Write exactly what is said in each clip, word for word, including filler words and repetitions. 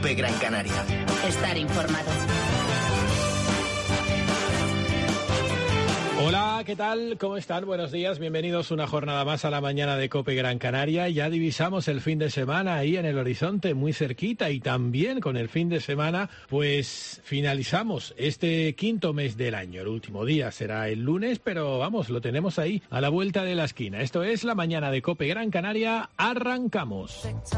COPE Gran Canaria. Estar informado. Hola, ¿qué tal? ¿Cómo están? Buenos días, bienvenidos una jornada más a la mañana de COPE Gran Canaria. Ya divisamos el fin de semana ahí en el horizonte, muy cerquita, y también con el fin de semana, pues finalizamos este quinto mes del año. El último día será el lunes, pero vamos, lo tenemos ahí, a la vuelta de la esquina. Esto es la mañana de COPE Gran Canaria. Arrancamos.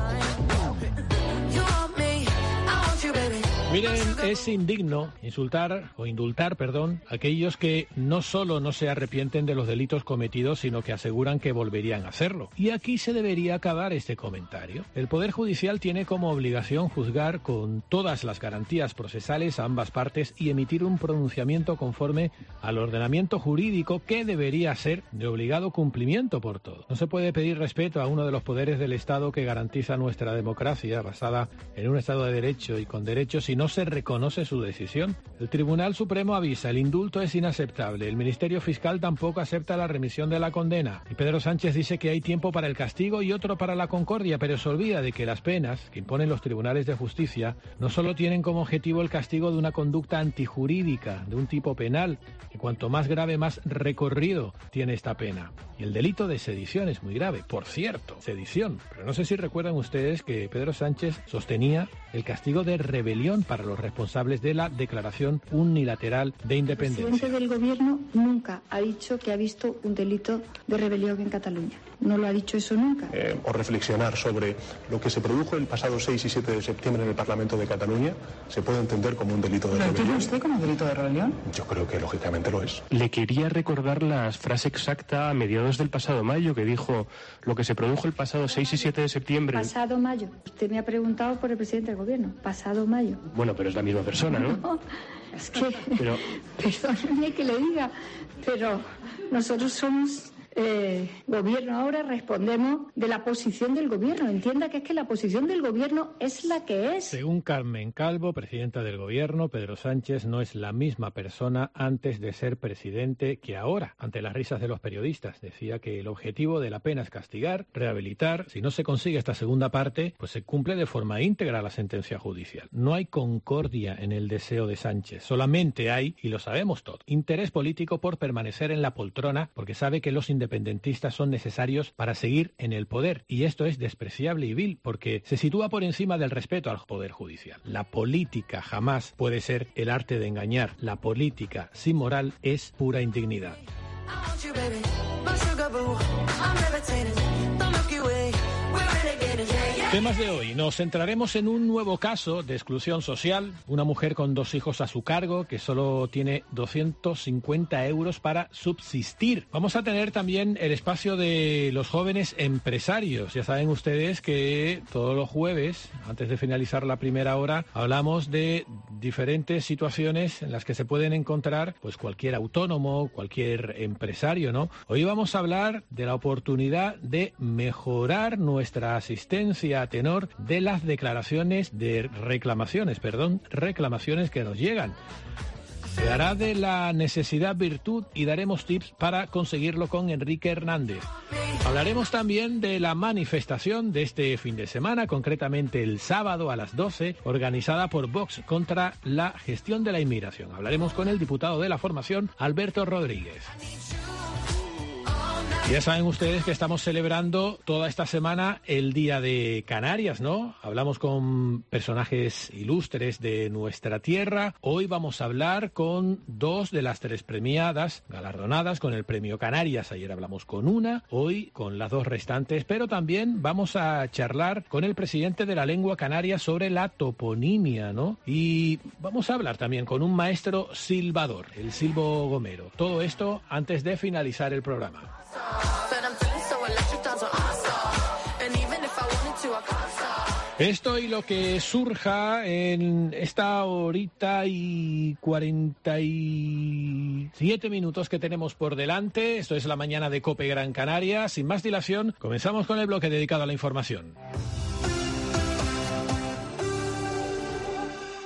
Miren, es indigno insultar o indultar, perdón, a aquellos que no solo no se arrepienten de los delitos cometidos, sino que aseguran que volverían a hacerlo. Y aquí se debería acabar este comentario. El Poder Judicial tiene como obligación juzgar con todas las garantías procesales a ambas partes y emitir un pronunciamiento conforme al ordenamiento jurídico que debería ser de obligado cumplimiento por todos. No se puede pedir respeto a uno de los poderes del Estado que garantiza nuestra democracia basada en un Estado de Derecho y con derechos si no se reconoce su decisión. El Tribunal Supremo avisa, el indulto es inaceptable, el Ministerio Fiscal tampoco acepta la remisión de la condena y Pedro Sánchez dice que hay tiempo para el castigo y otro para la concordia, pero se olvida de que las penas que imponen los tribunales de justicia no solo tienen como objetivo el castigo de una conducta antijurídica, de un tipo penal, que cuanto más grave más recorrido tiene esta pena. Y el delito de sedición es muy grave, por cierto, sedición. Pero no sé si recuerdan ustedes que Pedro Sánchez sostenía el castigo de rebelión para los responsables de la declaración unilateral de independencia. El presidente del gobierno nunca ha dicho que ha visto un delito de rebelión en Cataluña. No lo ha dicho eso nunca. Eh, o reflexionar sobre lo que se produjo el pasado seis y siete de septiembre en el Parlamento de Cataluña se puede entender como un delito de rebelión. rebelión. ¿Lo entiende usted como delito de rebelión? Yo creo que lógicamente lo es. Le quería recordar la frase exacta a mediados del pasado mayo que dijo lo que se produjo el pasado seis y siete de septiembre. Pasado mayo. Usted me ha preguntado por el presidente del gobierno. Pasado mayo. Bueno, pero es la misma persona, ¿no? No, es que, pero... perdóneme que le diga, pero nosotros somos... Eh, gobierno ahora, respondemos de la posición del gobierno. Entienda que es que la posición del gobierno es la que es. Según Carmen Calvo, presidenta del gobierno, Pedro Sánchez no es la misma persona antes de ser presidente que ahora. Ante las risas de los periodistas, decía que el objetivo de la pena es castigar, rehabilitar. Si no se consigue esta segunda parte, pues se cumple de forma íntegra la sentencia judicial. No hay concordia en el deseo de Sánchez. Solamente hay, y lo sabemos todos, interés político por permanecer en la poltrona, porque sabe que los independentistas independentistas son necesarios para seguir en el poder, y esto es despreciable y vil porque se sitúa por encima del respeto al poder judicial. La política jamás puede ser el arte de engañar. La política sin moral es pura indignidad. Temas de hoy. Nos centraremos en un nuevo caso de exclusión social. Una mujer con dos hijos a su cargo que solo tiene doscientos cincuenta euros para subsistir. Vamos a tener también el espacio de los jóvenes empresarios. Ya saben ustedes que todos los jueves, antes de finalizar la primera hora, hablamos de diferentes situaciones en las que se pueden encontrar pues cualquier autónomo, cualquier empresario, ¿no? Hoy vamos a hablar de la oportunidad de mejorar nuestra asistencia a tenor de las declaraciones de reclamaciones, perdón, reclamaciones que nos llegan. Se hará de la necesidad virtud y daremos tips para conseguirlo con Enrique Hernández. Hablaremos también de la manifestación de este fin de semana, concretamente el sábado a las doce, organizada por Vox contra la gestión de la inmigración. Hablaremos con el diputado de la formación, Alberto Rodríguez. Ya saben ustedes que estamos celebrando toda esta semana el Día de Canarias, ¿no? Hablamos con personajes ilustres de nuestra tierra. Hoy vamos a hablar con dos de las tres premiadas, galardonadas con el Premio Canarias. Ayer hablamos con una, hoy con las dos restantes, pero también vamos a charlar con el presidente de la lengua canaria sobre la toponimia, ¿no? Y vamos a hablar también con un maestro silbador, el Silbo Gomero. Todo esto antes de finalizar el programa. Esto y lo que surja en esta horita y cuarenta y siete minutos que tenemos por delante. Esto es la mañana de COPE Gran Canaria. Sin más dilación, comenzamos con el bloque dedicado a la información.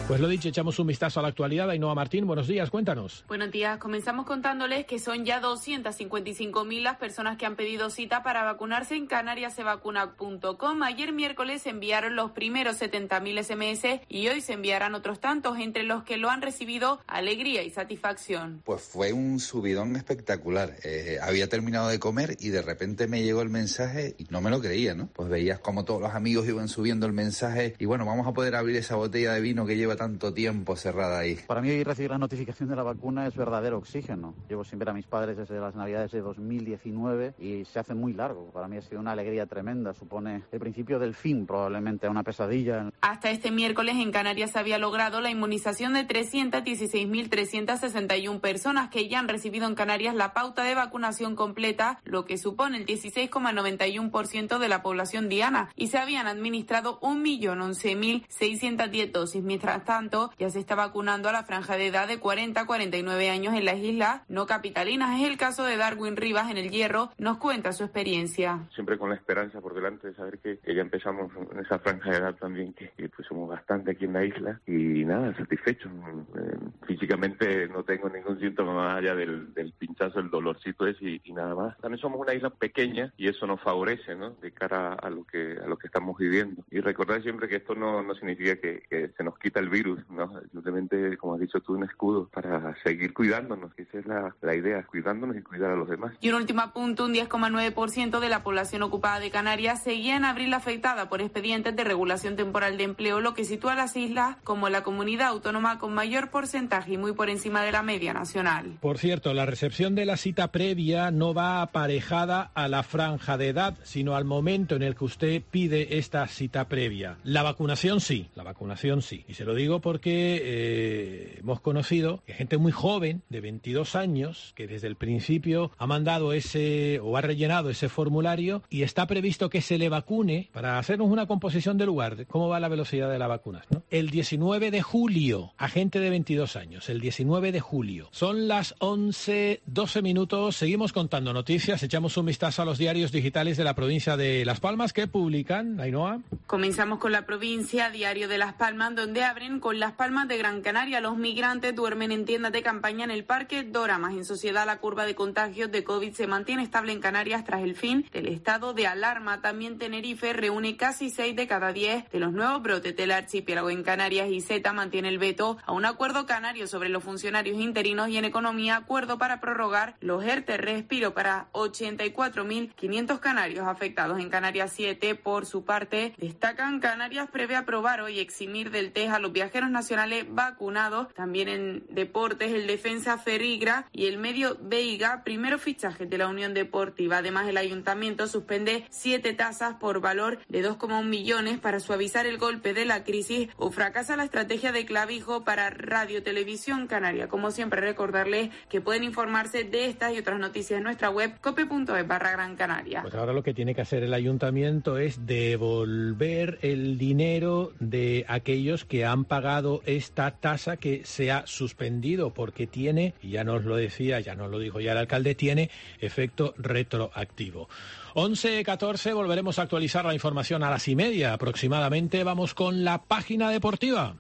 Pues lo dicho, echamos un vistazo a la actualidad. Ainhoa Martín, buenos días, cuéntanos. Buenos días, comenzamos contándoles que son ya doscientas cincuenta y cinco mil las personas que han pedido cita para vacunarse en canarias se vacuna punto com. Ayer miércoles se enviaron los primeros setenta mil ese eme ese y hoy se enviarán otros tantos, entre los que lo han recibido alegría y satisfacción. Pues fue un subidón espectacular. Eh, había terminado de comer y de repente me llegó el mensaje y no me lo creía, ¿no? Pues veías como todos los amigos iban subiendo el mensaje y bueno, vamos a poder abrir esa botella de vino que lleva tanto tiempo cerrada ahí. Para mí recibir la notificación de la vacuna es verdadero oxígeno. Llevo sin ver a mis padres desde las navidades de dos mil diecinueve y se hace muy largo. Para mí ha sido una alegría tremenda. Supone el principio del fin, probablemente, a una pesadilla. Hasta este miércoles en Canarias se había logrado la inmunización de trescientas dieciséis mil trescientas sesenta y una personas que ya han recibido en Canarias la pauta de vacunación completa, lo que supone el dieciséis coma noventa y uno por ciento de la población diana, y se habían administrado un millón once mil seiscientas diez dosis. Mientras tanto, ya se está vacunando a la franja de edad de cuarenta a cuarenta y nueve años en las islas no capitalinas. Es el caso de Darwin Rivas en El Hierro. Nos cuenta su experiencia. Siempre con la esperanza por delante de saber que, que ya empezamos en esa franja de edad también, que, que pues somos bastante aquí en la isla y nada, satisfechos. Eh, físicamente no tengo ningún síntoma más allá del, del pinchazo, el dolorcito ese y, y nada más. También somos una isla pequeña y eso nos favorece, ¿no? De cara a lo que a lo que estamos viviendo. Y recordar siempre que esto no, no significa que, que se nos quita el virus, ¿no? Simplemente, como has dicho tú, un escudo para seguir cuidándonos, que esa es la, la idea, cuidándonos y cuidar a los demás. Y un último apunto, un diez coma nueve por ciento de la población ocupada de Canarias seguía en abril afectada por expedientes de regulación temporal de empleo, lo que sitúa a las islas como la comunidad autónoma con mayor porcentaje y muy por encima de la media nacional. Por cierto, la recepción de la cita previa no va aparejada a la franja de edad, sino al momento en el que usted pide esta cita previa. La vacunación sí, la vacunación sí. Y se lo digo porque eh, hemos conocido que gente muy joven, de veintidós años, que desde el principio ha mandado ese o ha rellenado ese formulario y está previsto que se le vacune para hacernos una composición de lugar, cómo va la velocidad de las vacunas, ¿no? El diecinueve de julio, a gente de veintidós años, el diecinueve de julio. Son las once doce minutos, seguimos contando noticias, echamos un vistazo a los diarios digitales de la provincia de Las Palmas que publican, Ainhoa. Comenzamos con la provincia, Diario de Las Palmas, donde abren con Las Palmas de Gran Canaria. Los migrantes duermen en tiendas de campaña en el Parque Doramas. En sociedad, la curva de contagios de COVID se mantiene estable en Canarias tras el fin del estado de alarma. También Tenerife reúne casi seis de cada diez de los nuevos brotes del archipiélago. En Canarias, I Z mantiene el veto a un acuerdo canario sobre los funcionarios interinos, y en economía, acuerdo para prorrogar los ERTE respiro para ochenta y cuatro mil quinientos canarios afectados. En Canarias siete, por su parte, destacan Canarias prevé aprobar hoy eximir del test a los viajeros nacionales vacunados. También en deportes, el defensa Ferrigra y el medio Veiga, primeros fichajes de la Unión Deportiva. Además, el ayuntamiento suspende siete tasas por valor de dos coma uno millones para suavizar el golpe de la crisis, o fracasa la estrategia de Clavijo para Radio Televisión Canaria. Como siempre, recordarles que pueden informarse de estas y otras noticias en nuestra web cope punto es barra Gran Canaria. Pues ahora lo que tiene que hacer el ayuntamiento es devolver el dinero de aquellos que han pagado esta tasa que se ha suspendido, porque tiene, y ya nos lo decía, ya nos lo dijo ya el alcalde, tiene efecto retroactivo. once catorce, volveremos a actualizar la información a las y media aproximadamente. Vamos con la página deportiva.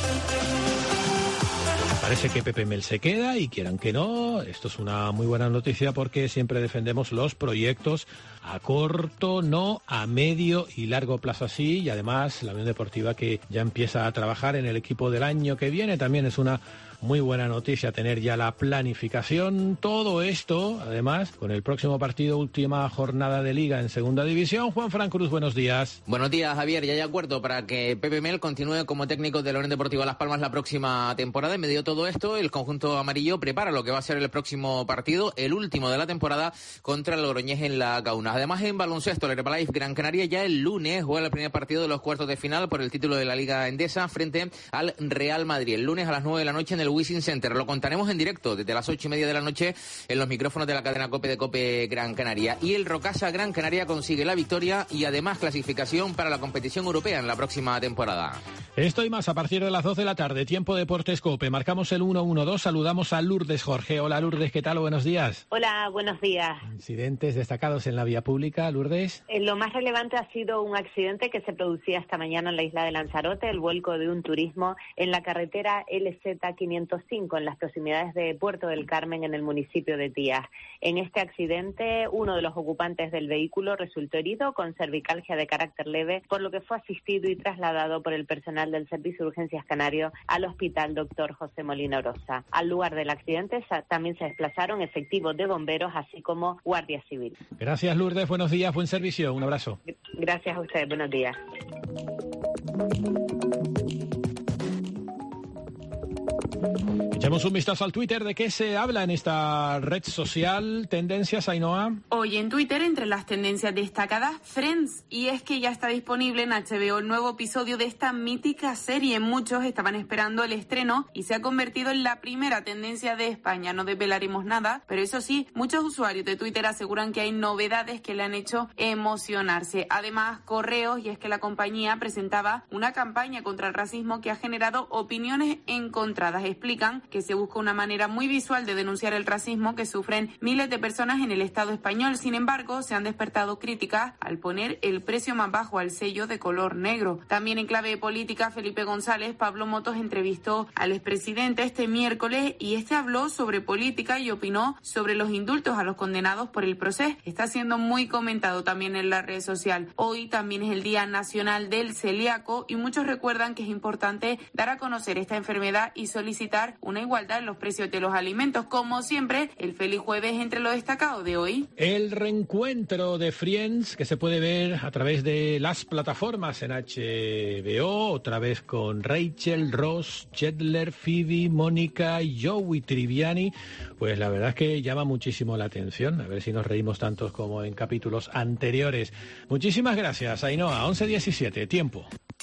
Parece que Pepe Mel se queda y quieran que no, esto es una muy buena noticia porque siempre defendemos los proyectos a corto, no a medio y largo plazo así, y además la Unión Deportiva que ya empieza a trabajar en el equipo del año que viene también es una muy buena noticia tener ya la planificación. Todo esto, además, con el próximo partido, última jornada de Liga en Segunda División. Juan Fran Cruz, buenos días. Buenos días, Javier. Ya hay acuerdo para que Pepe Mel continúe como técnico de la Unión Deportiva Las Palmas la próxima temporada. En medio de todo esto, el conjunto amarillo prepara lo que va a ser el próximo partido, el último de la temporada, contra el Logroñés en la Gauna. Además, en baloncesto, el Herbalife Gran Canaria ya el lunes juega el primer partido de los cuartos de final por el título de la Liga Endesa frente al Real Madrid. El lunes a las nueve de la noche en el Wishing Center. Lo contaremos en directo desde las ocho y media de la noche en los micrófonos de la cadena COPE de COPE Gran Canaria. Y el Rocasa Gran Canaria consigue la victoria y además clasificación para la competición europea en la próxima temporada. Esto y más a partir de las dos de la tarde. Tiempo Deportes COPE. Marcamos el uno uno dos. Saludamos a Lourdes Jorge. Hola Lourdes, ¿qué tal? Buenos días. Hola, buenos días. Incidentes destacados en la vía pública, Lourdes. Eh, lo más relevante ha sido un accidente que se producía esta mañana en la isla de Lanzarote, el vuelco de un turismo en la carretera L Z quinientos cinco, en las proximidades de Puerto del Carmen, en el municipio de Tías. En este accidente, uno de los ocupantes del vehículo resultó herido con cervicalgia de carácter leve, por lo que fue asistido y trasladado por el personal del Servicio de Urgencias Canario al Hospital Doctor José Molina Orosa. Al lugar del accidente también se desplazaron efectivos de bomberos, así como Guardia Civil. Gracias, Lourdes. Buenos días, buen servicio. Un abrazo. Gracias a ustedes. Buenos días. Echamos un vistazo al Twitter. ¿De qué se habla en esta red social? ¿Tendencias, Ainhoa? Hoy en Twitter, entre las tendencias destacadas, Friends. Y es que ya está disponible en H B O el nuevo episodio de esta mítica serie. Muchos estaban esperando el estreno y se ha convertido en la primera tendencia de España. No desvelaremos nada, pero eso sí, muchos usuarios de Twitter aseguran que hay novedades que le han hecho emocionarse. Además, correos, y es que la compañía presentaba una campaña contra el racismo que ha generado opiniones encontradas. Explican que se busca una manera muy visual de denunciar el racismo que sufren miles de personas en el Estado español. Sin embargo, se han despertado críticas al poner el precio más bajo al sello de color negro. También en clave de política, Felipe González, Pablo Motos entrevistó al expresidente este miércoles y este habló sobre política y opinó sobre los indultos a los condenados por el proceso. Está siendo muy comentado también en la red social. Hoy también es el Día Nacional del Celíaco y muchos recuerdan que es importante dar a conocer esta enfermedad y solicitar una igualdad en los precios de los alimentos. Como siempre, el feliz jueves entre lo destacado de hoy. El reencuentro de Friends, que se puede ver a través de las plataformas en H B O, otra vez con Rachel, Ross, Chandler, Phoebe, Mónica y Joey Tribbiani. Pues la verdad es que llama muchísimo la atención. A ver si nos reímos tantos como en capítulos anteriores. Muchísimas gracias, Ainhoa. once diecisiete, tiempo.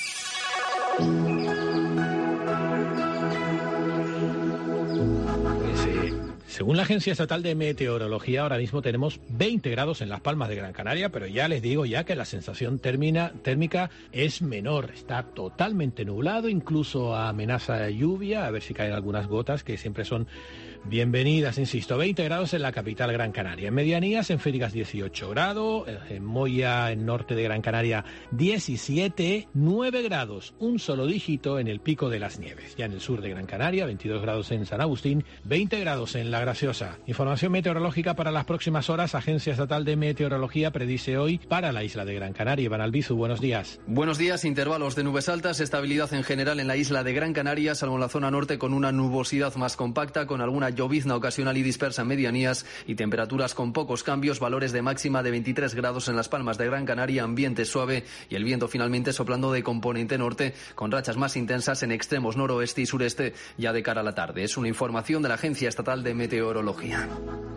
Según la Agencia Estatal de Meteorología, ahora mismo tenemos veinte grados en Las Palmas de Gran Canaria, pero ya les digo ya que la sensación térmica, térmica es menor. Está totalmente nublado, incluso amenaza de lluvia, a ver si caen algunas gotas, que siempre son bienvenidas, insisto. veinte grados en la capital Gran Canaria. En Medianías, en Férigas, dieciocho grados. En Moya, en norte de Gran Canaria, diecisiete. nueve grados, un solo dígito en el Pico de las Nieves. Ya en el sur de Gran Canaria, veintidós grados en San Agustín, veinte grados en La Graciosa. Información meteorológica para las próximas horas. Agencia Estatal de Meteorología predice hoy para la isla de Gran Canaria. Iván Albizu, buenos días. Buenos días. Intervalos de nubes altas, estabilidad en general en la isla de Gran Canaria, salvo en la zona norte con una nubosidad más compacta, con alguna llovizna ocasional y dispersa en medianías y temperaturas con pocos cambios, valores de máxima de veintitrés grados en Las Palmas de Gran Canaria, ambiente suave y el viento finalmente soplando de componente norte con rachas más intensas en extremos noroeste y sureste ya de cara a la tarde. Es una información de la Agencia Estatal de Meteorología.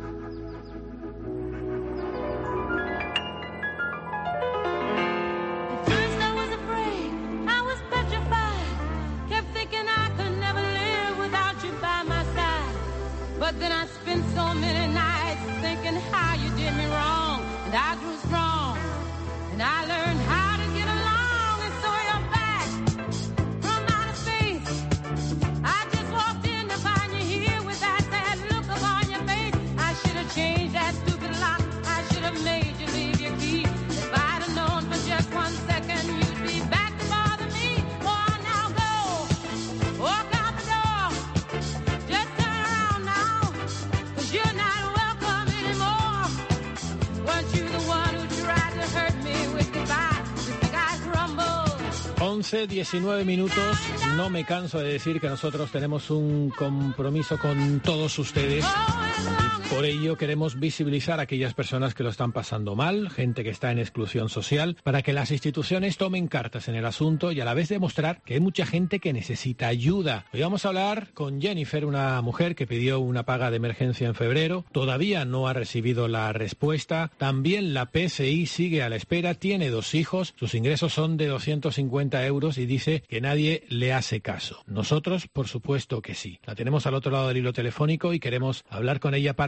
But then I spent so many nights thinking how you did me wrong, and I grew strong, and I learned how to get along, and so you're back from outer space. I just walked in to find you here with that sad look upon your face. I should have changed that stupid lock, I should have made you leave your key. If I'd have known for just one second you'd be back to bother me. Oh, now go, walk out the door, just turn around now. You're not welcome anymore. Weren't you the one who tried to hurt me with goodbye? You think I crumbled? once, diecinueve minutos. No me canso de decir que nosotros tenemos un compromiso con todos ustedes. Y por ello queremos visibilizar a aquellas personas que lo están pasando mal, gente que está en exclusión social, para que las instituciones tomen cartas en el asunto y a la vez demostrar que hay mucha gente que necesita ayuda. Hoy vamos a hablar con Jennifer, una mujer que pidió una paga de emergencia en febrero. Todavía no ha recibido la respuesta. También la P C I sigue a la espera. Tiene dos hijos. Sus ingresos son de doscientos cincuenta euros y dice que nadie le hace caso. Nosotros, por supuesto que sí. La tenemos al otro lado del hilo telefónico y queremos hablar con ella para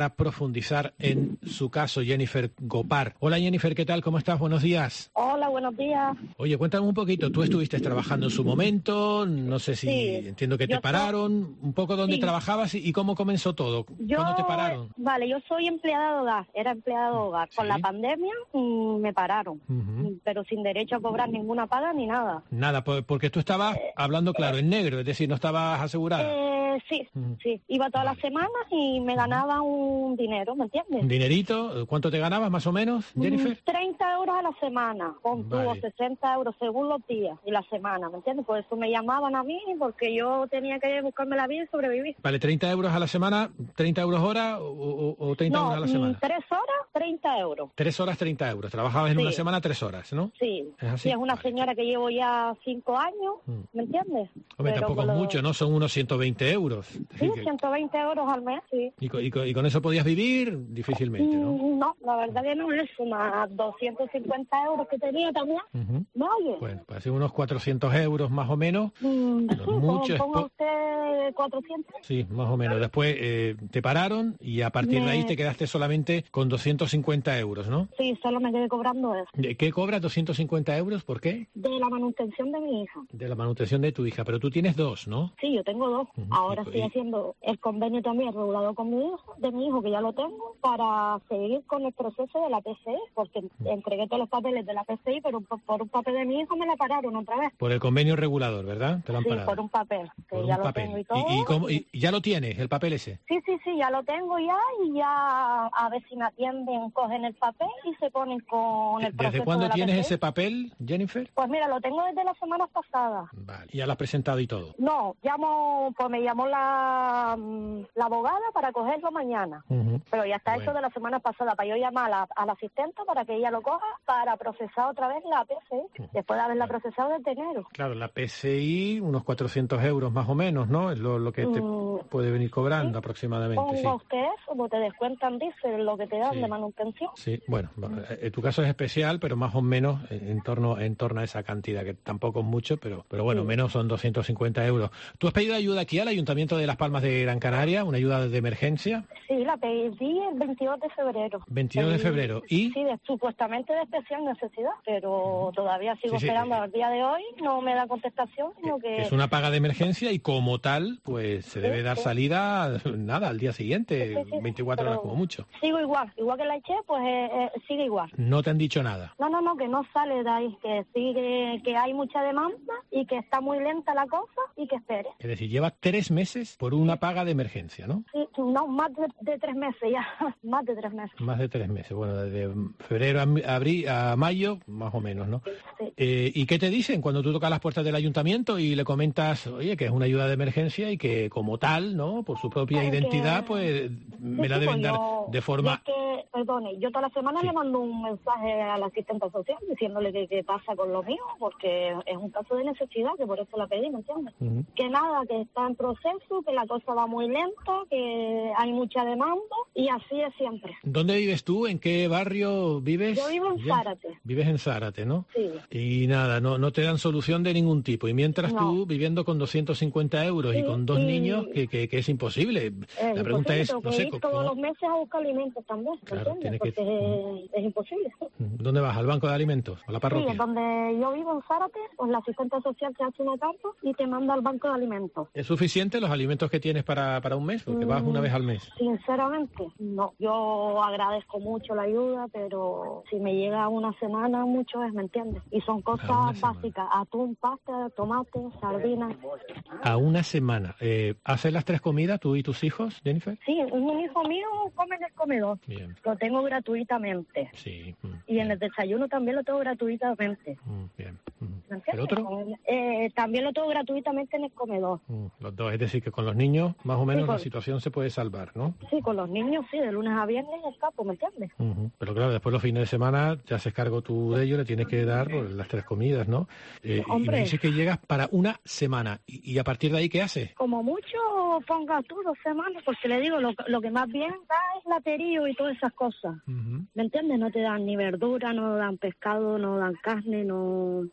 para profundizar en su caso, Jennifer Gopar. Hola Jennifer, ¿qué tal? ¿Cómo estás? Buenos días. Hola, buenos días. Oye, cuéntame un poquito, tú estuviste trabajando en su momento, no sé si Sí, entiendo que te yo pararon, soy- un poco dónde sí. trabajabas y, y cómo comenzó todo, Yo, ¿cuándo te pararon? Vale, yo soy empleada de hogar, era empleada de hogar. Con la pandemia mm, me pararon, Ujú. pero sin derecho a cobrar ninguna paga ni nada. Nada, po- porque tú estabas hablando claro, en negro, es decir, no estabas asegurada. Eh, sí, sí, iba todas las semanas y me ganaba un dinero, ¿me entiendes? ¿Un dinerito? ¿Cuánto te ganabas más o menos, Jennifer? Mm, treinta euros a la semana, con Vale. tuvo sesenta euros según los días y la semana, ¿me entiendes? Por eso me llamaban a mí, porque yo tenía que buscarme la vida y sobrevivir. Vale, treinta euros a la semana, treinta euros hora o, o- o treinta No, euros a la mm, semana. tres horas, treinta euros. Tres horas, treinta euros. Trabajabas en Sí. una semana tres horas, ¿no? Sí, ¿Es así? sí, es una señora que llevo ya cinco años, ¿me entiendes? Hombre, Pero tampoco con es lo- mucho, ¿no? Son unos ciento veinte euros. Sí, Así que- ciento veinte euros al mes, sí. y, con, y con- y con eso podías vivir difícilmente, ¿no? Mm, No, la verdad que no es más doscientos cincuenta euros que tenía también. Ujú. ¿Me oye? Bueno, pues así unos cuatrocientos euros más o menos. Mm, no sí, mucho, es ponga po- usted cuatrocientos. Sí, más o menos. Después eh, te pararon y a partir de ahí Me- te quedaste solamente con doscientos cincuenta euros, ¿no? Sí, solo me quedé cobrando eso. ¿De ¿Qué cobras doscientos cincuenta euros? ¿Por qué? De la manutención de mi hija. De la manutención de tu hija. Pero tú tienes dos, ¿no? Sí, yo tengo dos. Ahora Y- estoy y- haciendo el convenio también regulado con mi hijo, de mi hijo que ya lo tengo, para seguir con el proceso de la P C I, porque entregué todos los papeles de la P C I, pero por, por un papel de mi hijo me la pararon otra vez. Por el convenio regulador, ¿verdad? Te lo han Sí, parado. por un papel, que Por ya un lo papel. tengo y todo. ¿Y, y cómo- y ya lo tienes, el papel ese? Sí, sí, sí, ya lo tengo ya y ya a ver si me atienden, cogen el papel y se ponen con el proceso ¿Desde cuándo de la tienes P C I. ese papel, Jennifer? Pues mira, lo tengo desde la semana pasada. Vale. Ya lo has presentado y todo. No, llamo, pues me llamó la, mm, la abogada para cogerlo mañana. Ujú. Pero ya está Bueno. hecho de la semana pasada, para yo llamar a la, a la asistente para que ella lo coja para procesar otra vez la P C I, después de haberla procesado desde enero. Claro, la P C I, unos cuatrocientos euros más o menos, ¿no? Es lo, lo que te Mm, puede venir cobrando aproximadamente, sí. Ponga usted eso, pues te descuentan, dice, lo que te dan Sí. de manutención. Sí, bueno, eh, tu caso es especial, pero más o menos en en torno en torno a esa cantidad, que tampoco es mucho, pero pero bueno, Sí. menos son doscientos cincuenta euros. ¿Tú has pedido ayuda aquí al Ayuntamiento de Las Palmas de Gran Canaria, una ayuda de emergencia? Sí, la pedí el veintidós de febrero. veintidós de Pedí- febrero. ¿Y? Sí, de- supuestamente de especial necesidad, pero todavía sigo Sí, sí, esperando eh, al día de hoy, no me da contestación, sino que... Es una paga de emergencia y como tal, pues se debe dar sí. salida, nada, al día siguiente, Sí, sí, sí, veinticuatro horas pero como mucho. Sigo igual, igual que la eché, pues eh, eh, sigue igual. No te han dicho nada. No, no, no, que no sale de ahí, que sigue, que hay mucha demanda y que está muy lenta la cosa y que espere. Es decir, lleva tres meses por una paga de emergencia, ¿no? Sí, no, más de, de tres meses ya, más de tres meses. Más de tres meses. Bueno, desde febrero a mi- abril a mayo, más o menos, ¿no? Sí. Eh, ¿Y qué te dicen cuando tú tocas las puertas del ayuntamiento y le comentas, oye, que es una ayuda de emergencia y que como tal, ¿no? Por su propia Porque- identidad, pues me la Sí, deben pues dar yo- de y forma... es que, perdone, yo toda la semana le mando un mensaje al asistente social diciéndole que qué pasa con lo mío, porque es un caso de necesidad, que por eso la pedí, ¿me entiendes? Ujú. Que nada, que está en proceso, que la cosa va muy lenta, que hay mucha demanda y así es siempre. ¿Dónde vives tú? ¿En qué barrio vives? Yo vivo en Bien. Zárate. Vives en Zárate, ¿no? Sí. Y nada, no, no te dan solución de ningún tipo. Y mientras No. tú, viviendo con doscientos cincuenta euros y Sí, con dos y- niños, que, que, que es imposible. Eh, La pregunta imposible, es, tengo no que sé, ir ¿cómo- todos los meses a buscar alimentos también, ¿me Claro, entiendes? tiene que- Porque es, es imposible. ¿dónde vas? ¿Al banco de alimentos? ¿A la Sí, parroquia? es donde yo vivo en Zárate, pues la asistente social te hace una carta y te manda al banco de alimentos. ¿Es suficiente los alimentos que tienes para, para un mes? Porque vas una Mm, vez al mes. Sinceramente, no. Yo agradezco mucho la ayuda, pero si me llega una semana, mucho es, ¿me entiendes? Y son cosas básicas, atún, pasta, tomate, sardinas. A una semana. Eh, ¿Haces las tres comidas tú y tus hijos, Jennifer? Sí, un hijo mío come en el comedor. Bien, Lo tengo gratuitamente. sí. mm, Y en el desayuno también lo tengo gratuitamente. mm, bien. mm. ¿Me ¿El entiendes? otro? Eh, también lo tengo gratuitamente en el comedor. Mm, Los dos. Es decir, que con los niños, más o menos, Sí, con- la situación se puede salvar, ¿no? Sí, con los niños sí, de lunes a viernes está, pues, ¿me entiendes? Ujú. Pero claro, después los fines de semana te haces cargo tú de ello, le tienes que dar pues, las tres comidas, ¿no? Eh, y Hombre. me dices que llegas para una semana. ¿Y, y a partir de ahí qué haces? Como mucho ponga tú dos semanas, porque le digo, lo, lo que más bien da es laterío y todas esas cosas. ¿Me entiendes? No te dan ni verdura, no dan pescado, no dan carne, no... ¿Me entiendes? ¿Tienes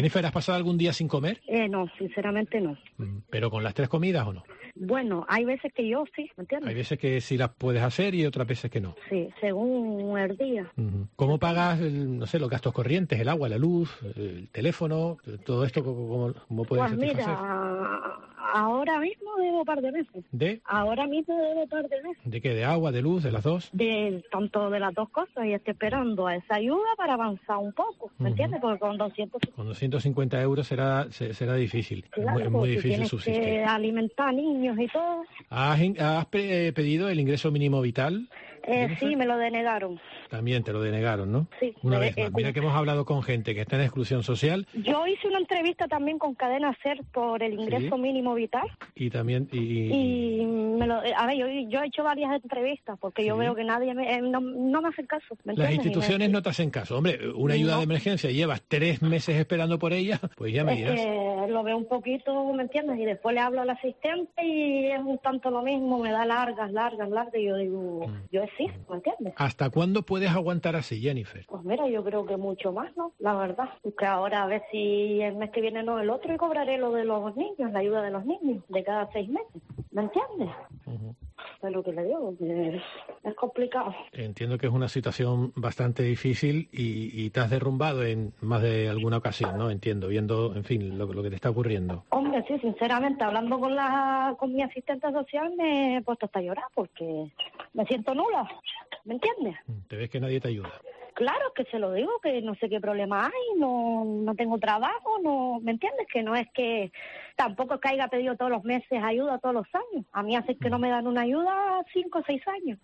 Jennifer, ¿has pasado algún día sin comer? Eh, no, sinceramente no. ¿Pero con las tres comidas o no? Bueno, hay veces que yo sí, ¿me entiendes? Hay veces que sí las puedes hacer y otras veces que no. Sí, según el día. Uh-huh. ¿Cómo pagas, el, no sé, los gastos corrientes, el agua, la luz, el teléfono, todo esto, cómo, cómo puedes Pues satisfacer? mira, ahora mismo debo par de meses. ¿De? Ahora mismo debo par de meses. ¿De qué? ¿De agua, de luz, de las dos? De tanto de las dos cosas, y estoy esperando a esa ayuda para avanzar un poco, ¿me Uh-huh. entiendes? Porque con doscientos... Con doscientos cincuenta euros será se- será difícil. Claro, es muy, es muy porque difícil tienes subsistir. que alimentar niños y todo. ¿Has, in- has pe- pedido el ingreso mínimo vital? Eh, sí, me lo denegaron. También te lo denegaron, ¿no? Sí. Una Eh, vez eh, más. Mira que hemos hablado con gente que está en exclusión social Yo hice una entrevista también con Cadena SER por el ingreso Sí. mínimo vital. y también... Y, Y me lo, eh, a ver, yo, yo he hecho varias entrevistas porque yo Sí. veo que nadie me, eh, no, no me hace caso. ¿me las entiendes? Y me- instituciones no te hacen caso. Hombre, una ayuda No. de emergencia, llevas tres meses esperando por ella, pues ya me Es dirás. que lo veo un poquito, ¿me entiendes? Y después le hablo al asistente y es un tanto lo mismo, me da largas, largas, largas, y yo digo, Mm. yo existo, ¿me entiendes? ¿Hasta cuándo puedes aguantar así, Jennifer? Pues mira, yo creo que mucho más, ¿no? La verdad. Que ahora a ver si el mes que viene no el otro y cobraré lo de los niños, la ayuda de los niños, de cada seis meses. ¿Me entiendes? Es lo que le digo, que es complicado. Entiendo que es una situación bastante difícil y, y te has derrumbado en más de alguna ocasión, ¿no? Entiendo, viendo, en fin, lo, lo que te está ocurriendo. Hombre, sí, sinceramente, hablando con la con mi asistente social me he puesto hasta llorar porque me siento nula, ¿me entiendes? Te ves que nadie te ayuda. Claro que se lo digo, que no sé qué problema hay, no no tengo trabajo, no, ¿me entiendes? Que no es que tampoco es que haya pedido todos los meses ayuda todos los años. A mí hace que no me dan una ayuda cinco o seis años.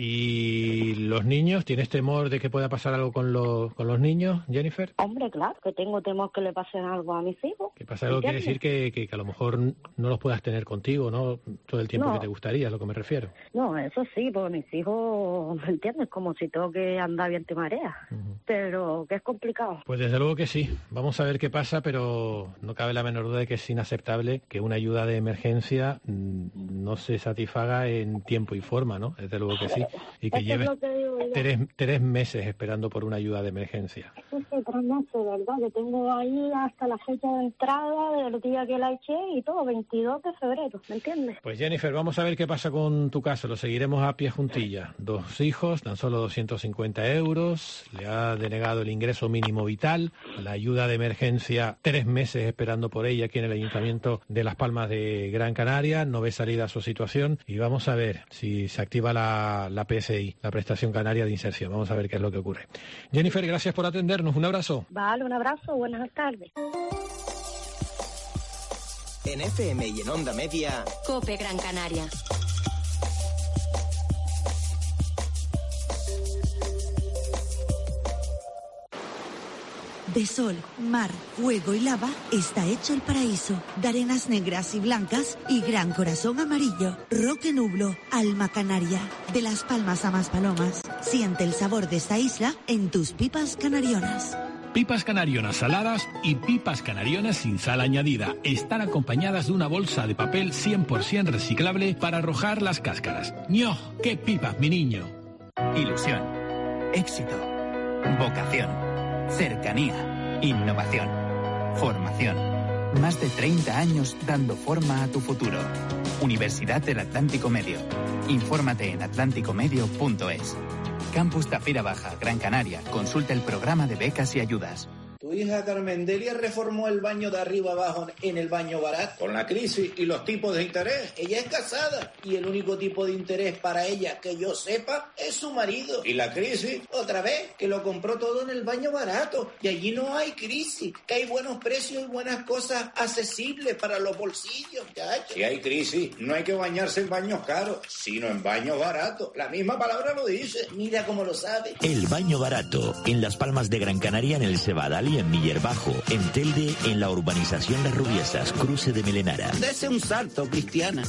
¿Y los niños? ¿Tienes temor de que pueda pasar algo con los, con los niños, Jennifer? Hombre, claro, que tengo temor que le pasen algo a mis hijos. Que pasa algo quiere decir que, que, que a lo mejor no los puedas tener contigo, ¿no? Todo el tiempo No. que te gustaría, a lo que me refiero. No, eso sí, porque mis hijos, ¿me entiendes? Como si tengo que andar viento y marea. Pero que es complicado. Pues desde luego que sí. Vamos a ver qué pasa, pero no cabe la menor duda de que es inaceptable que una ayuda de emergencia mm, no se satisfaga en tiempo y forma, ¿no? Desde luego que sí. Y que Eso es lleves lo que digo yo. tres, tres meses esperando por una ayuda de emergencia. Sí, sí, tres meses, ¿verdad? Que tengo ahí hasta la fecha de entrada del día que la eché y todo, veintidós de febrero, ¿me entiendes? Pues Jennifer, vamos a ver qué pasa con tu caso. Lo seguiremos a pie juntillas. Dos hijos, tan solo doscientos cincuenta euros. Le ha denegado el ingreso mínimo vital, la ayuda de emergencia, tres meses esperando por ella aquí en el Ayuntamiento de Las Palmas de Gran Canaria. No ve salida a su situación y vamos a ver si se activa la, la P S I, la Prestación Canaria de Inserción. Vamos a ver qué es lo que ocurre. Jennifer, gracias por atendernos. Un abrazo. Vale, un abrazo, buenas tardes. En F M y en Onda Media, COPE Gran Canaria. De sol, mar, fuego y lava está hecho el paraíso. De arenas negras y blancas y gran corazón amarillo. Roque Nublo, alma canaria. De Las Palmas a Maspalomas. Siente el sabor de esta isla en tus pipas canarionas. Pipas canarionas saladas y pipas canarionas sin sal añadida. Están acompañadas de una bolsa de papel cien por ciento reciclable para arrojar las cáscaras. ¡Ño! ¡Qué pipas, mi niño! Ilusión, éxito, vocación, cercanía, innovación, formación. Más de treinta años dando forma a tu futuro. Universidad del Atlántico Medio. Infórmate en atlántico medio punto es. Campus Tafira Baja, Gran Canaria. Consulta el programa de becas y ayudas. Tu hija Carmen Delia reformó el baño de arriba abajo en el baño barato. Con la crisis y los tipos de interés, ella es casada y el único tipo de interés para ella que yo sepa es su marido. Y la crisis, otra vez, que lo compró todo en el baño barato. Y allí no hay crisis, que hay buenos precios y buenas cosas accesibles para los bolsillos. ¿Ya? Si hay crisis, no hay que bañarse en baños caros, sino en baños baratos. La misma palabra lo dice. Mira cómo lo sabe. El baño barato, en Las Palmas de Gran Canaria, en el Cebadal y en Miller Bajo, en Telde, en la urbanización Las Rubiesas, cruce de Melenara. Dese un salto, Cristiana.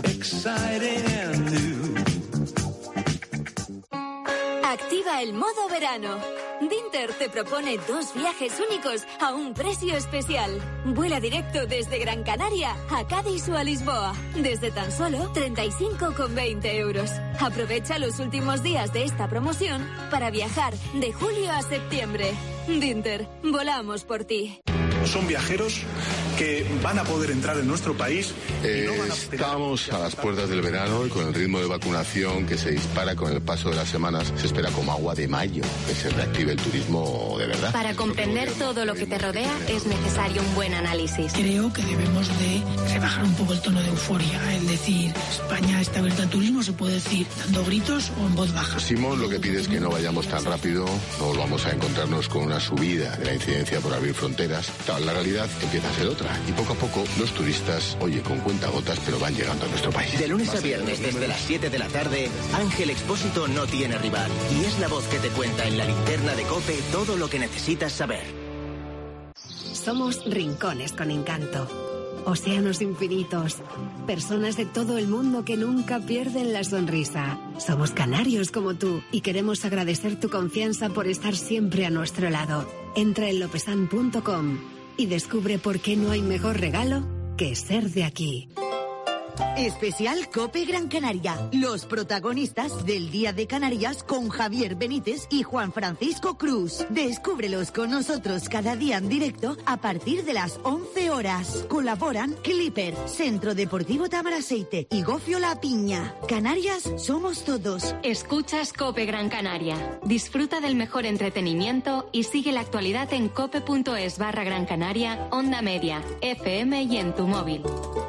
Activa el modo verano. Dinter te propone dos viajes únicos a un precio especial. Vuela directo desde Gran Canaria a Cádiz o a Lisboa, desde tan solo treinta y cinco con veinte euros. Aprovecha los últimos días de esta promoción para viajar de julio a septiembre. Dinter, volamos por ti. Son viajeros que van a poder entrar en nuestro país. Eh, no van a... Estamos a las puertas del verano y con el ritmo de vacunación que se dispara con el paso de las semanas, se espera como agua de mayo que se reactive el turismo de verdad. Para comprender todo lo que te rodea es necesario un buen análisis. Creo que debemos de rebajar un poco el tono de euforia, el decir España está abierta al turismo, se puede decir dando gritos o en voz baja. Simón lo que pide es que no vayamos tan rápido, no volvamos a encontrarnos con una subida de la incidencia por abrir fronteras. Claro, la realidad empieza a ser otra y poco a poco los turistas, oye, con cuentagotas, pero van llegando a nuestro país. De lunes a viernes desde las siete de la tarde, Ángel Expósito no tiene rival y es la voz que te cuenta en la linterna de COPE todo lo que necesitas saber. Somos rincones con encanto, océanos infinitos, personas de todo el mundo que nunca pierden la sonrisa. Somos canarios como tú y queremos agradecer tu confianza por estar siempre a nuestro lado. Entra en lopesan punto com y descubre por qué no hay mejor regalo que ser de aquí. Especial COPE Gran Canaria. Los protagonistas del Día de Canarias con Javier Benítez y Juan Francisco Cruz. Descúbrelos con nosotros cada día en directo a partir de las once horas. Colaboran Clipper, Centro Deportivo Tamaraceite y Gofio La Piña. Canarias somos todos. Escuchas COPE Gran Canaria. Disfruta del mejor entretenimiento y sigue la actualidad en cope.es barra Gran Canaria, Onda Media, F M y en tu móvil.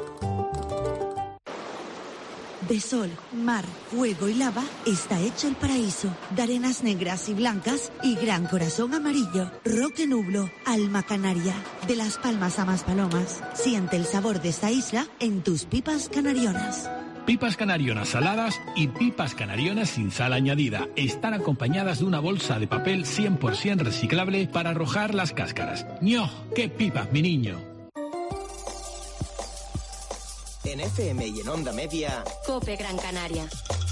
De sol, mar, fuego y lava está hecho el paraíso. De arenas negras y blancas y gran corazón amarillo. Roque Nublo, alma canaria. De Las Palmas a Maspalomas. Siente el sabor de esta isla en tus pipas canarionas. Pipas canarionas saladas y pipas canarionas sin sal añadida. Están acompañadas de una bolsa de papel cien por ciento reciclable para arrojar las cáscaras. ¡Ño! ¡Qué pipas, mi niño! En F M y en Onda Media, COPE Gran Canaria.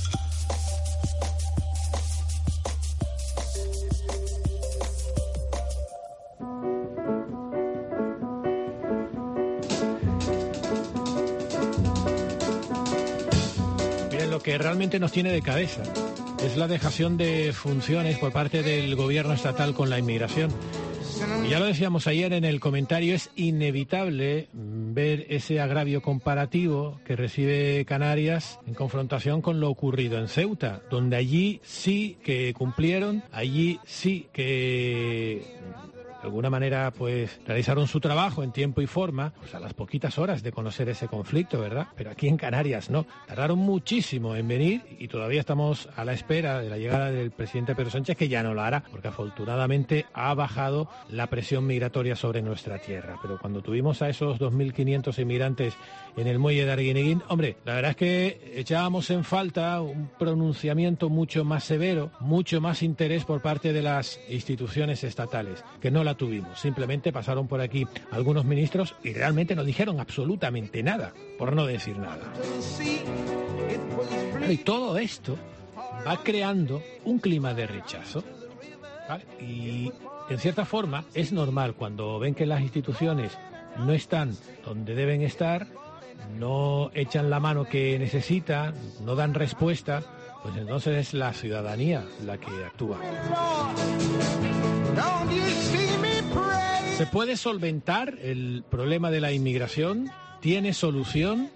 Miren, lo que realmente nos tiene de cabeza es la dejación de funciones por parte del gobierno estatal con la inmigración. Y ya lo decíamos ayer en el comentario, es inevitable ver ese agravio comparativo que recibe Canarias en confrontación con lo ocurrido en Ceuta, donde allí sí que cumplieron, allí sí que de alguna manera pues realizaron su trabajo en tiempo y forma, pues a las poquitas horas de conocer ese conflicto, ¿verdad? Pero aquí en Canarias no, tardaron muchísimo en venir y todavía estamos a la espera de la llegada del presidente Pedro Sánchez, que ya no lo hará, porque afortunadamente ha bajado la presión migratoria sobre nuestra tierra. Pero cuando tuvimos a esos dos mil quinientos inmigrantes en el muelle de Arguineguín, hombre, la verdad es que echábamos en falta un pronunciamiento mucho más severo, mucho más interés por parte de las instituciones estatales, que no la tuvimos. Simplemente pasaron por aquí algunos ministros y realmente no dijeron absolutamente nada, por no decir nada. Y todo esto va creando un clima de rechazo, ¿vale? Y en cierta forma es normal cuando ven que las instituciones no están donde deben estar, no echan la mano que necesitan, no dan respuesta, pues entonces es la ciudadanía la que actúa. ¿Se puede solventar el problema de la inmigración? ¿Tiene solución?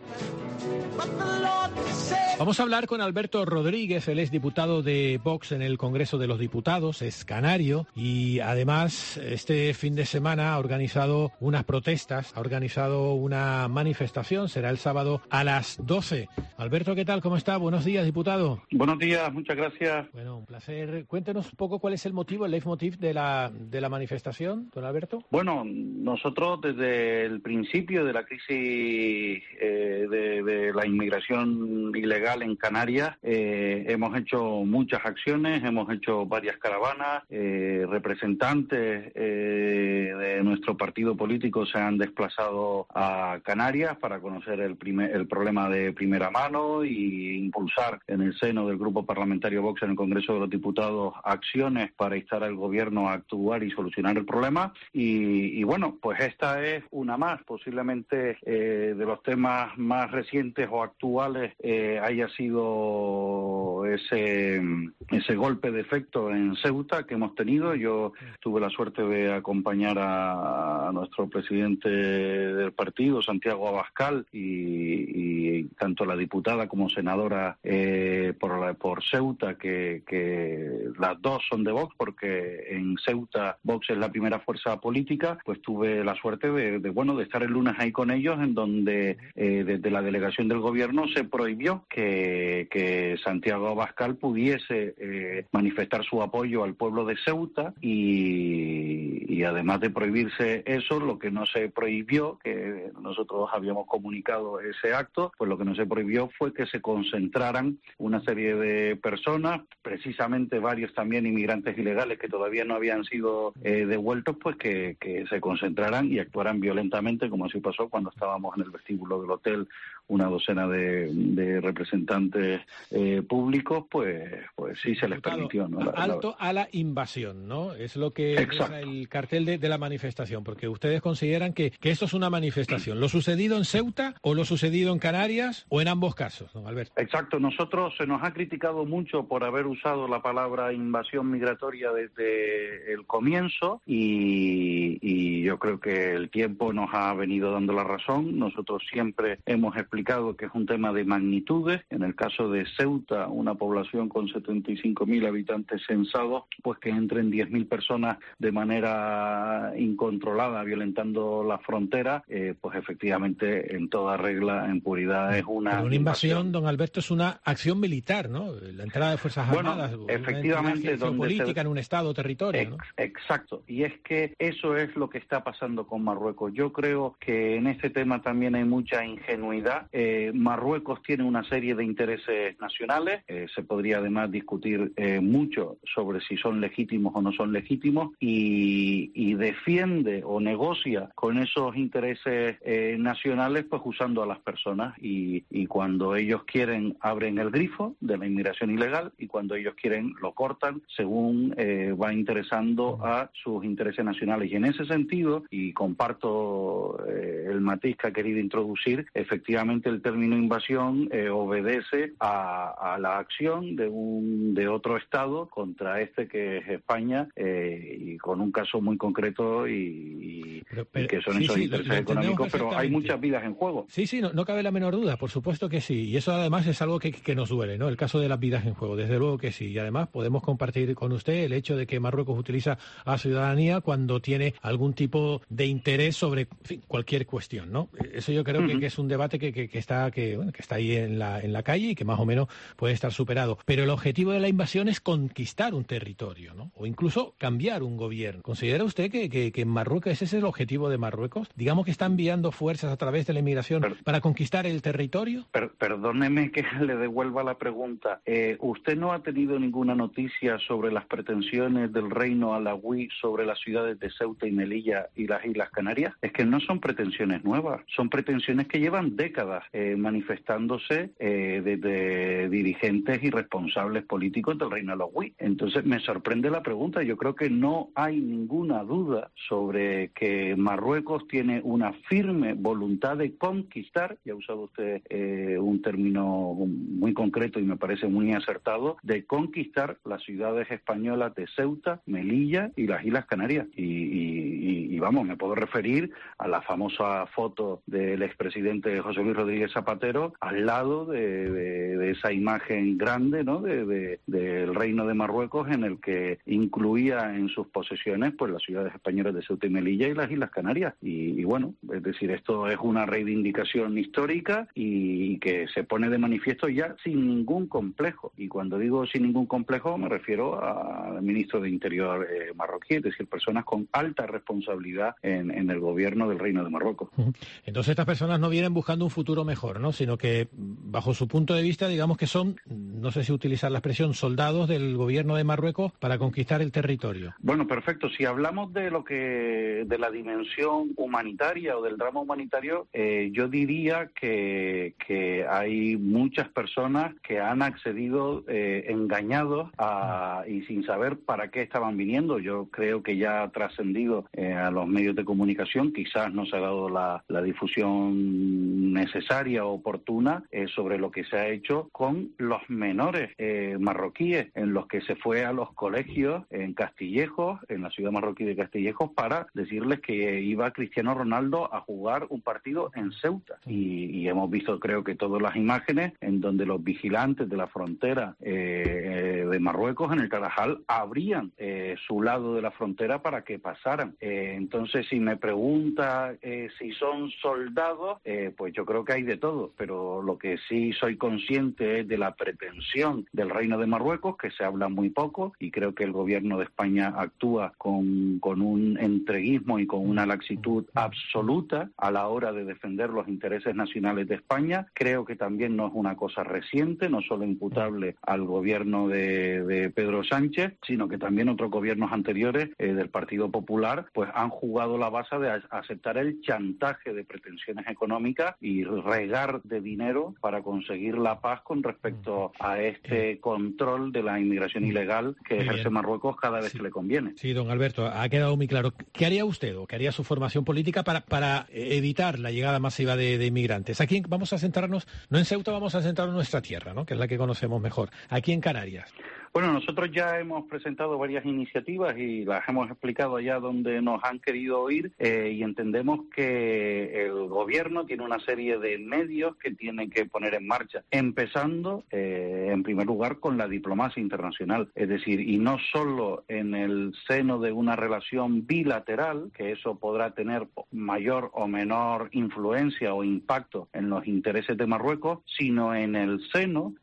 Vamos a hablar con Alberto Rodríguez, él es diputado de Vox en el Congreso de los Diputados, es canario y además este fin de semana ha organizado unas protestas, ha organizado una manifestación, será el sábado a las doce. Alberto, ¿qué tal? ¿Cómo está? Buenos días, diputado. Buenos días, muchas gracias. Bueno, un placer. Cuéntenos un poco cuál es el motivo, el leitmotiv de la, de la manifestación, don Alberto. Bueno, nosotros desde el principio de la crisis eh, de, de la inmigración ilegal en Canarias, eh, hemos hecho muchas acciones, hemos hecho varias caravanas, eh, representantes eh, de nuestro partido político se han desplazado a Canarias para conocer el, primer, el problema de primera mano y impulsar en el seno del Grupo Parlamentario Vox en el Congreso de los Diputados acciones para instar al Gobierno a actuar y solucionar el problema. Y, y bueno, pues esta es una más, posiblemente eh, de los temas más recientes o actuales. Eh, hay haya sido ese ese golpe de efecto en Ceuta que hemos tenido. Yo tuve la suerte de acompañar a, a nuestro presidente del partido, Santiago Abascal, y, y tanto la diputada como senadora eh, por, la, por Ceuta, que, que las dos son de Vox, porque en Ceuta Vox es la primera fuerza política. Pues tuve la suerte de, de bueno de estar el lunes ahí con ellos, en donde eh, desde la delegación del gobierno se prohibió que, que Santiago Abascal pudiese eh, manifestar su apoyo al pueblo de Ceuta, y, y además de prohibirse eso, lo que no se prohibió, que nosotros habíamos comunicado ese acto, pues lo que no se prohibió fue que se concentraran una serie de personas, precisamente varios también inmigrantes ilegales que todavía no habían sido eh, devueltos, pues que, que se concentraran y actuaran violentamente, como así pasó cuando estábamos en el vestíbulo del hotel, una docena de, de representantes eh, públicos, pues pues sí se les permitió, ¿no? La, Alto la... a la invasión, ¿no? Es lo que es el cartel de, de la manifestación, porque ustedes consideran que, que esto es una manifestación. ¿Lo sucedido en Ceuta o lo sucedido en Canarias, o en ambos casos, don Alberto? Exacto. Nosotros se nos ha criticado mucho por haber usado la palabra invasión migratoria desde el comienzo, y, y yo creo que el tiempo nos ha venido dando la razón. Nosotros siempre hemos explicado que es un tema de magnitudes. En el caso de Ceuta, una población con setenta y cinco mil habitantes censados, pues que entren diez mil personas de manera incontrolada, violentando la frontera, eh, pues efectivamente, en toda regla, en puridad, es una... Pero una invasión, invasión, don Alberto, es una acción militar, ¿no? La entrada de Fuerzas bueno, Armadas, efectivamente, una política se... en un estado o territorio, Ex- ¿no? Exacto, y es que eso es lo que está pasando con Marruecos. Yo creo que en este tema también hay mucha ingenuidad. Eh, Marruecos tiene una serie de intereses nacionales, eh, se podría además discutir eh, mucho sobre si son legítimos o no son legítimos, y, y defiende o negocia con esos intereses eh, nacionales, pues usando a las personas, y, y cuando ellos quieren abren el grifo de la inmigración ilegal, y cuando ellos quieren lo cortan según eh, va interesando a sus intereses nacionales. Y en ese sentido, y comparto eh, el matiz que ha querido introducir, efectivamente el término invasión eh, obedece a, a la acción de un de otro Estado contra este, que es España, eh, y con un caso muy concreto, y, y, pero, pero, y que son sí, esos sí, intereses económicos, pero hay muchas vidas en juego. Sí, sí, no, no cabe la menor duda, por supuesto que sí, y eso además es algo que, que nos duele, ¿no? El caso de las vidas en juego, desde luego que sí, y además podemos compartir con usted el hecho de que Marruecos utiliza a ciudadanía cuando tiene algún tipo de interés sobre, en fin, cualquier cuestión, ¿no? Eso yo creo uh-huh. que, que es un debate que, que, que está que, bueno, que está ahí en la en la calle y que más o menos puede estar superado. Pero el objetivo de la invasión es conquistar un territorio, ¿no? O incluso cambiar un gobierno. ¿Considera usted que, que, que en Marruecos ese es el objetivo de Marruecos? Digamos que está enviando fuerzas a través de la inmigración per, para conquistar el territorio. Per, perdóneme que le devuelva la pregunta. Eh, ¿Usted no ha tenido ninguna noticia sobre las pretensiones del reino alawí sobre las ciudades de Ceuta y Melilla y las Islas Canarias? Es que no son pretensiones nuevas, son pretensiones que llevan décadas eh, manifestándose eh, desde dirigentes y responsables políticos del reino alawí. Entonces me sorprende la pregunta. Yo creo que no hay ninguna duda sobre que Marruecos tiene una firme voluntad de conquistar, y ha usado usted eh, un término muy concreto y me parece muy acertado, de conquistar las ciudades españolas de Ceuta, Melilla y las Islas Canarias. Y, y, y vamos, me puedo referir a la famosa foto del expresidente José Luis Rodríguez Zapatero al lado de, de, de esa imagen grande, ¿no?, de, de, del Reino de Marruecos, en el que incluía en sus posesiones pues las ciudades españolas de Ceuta y Melilla y las Islas Canarias. Y, y bueno, es decir, esto es una reivindicación histórica y que se pone de manifiesto ya sin ningún complejo. Y cuando digo sin ningún complejo me refiero al ministro de Interior eh, marroquí, es decir, personas con alta responsabilidad en, en el gobierno del Reino de Marruecos. Entonces estas personas no vienen buscando un futuro mejor, ¿no?, sino que bajo su punto de vista, digamos que son, no sé si utilizar la expresión, soldados del gobierno de Marruecos para conquistar el territorio. Bueno, perfecto. Si hablamos de lo que de la dimensión humanitaria o del drama humanitario, eh, yo diría que, que hay muchas personas que han accedido eh, engañados a, y sin saber para qué estaban viniendo. Yo creo que ya ha trascendido eh, a los medios de comunicación. Quizás no se ha dado la, la difusión necesaria o oportuna eh, sobre lo que se ha hecho con los menores eh, marroquíes, en los que se fue a los colegios en Castillejos, en la ciudad marroquí de Castillejos, para decirles que iba Cristiano Ronaldo a jugar un partido en Ceuta. Y, y hemos visto, creo que todas las imágenes en donde los vigilantes de la frontera eh, de Marruecos, en el Tarajal, abrían eh, su lado de la frontera para que pasaran. Eh, entonces, si me pregunta eh, si son soldados, eh, pues yo creo que hay de todo, pero lo que sí soy consciente es de la pretensión del Reino de Marruecos, que se habla muy poco, y creo que el gobierno de España actúa con, con un entreguismo y con una laxitud absoluta a la hora de defender los intereses nacionales de España. Creo que también no es una cosa reciente, no solo imputable al gobierno de, de Pedro Sánchez, sino que también otros gobiernos anteriores eh, del Partido Popular pues han jugado la base de a- aceptar el chantaje de pretensiones económicas y regar de dinero para conseguir la paz con respecto a este control de la inmigración ilegal que Muy ejerce bien. Marruecos cada vez Sí. que le conviene. Sí, don Alberto, ha quedado muy claro. ¿Qué haría usted o qué haría su formación política para, para evitar la llegada masiva de, de inmigrantes? Aquí vamos a centrarnos, no en Ceuta, vamos a centrarnos en nuestra tierra, ¿no?, que es la que conocemos mejor, aquí en Canarias. Bueno, nosotros ya hemos presentado varias iniciativas y las hemos explicado allá donde nos han querido oír eh, y entendemos que el gobierno tiene una serie de medios que tiene que poner en marcha, empezando eh, en primer lugar con la diplomacia internacional, es decir, y no solo en el seno de una relación bilateral, que eso podrá tener mayor o menor influencia o impacto en los intereses de Marruecos, sino en el seno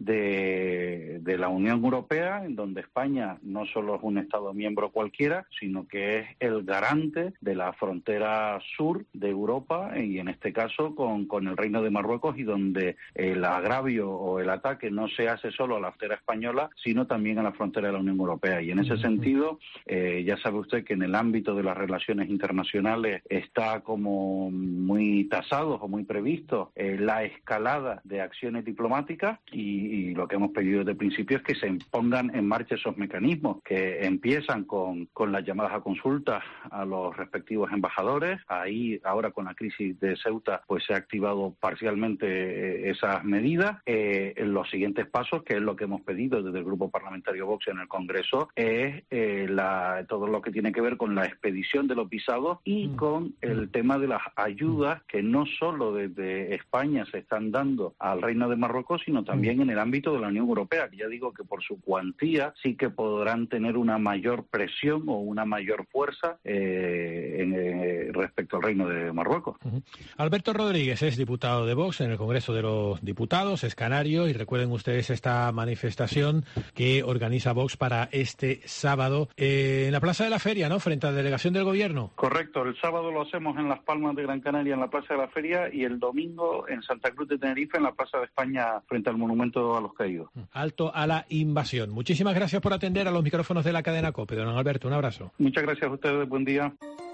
de, de la Unión Europea, en donde España no solo es un Estado miembro cualquiera, sino que es el garante de la frontera sur de Europa y en este caso con, con el Reino de Marruecos, y donde el agravio o el ataque no se hace solo a la frontera española, sino también a la frontera de la Unión Europea. Y en ese sentido, eh, ya sabe usted que en el ámbito de las relaciones internacionales está como muy tasados o muy previsto eh, la escalada de acciones diplomáticas y, y lo que hemos pedido desde el principio es que se pongan en marcha esos mecanismos que empiezan con, con las llamadas a consultas a los respectivos embajadores. Ahí, ahora con la crisis de Ceuta, pues se ha activado parcialmente eh, esas medidas. Eh, en los siguientes pasos, que es lo que hemos pedido desde el Grupo Parlamentario Vox en el Congreso, es eh, la, todo lo que tiene que ver con la expedición de los visados y mm. con el tema de las ayudas que no solo desde España se están dando al Reino de Marruecos, sino también mm. en el ámbito de la Unión Europea. Ya digo que por su cuantía sí que podrán tener una mayor presión o una mayor fuerza eh, en, eh, respecto al Reino de Marruecos. Uh-huh. Alberto Rodríguez es diputado de Vox en el Congreso de los Diputados, es canario, y recuerden ustedes esta manifestación que organiza Vox para este sábado eh, en la Plaza de la Feria, ¿no?, frente a la delegación del Gobierno. Correcto, el sábado lo hacemos en Las Palmas de Gran Canaria, en la Plaza de la Feria, y el domingo en Santa Cruz de Tenerife, en la Plaza de España, frente al Monumento a los Caídos. Alto a la invasión. Muchísimas gracias por atender a los micrófonos de la cadena COPE. Don Alberto, un abrazo. Muchas gracias a ustedes, buen día.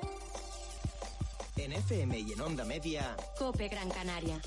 En F M y en Onda Media, COPE Gran Canaria.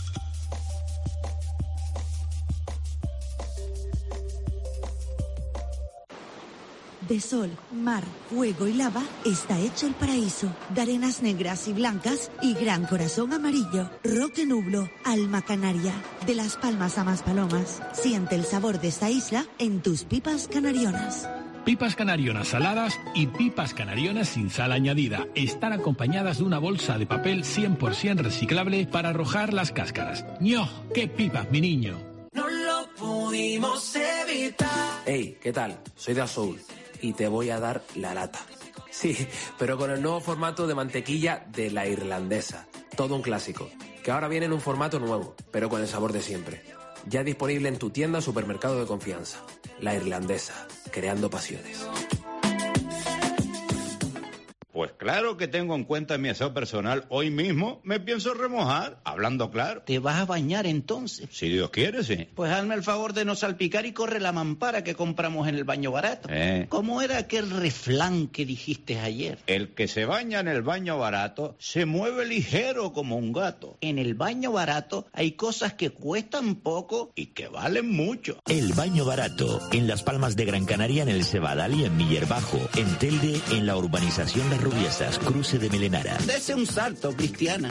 De sol, mar, fuego y lava está hecho el paraíso. De arenas negras y blancas y gran corazón amarillo. Roque Nublo, alma canaria. De Las Palmas a Maspalomas. Siente el sabor de esta isla en tus pipas canarionas. Pipas canarionas saladas y pipas canarionas sin sal añadida. Están acompañadas de una bolsa de papel cien por ciento reciclable para arrojar las cáscaras. ¡Ño! ¡Qué pipas, mi niño! No lo pudimos evitar. Hey, ¿qué tal? Soy de Azul y te voy a dar la lata. Sí, pero con el nuevo formato de mantequilla de la irlandesa. Todo un clásico, que ahora viene en un formato nuevo, pero con el sabor de siempre. Ya disponible en tu tienda o supermercado de confianza. La irlandesa, creando pasiones. Pues claro que tengo en cuenta mi aseo personal. Hoy mismo me pienso remojar, hablando claro. ¿Te vas a bañar entonces? Si Dios quiere, sí. Pues hazme el favor de no salpicar y corre la mampara que compramos en el baño barato. Eh. ¿Cómo era aquel refrán que dijiste ayer? El que se baña en el baño barato se mueve ligero como un gato. En el baño barato hay cosas que cuestan poco y que valen mucho. El baño barato, en Las Palmas de Gran Canaria, en el Cebadal y en Miller Bajo, en Telde, en la urbanización de Rubiesas, cruce de Melenara. Dese un salto, Cristiana.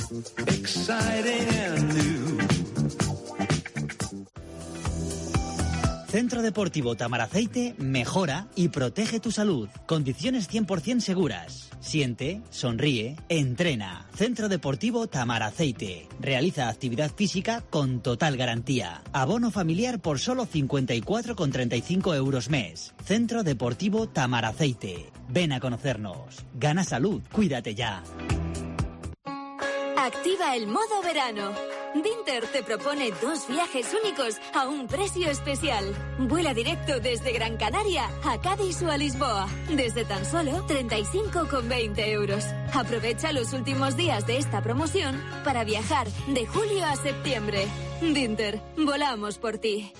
Centro Deportivo Tamaraceite mejora y protege tu salud. Condiciones cien por ciento seguras. Siente, sonríe, entrena. Centro Deportivo Tamaraceite. Realiza actividad física con total garantía. Abono familiar por solo cincuenta y cuatro con treinta y cinco euros mes. Centro Deportivo Tamaraceite. Ven a conocernos. Gana salud, cuídate ya. Activa el modo verano. Dinter te propone dos viajes únicos a un precio especial. Vuela directo desde Gran Canaria a Cádiz o a Lisboa, desde tan solo treinta y cinco con veinte euros. Aprovecha los últimos días de esta promoción para viajar de julio a septiembre. Dinter, volamos por ti.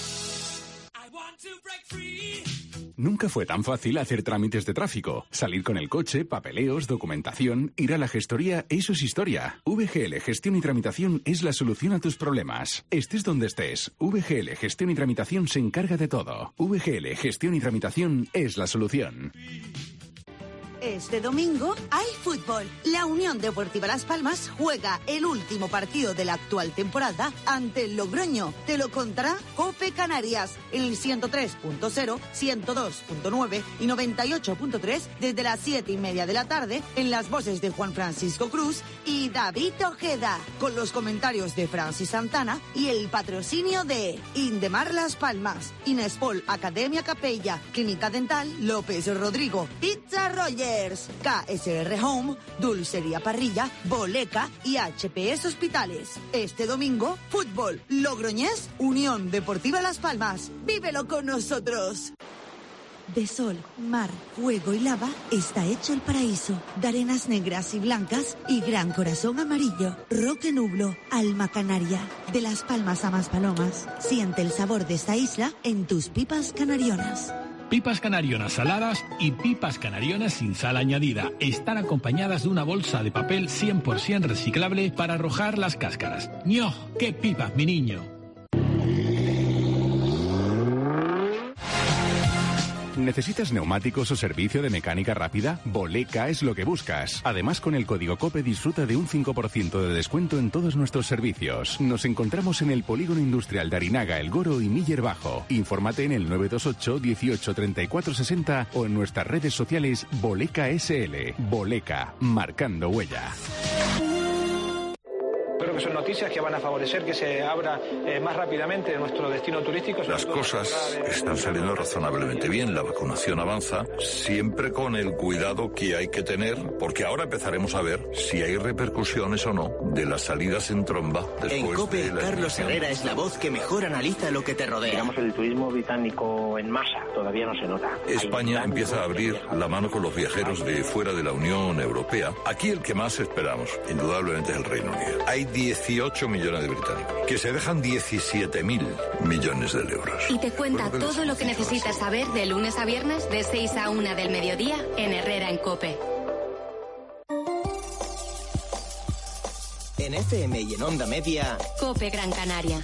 Nunca fue tan fácil hacer trámites de tráfico. Salir con el coche, papeleos, documentación, ir a la gestoría, eso es historia. V G L Gestión y Tramitación es la solución a tus problemas. Estés donde estés, V G L Gestión y Tramitación se encarga de todo. V G L Gestión y Tramitación es la solución. Este domingo hay fútbol. La Unión Deportiva Las Palmas juega el último partido de la actual temporada ante el Logroño. Te lo contará COPE Canarias en el ciento tres punto cero, ciento dos punto nueve y noventa y ocho punto tres desde las siete y media de la tarde en las voces de Juan Francisco Cruz y David Ojeda, con los comentarios de Francis Santana y el patrocinio de Indemar Las Palmas, Inespol Academia Capella, Clínica Dental López Rodrigo, Pizza Roger, K S R Home, Dulcería Parrilla, Boleca y H P S Hospitales. Este domingo, fútbol, Logroñés, Unión Deportiva Las Palmas. ¡Vívelo con nosotros! De sol, mar, fuego y lava está hecho el paraíso. De arenas negras y blancas y gran corazón amarillo. Roque Nublo, alma canaria. De Las Palmas a Maspalomas. Siente el sabor de esta isla en tus pipas canarionas. Pipas canarionas saladas y pipas canarionas sin sal añadida. Están acompañadas de una bolsa de papel cien por ciento reciclable para arrojar las cáscaras. ¡Ño! ¡Qué pipas, mi niño! ¿Necesitas neumáticos o servicio de mecánica rápida? Boleca es lo que buscas. Además, con el código COPE disfruta de un cinco por ciento de descuento en todos nuestros servicios. Nos encontramos en el Polígono Industrial de Arinaga, El Goro y Miller Bajo. Infórmate en el nueve dos ocho, dieciocho, treinta y cuatro sesenta o en nuestras redes sociales Boleca S L. Boleca, marcando huella. Creo que son noticias que van a favorecer que se abra eh, más rápidamente nuestro destino turístico. Las cosas están saliendo razonablemente bien, la vacunación avanza, siempre con el cuidado que hay que tener, porque ahora empezaremos a ver si hay repercusiones o no de las salidas en tromba. En COPE, de Carlos Herrera es la voz que mejor analiza lo que te rodea. Digamos, el turismo británico en masa todavía no se nota. España empieza a abrir la mano con los viajeros de fuera de la Unión Europea. Aquí el que más esperamos, indudablemente, es el Reino Unido. Hay dieciocho millones de británicos, que se dejan diecisiete mil millones de euros. Y te cuenta bueno, todo lo que necesitas saber de lunes a viernes de seis a una del mediodía en Herrera en COPE. En F M y en Onda Media, COPE Gran Canaria.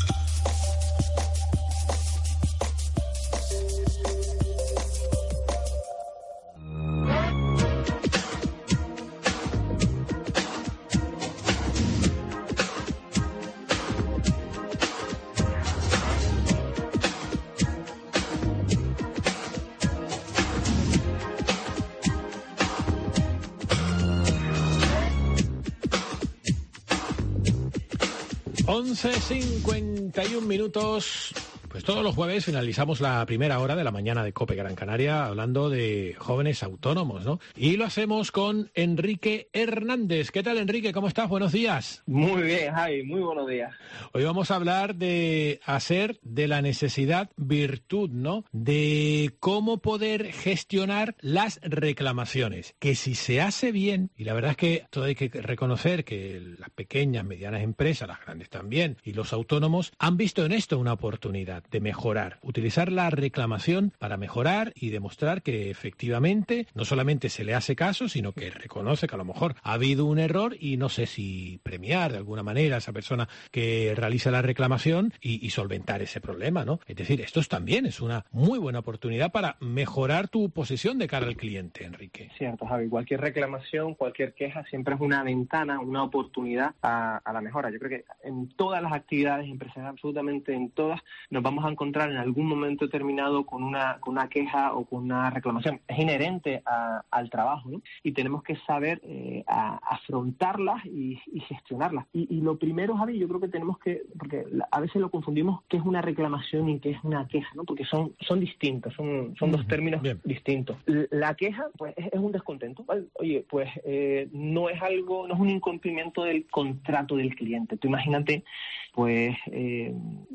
once cincuenta y un minutos. Pues todos los jueves finalizamos la primera hora de la mañana de COPE Gran Canaria hablando de jóvenes autónomos, ¿no? Y lo hacemos con Enrique Hernández. ¿Qué tal, Enrique? ¿Cómo estás? Buenos días. Muy bien, Javi. Muy buenos días. Hoy vamos a hablar de hacer de la necesidad virtud, ¿no? De cómo poder gestionar las reclamaciones. Que si se hace bien, y la verdad es que todo hay que reconocer que las pequeñas, medianas empresas, las grandes también, y los autónomos han visto en esto una oportunidad, oportunidad de mejorar, utilizar la reclamación para mejorar y demostrar que efectivamente no solamente se le hace caso, sino que reconoce que a lo mejor ha habido un error y no sé si premiar de alguna manera a esa persona que realiza la reclamación y, y solventar ese problema, ¿no? Es decir, esto también es una muy buena oportunidad para mejorar tu posición de cara al cliente, Enrique. Cierto, Javi. Cualquier reclamación, cualquier queja siempre es una ventana, una oportunidad a, a la mejora. Yo creo que en todas las actividades empresariales, absolutamente en todas, nos vamos a encontrar en algún momento determinado con una, con una queja o con una reclamación. Es inherente a, al trabajo, ¿no? Y tenemos que saber eh, a, afrontarlas y, y gestionarlas. Y, y lo primero, Javi, yo creo que tenemos que, porque a veces lo confundimos, qué es una reclamación y qué es una queja, ¿no? Porque son, son distintos, son, son dos términos Bien. distintos. La queja, pues, es, es un descontento, ¿vale? Oye, pues eh, no es algo, no es un incumplimiento del contrato del cliente. Tú imagínate, pues eh,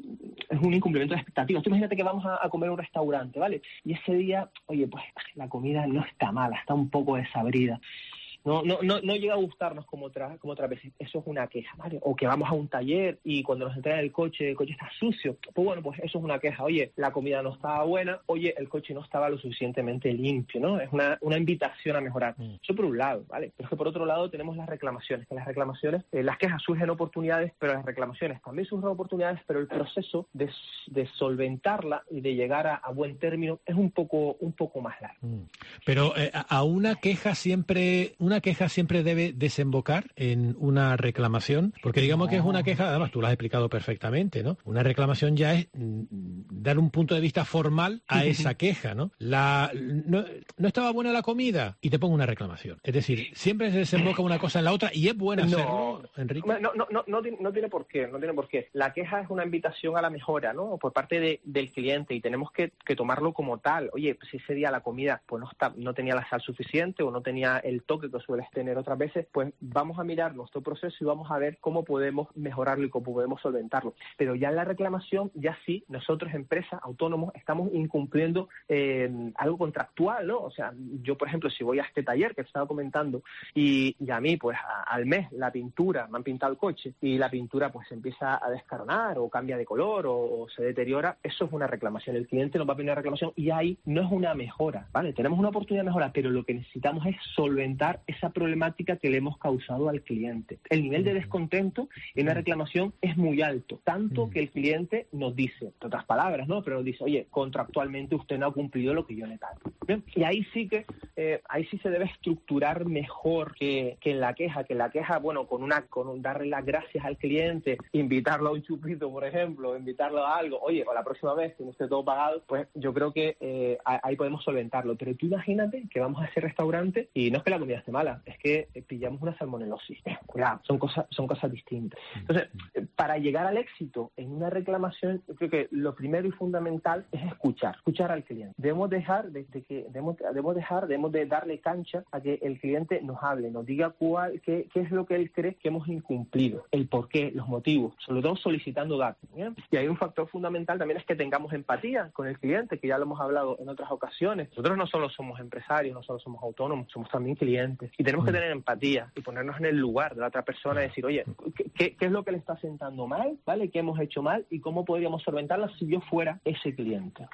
es un incumplimiento de expectativas. Tú imagínate que vamos a, a comer a un restaurante, ¿vale? Y ese día, oye, pues la comida no está mala, está un poco desabrida. No, no, no, no llega a gustarnos como otra, como otras veces. Eso es una queja, ¿vale? O que vamos a un taller y cuando nos entregan el coche, el coche está sucio. Pues bueno, pues eso es una queja. Oye, la comida no estaba buena. Oye, el coche no estaba lo suficientemente limpio, ¿no? Es una, una invitación a mejorar. Mm. Eso por un lado, ¿vale? Pero es que por otro lado tenemos las reclamaciones. Que las reclamaciones, eh, las quejas surgen oportunidades, pero las reclamaciones también surgen oportunidades, pero el proceso de, de solventarla y de llegar a, a buen término es un poco, un poco más largo. Mm. Pero eh, a una queja siempre... Una ¿Una queja siempre debe desembocar en una reclamación? Porque digamos no. que es una queja, además tú lo has explicado perfectamente, ¿no? Una reclamación ya es mm, dar un punto de vista formal a esa queja, ¿no? La, no, no estaba buena la comida y te pongo una reclamación. Es decir, siempre se desemboca una cosa en la otra y es bueno hacerlo, no, Enrique. No, no, no, no, no tiene por qué, no tiene por qué. La queja es una invitación a la mejora, ¿no? Por parte de, del cliente y tenemos que, que tomarlo como tal. Oye, pues si ese día la comida pues no, está, no tenía la sal suficiente o no tenía el toque que sueles tener otras veces, pues vamos a mirar nuestro proceso y vamos a ver cómo podemos mejorarlo y cómo podemos solventarlo. Pero ya en la reclamación, ya sí, nosotros, empresas, autónomos, estamos incumpliendo eh, algo contractual, ¿no? O sea, yo, por ejemplo, si voy a este taller que te estaba comentando y, y a mí, pues, a, al mes, la pintura, me han pintado el coche y la pintura, pues, se empieza a descaronar o cambia de color o, o se deteriora, eso es una reclamación. El cliente nos va a pedir una reclamación y ahí no es una mejora, ¿vale? Tenemos una oportunidad de mejora, pero lo que necesitamos es solventar esa problemática que le hemos causado al cliente. El nivel de descontento en una reclamación es muy alto, tanto que el cliente nos dice, en otras palabras, ¿no? Pero nos dice, oye, contractualmente usted no ha cumplido lo que yo le pago. ¿Bien? Y ahí sí que, eh, ahí sí se debe estructurar mejor que, que en la queja, que en la queja, bueno, con una, con un, darle las gracias al cliente, invitarlo a un chupito, por ejemplo, invitarlo a algo, oye, o la próxima vez tiene usted todo pagado, pues yo creo que eh, ahí podemos solventarlo. Pero tú imagínate que vamos a ese restaurante y no es que la comida esté mala, es que pillamos una salmonelosis. Cuidado, son cosas, son cosas distintas. Entonces, para llegar al éxito en una reclamación, yo creo que lo primero y fundamental es escuchar, escuchar al cliente. Debemos dejar de, de que debemos, debemos dejar, debemos de darle cancha a que el cliente nos hable, nos diga cuál, qué, qué es lo que él cree que hemos incumplido, el por qué, los motivos, sobre todo solicitando datos. ¿Bien? Y hay un factor fundamental también es que tengamos empatía con el cliente, que ya lo hemos hablado en otras ocasiones. Nosotros no solo somos empresarios, no solo somos autónomos, somos también clientes y tenemos que tener empatía y ponernos en el lugar de la otra persona y decir, oye, ¿qué, qué es lo que le está sentando mal? ¿Vale? ¿Qué hemos hecho mal? ¿Y cómo podríamos solventarlo si yo fuera ese cliente?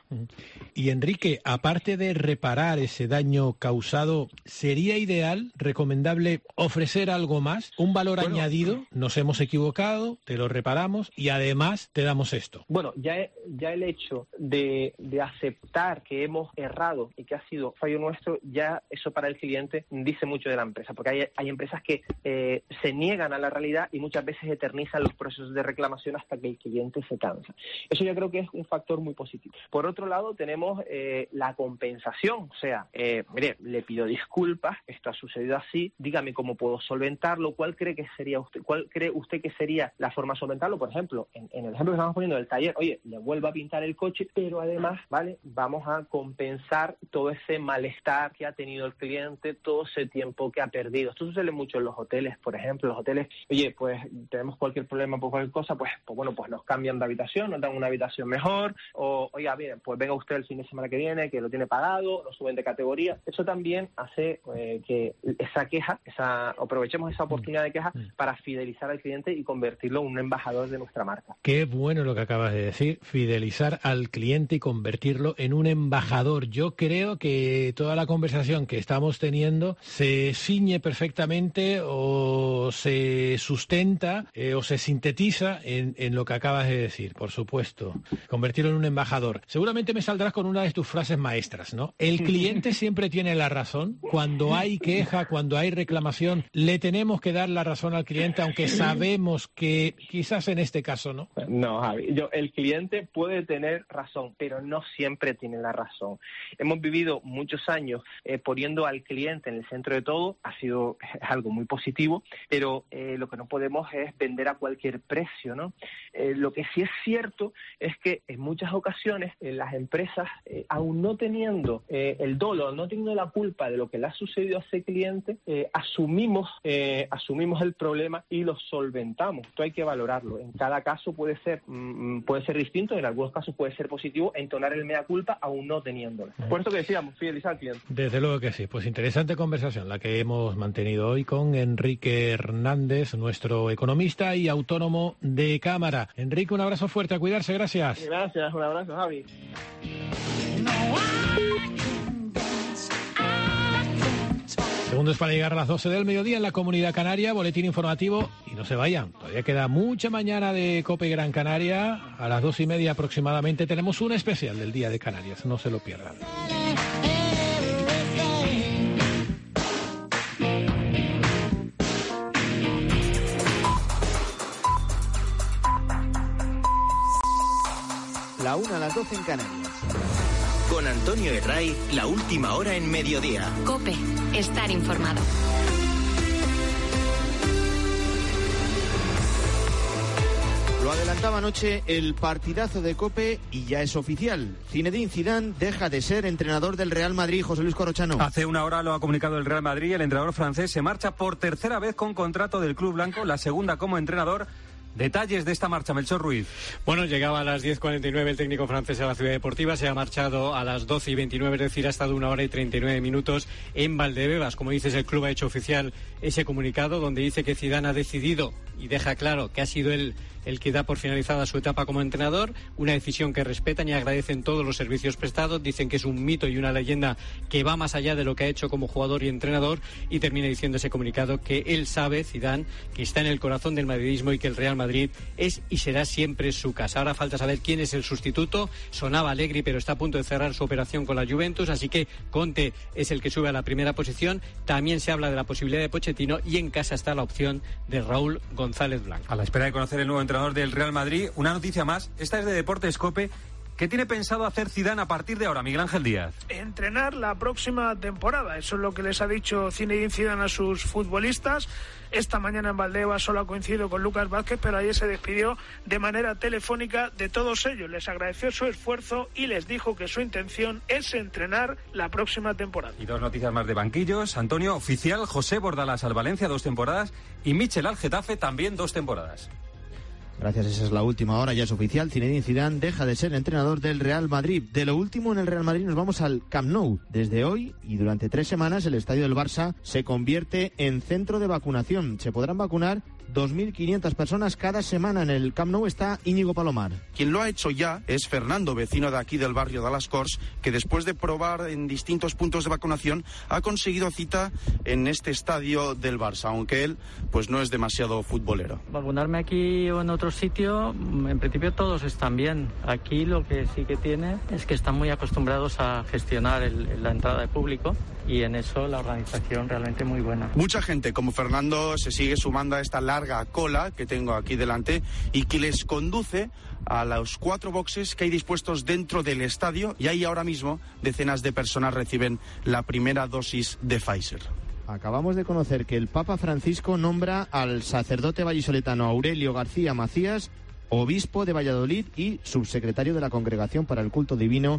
Y Enrique, aparte de reparar ese daño causado, ¿sería ideal, recomendable ofrecer algo más? ¿Un valor bueno, añadido? Nos hemos equivocado, te lo reparamos y además te damos esto. Bueno, ya, ya el hecho de, de aceptar que hemos errado y que ha sido fallo nuestro, ya eso para el cliente dice mucho de la empresa, porque hay, hay empresas que eh, se niegan a la realidad y muchas veces eternizan los procesos de reclamación hasta que el cliente se cansa. Eso yo creo que es un factor muy positivo. Por otro lado, tenemos eh, la compensación, o sea, eh, mire, le pido disculpas, esto ha sucedido así, dígame cómo puedo solventarlo, cuál cree que sería usted, cuál cree usted que sería la forma de solventarlo. Por ejemplo, en, en el ejemplo que estamos poniendo del taller, oye, le vuelvo a pintar el coche, pero además, ¿vale? Vamos a compensar todo ese malestar que ha tenido el cliente, todo ese tiempo que ha perdido. Esto sucede mucho en los hoteles, por ejemplo, los hoteles, oye, pues tenemos cualquier problema por cualquier cosa, pues, pues bueno, pues nos cambian de habitación, nos dan una habitación mejor, o oiga, bien, pues venga usted el fin de semana que viene, que lo tiene pagado, nos suben de categoría. Eso eso también hace eh, que esa queja, esa aprovechemos esa oportunidad de queja para fidelizar al cliente y convertirlo en un embajador de nuestra marca. Qué bueno lo que acabas de decir, fidelizar al cliente y convertirlo en un embajador. Yo creo que toda la conversación que estamos teniendo se ciñe perfectamente o se sustenta eh, o se sintetiza en, en lo que acabas de decir, por supuesto. Convertirlo en un embajador. Seguramente me saldrás con una de tus frases maestras, ¿no? El cliente siempre tiene la razón. Cuando hay queja, cuando hay reclamación, le tenemos que dar la razón al cliente, aunque sabemos que quizás en este caso no. No, Javi, yo, el cliente puede tener razón, pero no siempre tiene la razón. Hemos vivido muchos años eh, poniendo al cliente en el centro de todo, ha sido algo muy positivo, pero eh, lo que no podemos es vender a cualquier precio, ¿no? Eh, lo que sí es cierto es que en muchas ocasiones eh, las empresas, eh, aún no teniendo eh, el dolo, no teniendo la culpa de lo que le ha sucedido a ese cliente, eh, asumimos, eh, asumimos el problema y lo solventamos. Esto hay que valorarlo. En cada caso puede ser, mm, puede ser distinto, en algunos casos puede ser positivo, entonar el mea culpa aún no teniéndolo. Por esto que decíamos, fidelizar al cliente. Desde luego que sí. Pues interesante conversación la que hemos mantenido hoy con Enrique Hernández, nuestro economista y autónomo de cámara. Enrique, un abrazo fuerte, a cuidarse, gracias. Gracias, un abrazo, Javi. Segundos para llegar a las doce del mediodía en la Comunidad Canaria, boletín informativo, y no se vayan, todavía queda mucha mañana de COPE Gran Canaria, a las dos y media aproximadamente tenemos un especial del Día de Canarias, no se lo pierdan. La una a las doce en Canarias. Con Antonio Herray, la última hora en mediodía. COPE, estar informado. Lo adelantaba anoche el partidazo de COPE y ya es oficial. Zinedine Zidane deja de ser entrenador del Real Madrid. José Luis Corrochano. Hace una hora lo ha comunicado el Real Madrid. El entrenador francés se marcha por tercera vez con contrato del club blanco, la segunda como entrenador. Detalles de esta marcha, Melchor Ruiz. Bueno, llegaba a las diez cuarenta y nueve el técnico francés a la Ciudad Deportiva, se ha marchado a las doce y veintinueve, es decir, ha estado una hora y treinta y nueve minutos en Valdebebas. Como dices, el club ha hecho oficial ese comunicado donde dice que Zidane ha decidido y deja claro que ha sido él el que da por finalizada su etapa como entrenador, una decisión que respetan y agradecen todos los servicios prestados, dicen que es un mito y una leyenda que va más allá de lo que ha hecho como jugador y entrenador, y termina diciendo ese comunicado que él sabe, Zidane, que está en el corazón del madridismo y que el Real Madrid es y será siempre su casa. Ahora falta saber quién es el sustituto. Sonaba Allegri, pero está a punto de cerrar su operación con la Juventus, así que Conte es el que sube a la primera posición. También se habla de la posibilidad de Pochettino y en casa está la opción de Raúl González Blanco. A la espera de conocer el nuevo entrenador del Real Madrid, una noticia más, esta es de Deportes COPE. ¿Qué tiene pensado hacer Zidane a partir de ahora, Miguel Ángel Díaz? Entrenar la próxima temporada, eso es lo que les ha dicho Zinedine Zidane a sus futbolistas. Esta mañana en Valdebebas solo ha coincidido con Lucas Vázquez, pero ayer se despidió de manera telefónica de todos ellos. Les agradeció su esfuerzo y les dijo que su intención es entrenar la próxima temporada. Y dos noticias más de banquillos. Antonio, oficial, José Bordalás al Valencia, dos temporadas, y Michel al Getafe, también dos temporadas. Gracias, esa es la última hora, ya es oficial. Zinedine Zidane deja de ser entrenador del Real Madrid. De lo último en el Real Madrid nos vamos al Camp Nou. Desde hoy y durante tres semanas el estadio del Barça se convierte en centro de vacunación. Se podrán vacunar dos mil quinientas personas cada semana. En el Camp Nou está Íñigo Palomar. Quien lo ha hecho ya es Fernando, vecino de aquí del barrio de Las Corts, que después de probar en distintos puntos de vacunación ha conseguido cita en este estadio del Barça, aunque él pues no es demasiado futbolero. Vacunarme aquí o en otro sitio, en principio todos están bien. Aquí lo que sí que tiene es que están muy acostumbrados a gestionar el, la entrada de público, y en eso la organización realmente muy buena. Mucha gente como Fernando se sigue sumando a esta larga cola que tengo aquí delante y que les conduce a los cuatro boxes que hay dispuestos dentro del estadio, y ahí ahora mismo decenas de personas reciben la primera dosis de Pfizer. Acabamos de conocer que el Papa Francisco nombra al sacerdote vallisoletano Aurelio García Macías obispo de Valladolid y subsecretario de la Congregación para el Culto Divino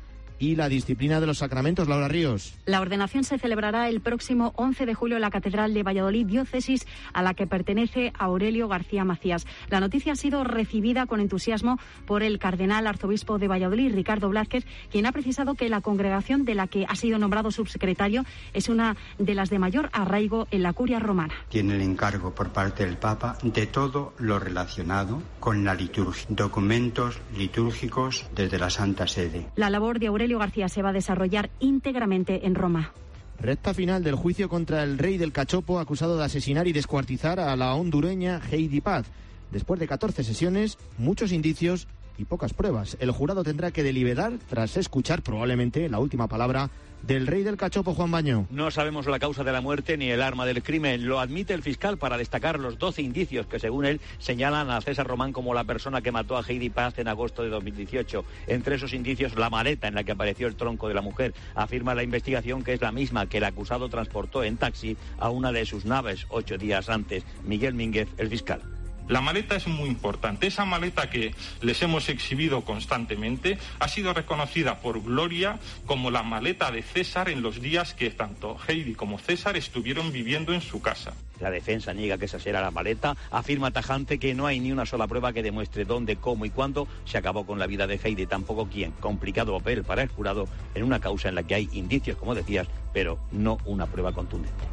y la disciplina de los sacramentos. Laura Ríos. La ordenación se celebrará el próximo once de julio en la Catedral de Valladolid, diócesis a la que pertenece Aurelio García Macías. La noticia ha sido recibida con entusiasmo por el cardenal arzobispo de Valladolid, Ricardo Blázquez, quien ha precisado que la congregación de la que ha sido nombrado subsecretario es una de las de mayor arraigo en la curia romana. Tiene el encargo por parte del Papa de todo lo relacionado con la liturgia, documentos litúrgicos desde la Santa Sede. La labor de Aurelio García se va a desarrollar íntegramente en Roma. Recta final del juicio contra el rey del cachopo acusado de asesinar y descuartizar a la hondureña Heidi Paz. Después de catorce sesiones, muchos indicios y pocas pruebas. El jurado tendrá que deliberar tras escuchar probablemente la última palabra del rey del cachopo, Juan Baño. No sabemos la causa de la muerte ni el arma del crimen. Lo admite el fiscal para destacar los doce indicios que, según él, señalan a César Román como la persona que mató a Heidi Paz en agosto de dos mil dieciocho. Entre esos indicios, la maleta en la que apareció el tronco de la mujer. Afirma la investigación que es la misma que el acusado transportó en taxi a una de sus naves ocho días antes. Miguel Mínguez, el fiscal. La maleta es muy importante. Esa maleta que les hemos exhibido constantemente ha sido reconocida por Gloria como la maleta de César en los días que tanto Heidi como César estuvieron viviendo en su casa. La defensa niega que esa será la maleta, afirma tajante que no hay ni una sola prueba que demuestre dónde, cómo y cuándo se acabó con la vida de Heidi, tampoco quién. Complicado papel para el jurado en una causa en la que hay indicios, como decías, pero no una prueba contundente.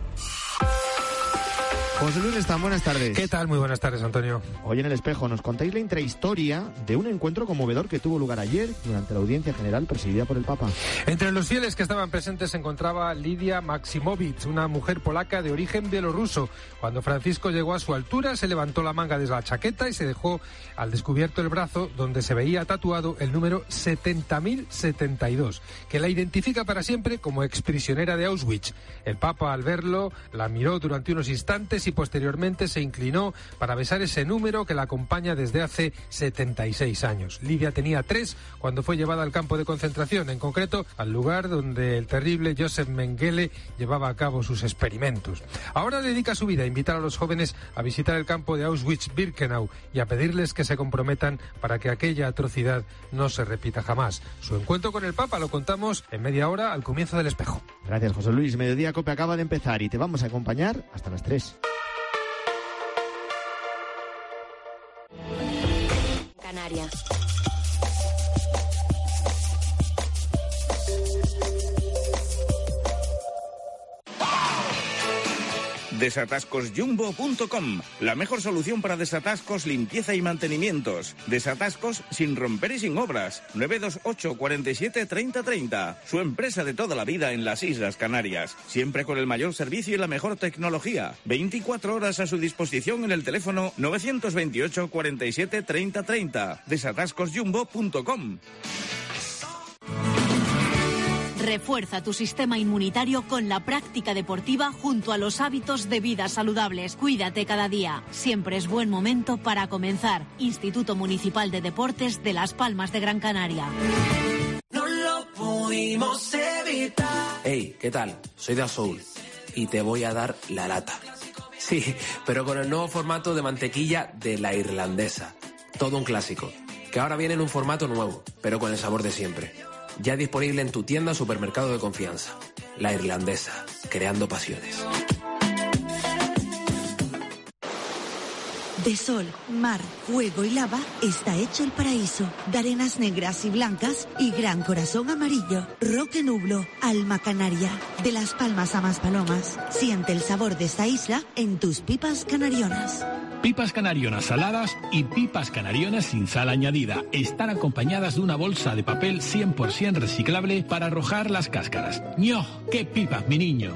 José Luis Están, buenas tardes. ¿Qué tal? Muy buenas tardes, Antonio. Hoy en El Espejo nos contáis la intrahistoria de un encuentro conmovedor que tuvo lugar ayer durante la audiencia general presidida por el Papa. Entre los fieles que estaban presentes se encontraba Lidia Maximowicz, una mujer polaca de origen bielorruso. Cuando Francisco llegó a su altura, se levantó la manga de la chaqueta y se dejó al descubierto el brazo, donde se veía tatuado el número setenta mil setenta y dos, que la identifica para siempre como exprisionera de Auschwitz. El Papa, al verlo, la miró durante unos instantes y posteriormente se inclinó para besar ese número que la acompaña desde hace setenta y seis años. Lidia tenía tres cuando fue llevada al campo de concentración, en concreto al lugar donde el terrible Josef Mengele llevaba a cabo sus experimentos. Ahora dedica su vida a invitar a los jóvenes a visitar el campo de Auschwitz-Birkenau y a pedirles que se comprometan para que aquella atrocidad no se repita jamás. Su encuentro con el Papa lo contamos en media hora al comienzo del Espejo. Gracias, José Luis. Mediodía Cope acaba de empezar y te vamos a acompañar hasta las tres. Canarias. desatascos jumbo punto com, la mejor solución para desatascos, limpieza y mantenimientos. Desatascos sin romper y sin obras. nueve dos ocho, cuarenta y siete, treinta, treinta. Su empresa de toda la vida en las Islas Canarias. Siempre con el mayor servicio y la mejor tecnología. veinticuatro horas a su disposición en el teléfono nueve dos ocho, cuarenta y siete, treinta, treinta. desatascos jumbo punto com. Refuerza tu sistema inmunitario con la práctica deportiva junto a los hábitos de vida saludables. Cuídate cada día. Siempre es buen momento para comenzar. Instituto Municipal de Deportes de Las Palmas de Gran Canaria. No lo pudimos evitar. Hey, ¿qué tal? Soy Da Soul y te voy a dar la lata. Sí, pero con el nuevo formato de mantequilla de La Irlandesa. Todo un clásico, que ahora viene en un formato nuevo, pero con el sabor de siempre. Ya disponible en tu tienda o supermercado de confianza. La Irlandesa, creando pasiones. De sol, mar, fuego y lava está hecho el paraíso. De arenas negras y blancas y gran corazón amarillo. Roque Nublo, alma canaria. De Las Palmas a Maspalomas. Siente el sabor de esta isla en tus pipas canarionas. Pipas canarionas saladas y pipas canarionas sin sal añadida. Están acompañadas de una bolsa de papel cien por ciento reciclable para arrojar las cáscaras. ¡Ño! ¡Qué pipas, mi niño!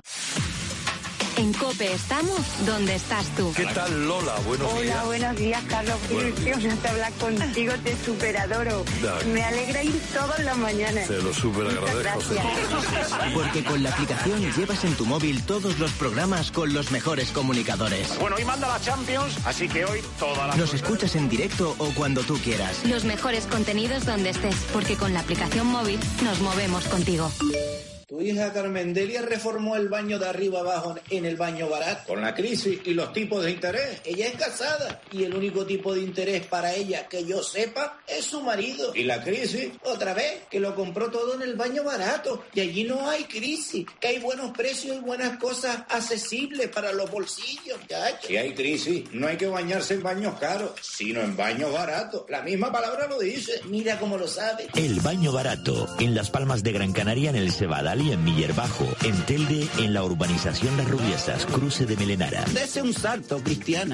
En COPE estamos donde estás tú. ¿Qué tal, Lola? Buenos Hola, días. Hola, buenos días, Carlos. Qué ilusión de hablar contigo, te superadoro. Dale. Me alegra ir todas las mañanas. Te lo súper agradezco. Porque con la aplicación llevas en tu móvil todos los programas con los mejores comunicadores. Bueno, hoy manda la Champions, así que hoy toda la... Los escuchas en directo o cuando tú quieras. Los mejores contenidos donde estés, porque con la aplicación móvil nos movemos contigo. Tu hija Carmen Delia reformó el baño de arriba abajo en el baño barato. Con la crisis y los tipos de interés. Ella es casada y el único tipo de interés para ella que yo sepa es su marido. Y la crisis, otra vez, que lo compró todo en el baño barato. Y allí no hay crisis, que hay buenos precios y buenas cosas accesibles para los bolsillos, muchachos. Si hay crisis, no hay que bañarse en baños caros, sino en baños baratos. La misma palabra lo dice. Mira cómo lo sabe. El baño barato, en Las Palmas de Gran Canaria, en el Cebadal y en Miller Bajo. En Telde, en la urbanización Las Rubiesas, cruce de Melenara. Dese un salto, Cristiana.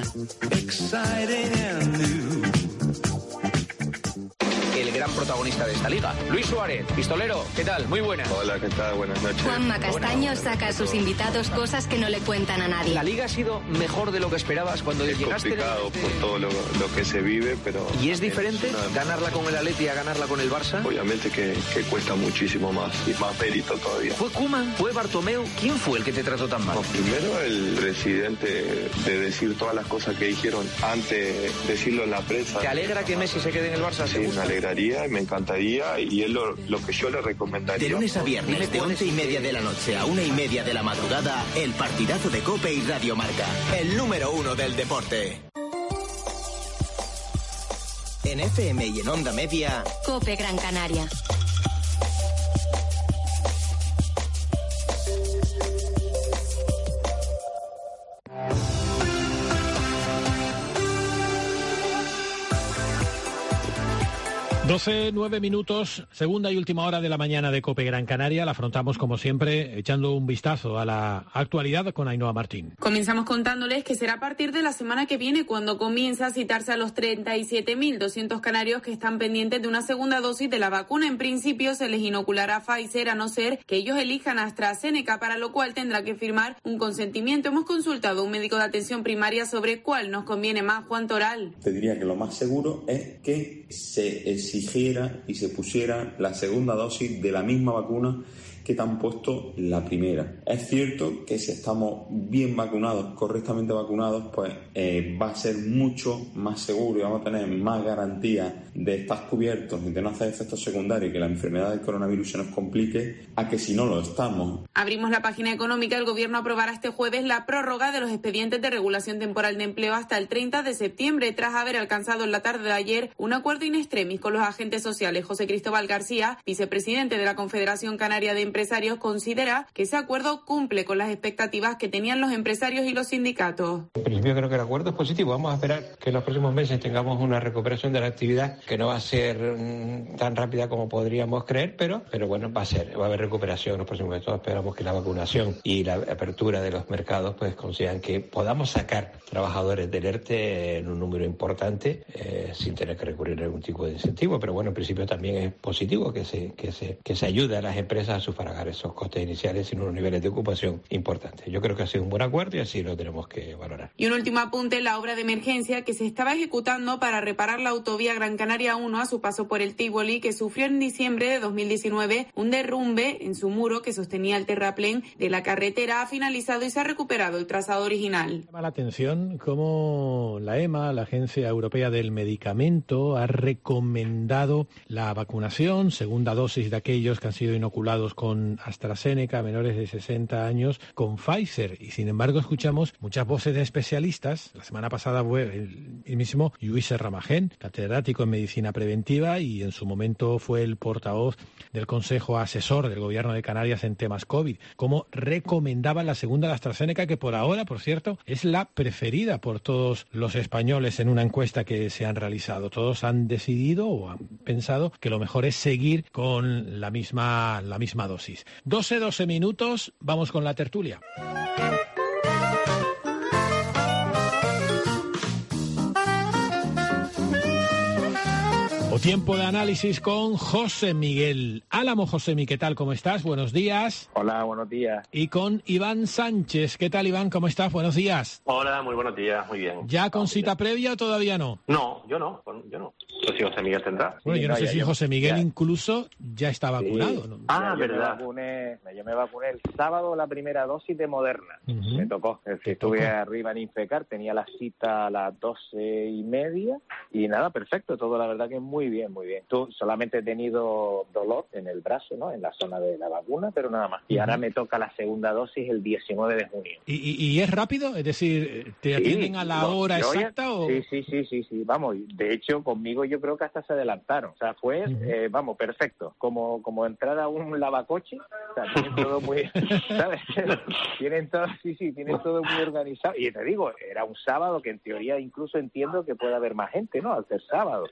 El gran protagonista de esta liga, Luis Suárez, pistolero, ¿qué tal? Muy buenas. Hola, ¿qué tal? Buenas noches. Juanma Castaño saca a sus invitados cosas que no le cuentan a nadie. ¿La liga ha sido mejor de lo que esperabas cuando es llegaste? Es complicado por todo lo, lo que se vive, pero... ¿Y es diferente ganarla con el Atleti a ganarla con el Barça? Obviamente que, que cuesta muchísimo más y más mérito todavía. ¿Fue Koeman? ¿Fue Bartomeu? ¿Quién fue el que te trató tan mal? No, primero el presidente de decir todas las cosas que dijeron antes de decirlo en la prensa. ¿Te alegra que Messi se quede en el Barça? Sí, me alegraría y me encantaría y es lo, lo que yo le recomendaría. De lunes a viernes, de once y media de la noche a una y media de la madrugada, el partidazo de COPE y Radio Marca, el número uno del deporte. En F M y en Onda Media, COPE Gran Canaria. doce, nueve minutos, segunda y última hora de la mañana de COPE Gran Canaria. La afrontamos, como siempre, echando un vistazo a la actualidad con Ainhoa Martín. Comenzamos contándoles que será a partir de la semana que viene cuando comienza a citarse a los treinta y siete mil doscientos canarios que están pendientes de una segunda dosis de la vacuna. En principio se les inoculará Pfizer, a no ser que ellos elijan AstraZeneca, para lo cual tendrá que firmar un consentimiento. Hemos consultado a un médico de atención primaria sobre cuál nos conviene más. Juan Toral. Te diría que lo más seguro es que se exigiera y se pusiera la segunda dosis de la misma vacuna que te han puesto la primera. Es cierto que si estamos bien vacunados, correctamente vacunados, pues eh, va a ser mucho más seguro y vamos a tener más garantía de estar cubiertos y de no hacer efectos secundarios y que la enfermedad del coronavirus se nos complique a que si no lo estamos. Abrimos la página económica. El Gobierno aprobará este jueves la prórroga de los expedientes de regulación temporal de empleo hasta el treinta de septiembre, tras haber alcanzado en la tarde de ayer un acuerdo in extremis con los agentes sociales. José Cristóbal García, vicepresidente de la Confederación Canaria de Empresarios, considera que ese acuerdo cumple con las expectativas que tenían los empresarios y los sindicatos. En principio creo que el acuerdo es positivo. Vamos a esperar que en los próximos meses tengamos una recuperación de la actividad que no va a ser mmm, tan rápida como podríamos creer, pero, pero bueno, va a ser, va a haber recuperación en los próximos meses. Todos esperamos que la vacunación y la apertura de los mercados pues consigan que podamos sacar trabajadores del ERTE en un número importante eh, sin tener que recurrir a algún tipo de incentivo. Pero bueno, en principio también es positivo que se, que se, que se ayude a las empresas a sufragar esos costes iniciales y unos niveles de ocupación importantes. Yo creo que ha sido un buen acuerdo y así lo tenemos que valorar. Y un último apunte: la obra de emergencia que se estaba ejecutando para reparar la autovía Gran Canaria uno a su paso por el Tívoli, que sufrió en diciembre de dos mil diecinueve un derrumbe en su muro que sostenía el terraplén de la carretera, ha finalizado y se ha recuperado el trazado original. Llama la atención cómo la EMA, la Agencia Europea del Medicamento, ha recomendado la vacunación, segunda dosis de aquellos que han sido inoculados con AstraZeneca, menores de sesenta años, con Pfizer. Y sin embargo escuchamos muchas voces de especialistas. La semana pasada fue el, el mismo Lluís Ramagén, catedrático en medicina preventiva y en su momento fue el portavoz del Consejo Asesor del Gobierno de Canarias en temas COVID, como recomendaba la segunda de AstraZeneca, que por ahora, por cierto, es la preferida por todos los españoles en una encuesta que se han realizado. Todos han decidido o han pensado que lo mejor es seguir con la misma, la misma dosis. doce, doce minutos, vamos con la tertulia. O tiempo de análisis con José Miguel Álamo. José Miguel, ¿qué tal? ¿Cómo estás? Buenos días. Hola, buenos días. Y con Iván Sánchez. ¿Qué tal, Iván? ¿Cómo estás? Buenos días. Hola, muy buenos días, muy bien. ¿Ya con cita previa o todavía no? No, yo no, yo no. Pues si José Miguel tendrá. Bueno, sí, yo no, no sé si yo, José Miguel ya. incluso ya está vacunado, Sí. ¿no? Ah, yo verdad. Me vacuné, yo me vacuné el sábado la primera dosis de Moderna. Uh-huh. Me tocó. Es decir, estuve tocó? arriba en Infecar, tenía la cita a las doce y media y nada, perfecto. Todo la verdad que muy bien, muy bien. Tú solamente he tenido dolor en el brazo, ¿no? En la zona de la vacuna, pero nada más. Y uh-huh. ahora me toca la segunda dosis el diecinueve de junio. ¿Y, y, y es rápido? Es decir, ¿te atienden sí, a la no, hora exacta ya, o...? Sí, sí, sí, sí, sí. Vamos, de hecho, conmigo yo creo que hasta se adelantaron. O sea, fue, uh-huh. eh, vamos, perfecto. Como como entrar a un lavacoche. O sea, tienen todo muy... ¿Sabes? tienen todo, sí, sí, tienen todo muy organizado. Y te digo, era un sábado que en teoría incluso entiendo que puede haber más gente, ¿no? Al ser sábado.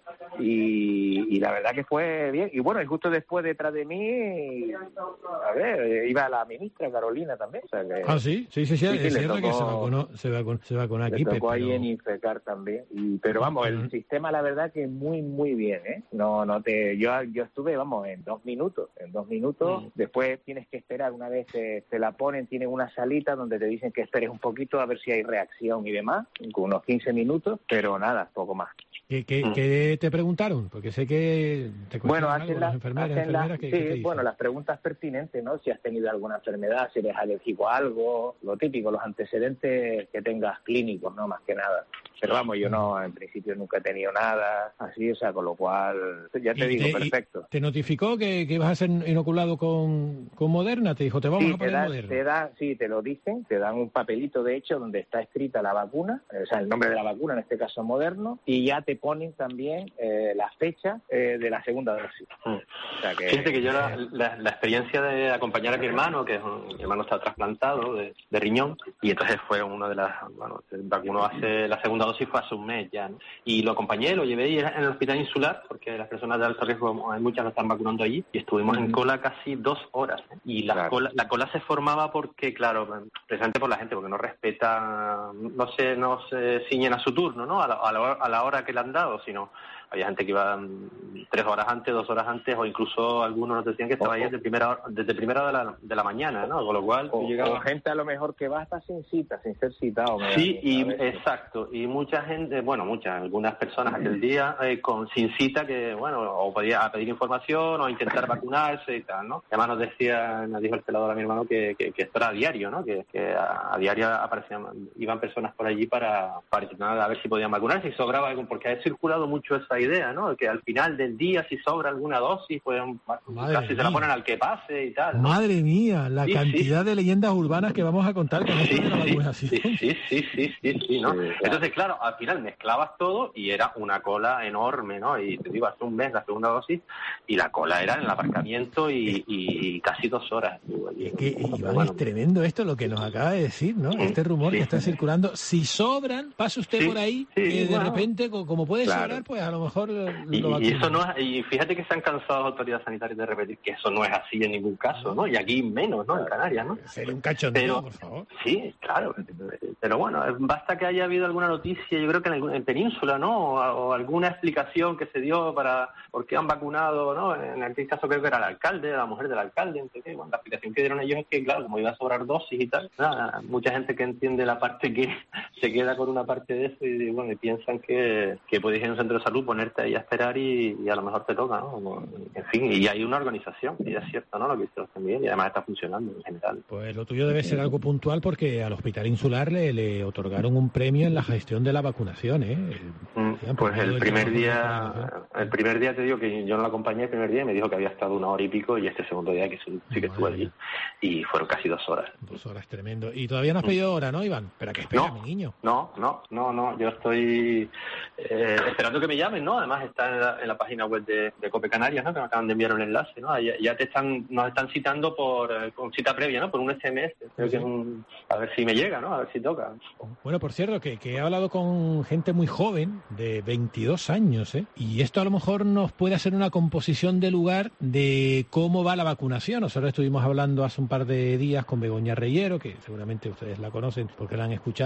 Y, y la verdad que fue bien. Y bueno, y justo después detrás de mí, a ver, iba la ministra Carolina también. O sea que, ah, sí, sí, sí, sí, sí es cierto tocó, que se vacunó, se vacunó, se vacunó aquí. Le tocó pero... ahí en Infecar también. Y, pero vamos, el uh-huh. sistema la verdad que muy, muy bien, ¿eh? No, no te, yo, yo estuve, vamos, en dos minutos, en dos minutos. Uh-huh. Después tienes que esperar, una vez te, te la ponen, tienen una salita donde te dicen que esperes un poquito a ver si hay reacción y demás, con unos quince minutos, pero nada, poco más. ¿Qué, qué, mm. ¿qué te preguntaron? Porque sé que te bueno, hacen las enfermeras, hacen enfermeras la, ¿qué, sí, ¿qué te bueno, las preguntas pertinentes, ¿no? Si has tenido alguna enfermedad, si eres alérgico a algo, lo típico, los antecedentes que tengas clínicos, ¿no? Más que nada. Pero vamos, yo no, en principio nunca he tenido nada así, o sea, con lo cual, ya te digo, te, perfecto. ¿Te notificó que, que ibas a ser inoculado con, con Moderna? ¿Te dijo, te vamos sí, a poner te da, Moderna? Te da, sí, te lo dicen, te dan un papelito, de hecho, donde está escrita la vacuna, o sea, el nombre de la vacuna, en este caso Moderno, y ya te ponen también eh, la fecha eh, de la segunda dosis. Mm. O sea que, Fíjate que yo la, la, la experiencia de acompañar a mi hermano, que es un, mi hermano está trasplantado de, de riñón, y entonces fue una de las, bueno, vacunó hace, la segunda dosis fue hace un mes ya, ¿no? Y lo acompañé, lo llevé en el hospital insular, porque las personas de alto riesgo, hay muchas lo están vacunando allí, y estuvimos mm. en cola casi dos horas, ¿eh? Y la, claro. cola, la cola se formaba porque, claro, precisamente por la gente, porque no respeta, no se, no se ciñen a su turno, ¿no? A la, a la, a la hora que le han dado, sino había gente que iba tres horas antes, dos horas antes, o incluso algunos nos decían que estaba ahí desde primera hora, desde primera hora de la, de la mañana, ¿no? Con lo cual o, llegaba... o gente a lo mejor que va hasta sin cita, sin ser citado. Sí, y exacto, y mucha gente, bueno, muchas, algunas personas aquel día eh, con sin cita que, bueno, o podía pedir información o intentar vacunarse y tal, ¿no? Además nos decía, nos dijo el celador a mi hermano que, que, que esto era a diario, ¿no? Que, que a, a diario aparecían, iban personas por allí para, para intentar a ver si podían vacunarse y sobraba algo, porque ha circulado mucho esa idea, ¿no? Que al final del día, si sobra alguna dosis, pues Madre casi mía. se la ponen al que pase y tal, ¿no? Madre mía, la sí, cantidad sí. de leyendas urbanas que vamos a contar con esto sí, de la vacunación. Sí, sí, sí, sí, sí, sí, ¿no? Entonces, claro, al final mezclabas todo y era una cola enorme, ¿no? Y te digo, hace un mes la segunda dosis y la cola era en el aparcamiento y, y casi dos horas. Es que, Iván, bueno, es tremendo esto lo que nos acaba de decir, ¿no? Este rumor sí. que está circulando. Si sobran, pase usted sí, por ahí, sí, que de bueno, repente, como puede claro. sobrar, pues a lo mejor y, lo y eso no es, y fíjate que se han cansado las autoridades sanitarias de repetir que eso no es así en ningún caso, ¿no? Y aquí menos, ¿no? En Canarias, ¿no? Sería un cachondeo, pero, por favor. Sí, claro. Pero bueno, basta que haya habido alguna noticia, yo creo que en, en Península, ¿no? O, o alguna explicación que se dio para por qué han vacunado, ¿no? En aquel caso creo que era el alcalde, la mujer del alcalde, entonces, bueno, la explicación que dieron ellos es que, claro, como iba a sobrar dosis y tal, nada, mucha gente que entiende la parte que se queda con una parte de eso y, bueno, y piensan que, que puedes ir a un centro de salud, ponerte ahí a esperar y, y a lo mejor te toca, ¿no? En fin, y hay una organización, y es cierto, ¿no? Lo que hicieron también, y además está funcionando en general. Pues lo tuyo debe ser algo puntual porque al Hospital Insular le, le otorgaron un premio en la gestión de la vacunación, ¿eh? Mm, pues el primer día, el primer día te digo que yo no la acompañé el primer día y me dijo que había estado una hora y pico y este segundo día que sí, sí que estuve allí y fueron casi dos horas. Dos horas, tremendo. Y todavía no has pedido hora, ¿no, Iván? Pero que espera, no, mi niño. No, no, no, no, yo estoy eh, esperando que me llamen, ¿no? Además está en la, en la página web de, de Cope Canarias, ¿no? Que me acaban de enviar un enlace, ¿no? Ya, ya te están, nos están citando por eh, con cita previa, ¿no? Por un S M S. Creo sí. que es un, a ver si me llega, ¿no? A ver si toca. Bueno, por cierto, que, que he hablado con gente muy joven, de veintidós años, ¿eh? Y esto a lo mejor nos puede hacer una composición de lugar de cómo va la vacunación. Nosotros estuvimos hablando hace un par de días con Begoña Reyero, que seguramente ustedes la conocen porque la han escuchado, la han sentido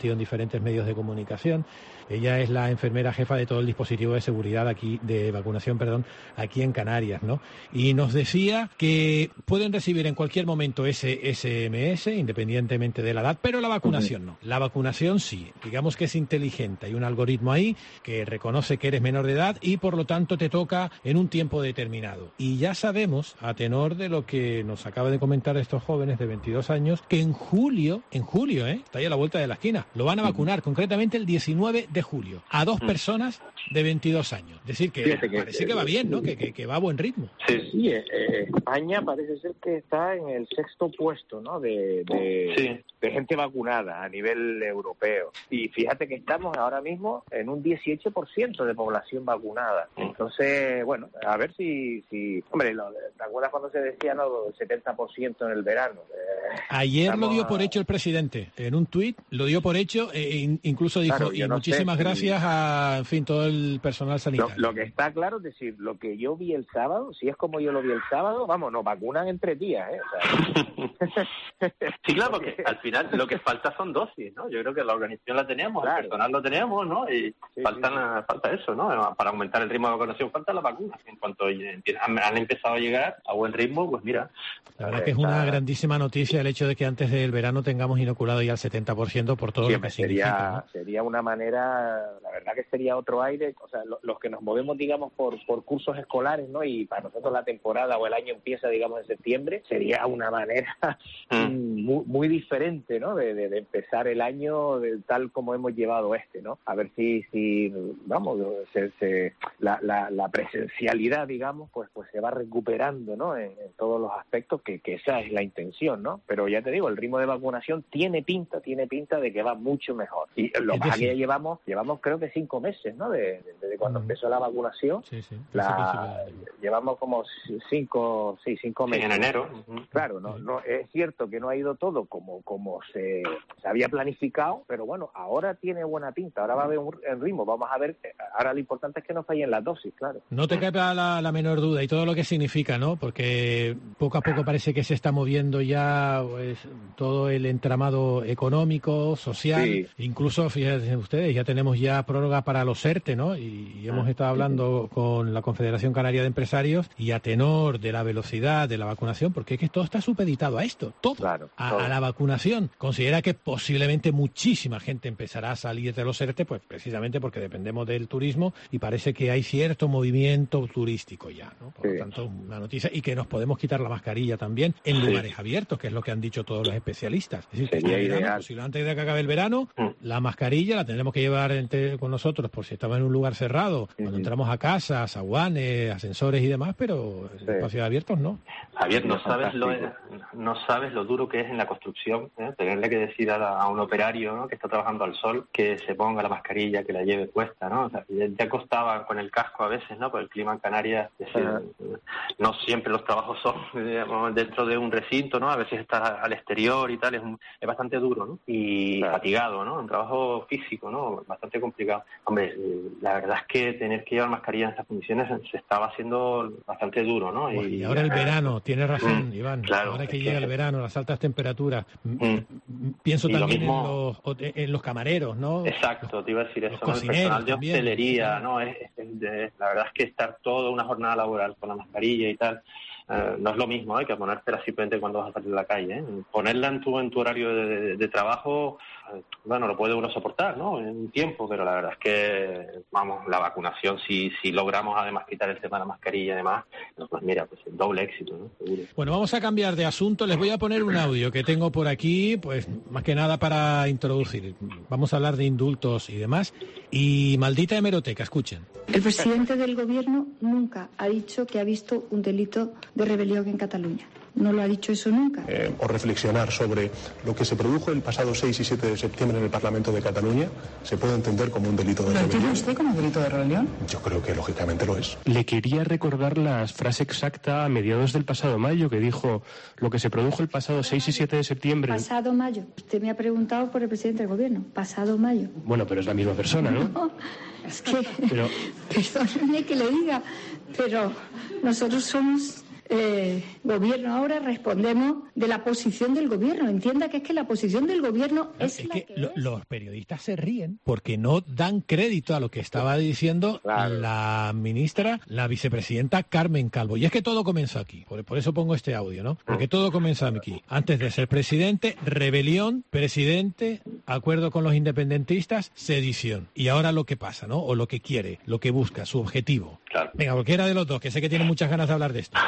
compartido en diferentes medios de comunicación. Ella es la enfermera jefa de todo el dispositivo de seguridad aquí, de vacunación, perdón, aquí en Canarias, ¿no? Y nos decía que pueden recibir en cualquier momento ese ese eme ese, independientemente de la edad, pero la vacunación no. La vacunación sí, digamos que es inteligente. Hay un algoritmo ahí que reconoce que eres menor de edad y por lo tanto te toca en un tiempo determinado. Y ya sabemos, a tenor de lo que nos acaba de comentar estos jóvenes de veintidós años, que en julio, en julio, ¿eh? Está ahí a la vuelta de la esquina, lo van a vacunar, concretamente el diecinueve de julio, a dos personas de veintidós años. Es decir, que, que parece que va bien, ¿no? Que, que, que va a buen ritmo. Sí, sí, eh, España parece ser que está en el sexto puesto, ¿no? De, de, sí. de gente vacunada a nivel europeo. Y fíjate que estamos ahora mismo en un dieciocho por ciento de población vacunada. Entonces, bueno, a ver si... si hombre, lo, ¿te acuerdas cuando se decía, no, el setenta por ciento en el verano? Eh, Ayer lo dio por hecho el presidente. En un tuit lo dio por hecho e incluso dijo, claro, y no muchísimas sé, gracias si... a, en fin, todo el personal sanitario. Lo, lo que está claro es decir, lo que yo vi el sábado, si es como yo lo vi el sábado, vamos, nos vacunan en tres días, ¿eh? O sea... sí, claro, porque al final lo que falta son dosis, ¿no? Yo creo que la organización la tenemos, claro. El personal lo tenemos, ¿no? Y sí, faltan, sí, sí. falta eso, ¿no? Para aumentar el ritmo de vacunación falta la vacuna. En cuanto han, han empezado a llegar a buen ritmo, pues mira. La verdad que es una grandísima noticia el hecho de que antes del verano tengamos inoculado ya el setenta por ciento por todo sí, lo que sería, significa, ¿no? Sería una manera, la verdad que sería otro aire, o sea, lo, los que nos movemos, digamos, por, por cursos escolares, ¿no? Y para nosotros la temporada o el año empieza, digamos, en septiembre, sería una manera mm. muy, muy diferente, ¿no? De, de, de empezar el año de, tal como hemos llevado este, ¿no? A ver si, si vamos, se, se, la, la, la presencialidad, digamos, pues, pues se va recuperando, ¿no? En, en todos los aspectos, que, que esa es la intención, ¿no? Pero ya te digo, el ritmo de vacunación tiene pinta, tiene pinta de que va mucho mejor. Y lo que pasa es que llevamos, llevamos creo que cinco meses, ¿no? De, de, de cuando mm. empezó la vacunación. Sí, sí. La, sí, sí. Llevamos como cinco, sí, cinco meses. Sí, en enero. Claro, no, no, es cierto que no ha ido todo como, como se, se había planificado, pero bueno, ahora tiene buena pinta, ahora va a haber un ritmo, vamos a ver, ahora lo importante es que no fallen las dosis, claro. No te quepa la, la menor duda, y todo lo que significa, ¿no? Porque poco a poco parece que se está moviendo ya pues, todo el entramado económico, social, sí. Incluso, fíjense ustedes, ya tenemos ya prórroga para los ERTE, ¿no? Y, y hemos estado hablando con la Confederación Canaria de Empresarios, y a tenor de la velocidad de la vacunación, porque es que todo está supeditado a esto, todo, claro, a, todo. a la vacunación. Considera que posiblemente muchísima gente empezará a salir de los ERTE, pues precisamente porque dependemos del turismo, y parece que hay cierto movimiento turístico ya, ¿no? Por sí. lo tanto, una noticia, y que nos podemos quitar la mascarilla también en sí. lugares abiertos, que es lo que han dicho todos los especialistas. Es decir, sería que ideal. Verano, si antes de que acabe el verano, mm. la mascarilla la tendremos que llevar entre, con nosotros, por si estamos en un lugar cerrado, mm-hmm. cuando entramos a casas, zaguanes, ascensores y demás, pero sí. espacios abiertos no. Javier, no sabes lo no sabes lo duro que es en la construcción, ¿eh? Tenerle que decir a, a un operario, ¿no? Que está trabajando al sol que se ponga la mascarilla, que la lleve puesta, ¿no? O sea, ya costaba con el casco a veces, ¿no? Por el clima en Canarias, decir, uh-huh. no siempre los trabajos son digamos, dentro de un recinto, ¿no? A veces estás al exterior y tal, es, es bastante duro, ¿no? Y claro. fatigado, ¿no? Un trabajo físico, ¿no? Bastante complicado. Hombre, la verdad es que tener que llevar mascarilla en estas condiciones se estaba haciendo bastante duro, ¿no? Bueno, y, y ahora el verano, tienes razón, mm, Iván. Claro, ahora que llega que... el verano, las altas temperaturas. Mm. Pienso y también mismo... en, los, en los camareros, ¿no? Exacto, te iba a decir los eso, ¿no? El personal de hostelería, ¿no? Es, es, es, la verdad es que estar toda una jornada laboral con la mascarilla y tal, Uh, no es lo mismo ¿eh? que ponértela simplemente cuando vas a salir a la calle. ¿eh? Ponerla en tu en tu horario de, de, de trabajo, uh, bueno, lo puede uno soportar, ¿no? En un tiempo, pero la verdad es que, vamos, la vacunación, si si logramos además quitar el tema de la mascarilla y demás, pues mira, pues doble éxito, ¿no? Seguro. Bueno, vamos a cambiar de asunto. Les voy a poner un audio que tengo por aquí, pues más que nada para introducir. Vamos a hablar de indultos y demás. Y maldita hemeroteca, escuchen. El presidente del gobierno nunca ha dicho que ha visto un delito de rebelión en Cataluña. No lo ha dicho eso nunca. Eh, o reflexionar sobre lo que se produjo el pasado seis y siete de septiembre en el Parlamento de Cataluña se puede entender como un delito de ¿Lo rebelión. ¿Lo entiende usted como un delito de rebelión? Yo creo que lógicamente lo es. Le quería recordar la frase exacta a mediados del pasado mayo que dijo lo que se produjo el pasado seis y siete de septiembre. Pasado mayo. Usted me ha preguntado por el presidente del gobierno. Pasado mayo. Bueno, pero es la misma persona, ¿no? No, es que... Pero... Perdóneme que le diga, pero nosotros somos eh, gobierno ahora, respondemos de la posición del gobierno. Entienda que es que la posición del gobierno es, es la que, que lo, es. Los periodistas se ríen porque no dan crédito a lo que estaba diciendo claro. la ministra, la vicepresidenta Carmen Calvo. Y es que todo comenzó aquí. Por, por eso pongo este audio, ¿no? Porque todo comenzó aquí. Antes de ser presidente, rebelión, presidente, acuerdo con los independentistas, sedición. Y ahora lo que pasa, ¿no? O lo que quiere, lo que busca, su objetivo. Claro. Venga, cualquiera de los dos, que sé que tiene muchas ganas de hablar de esto.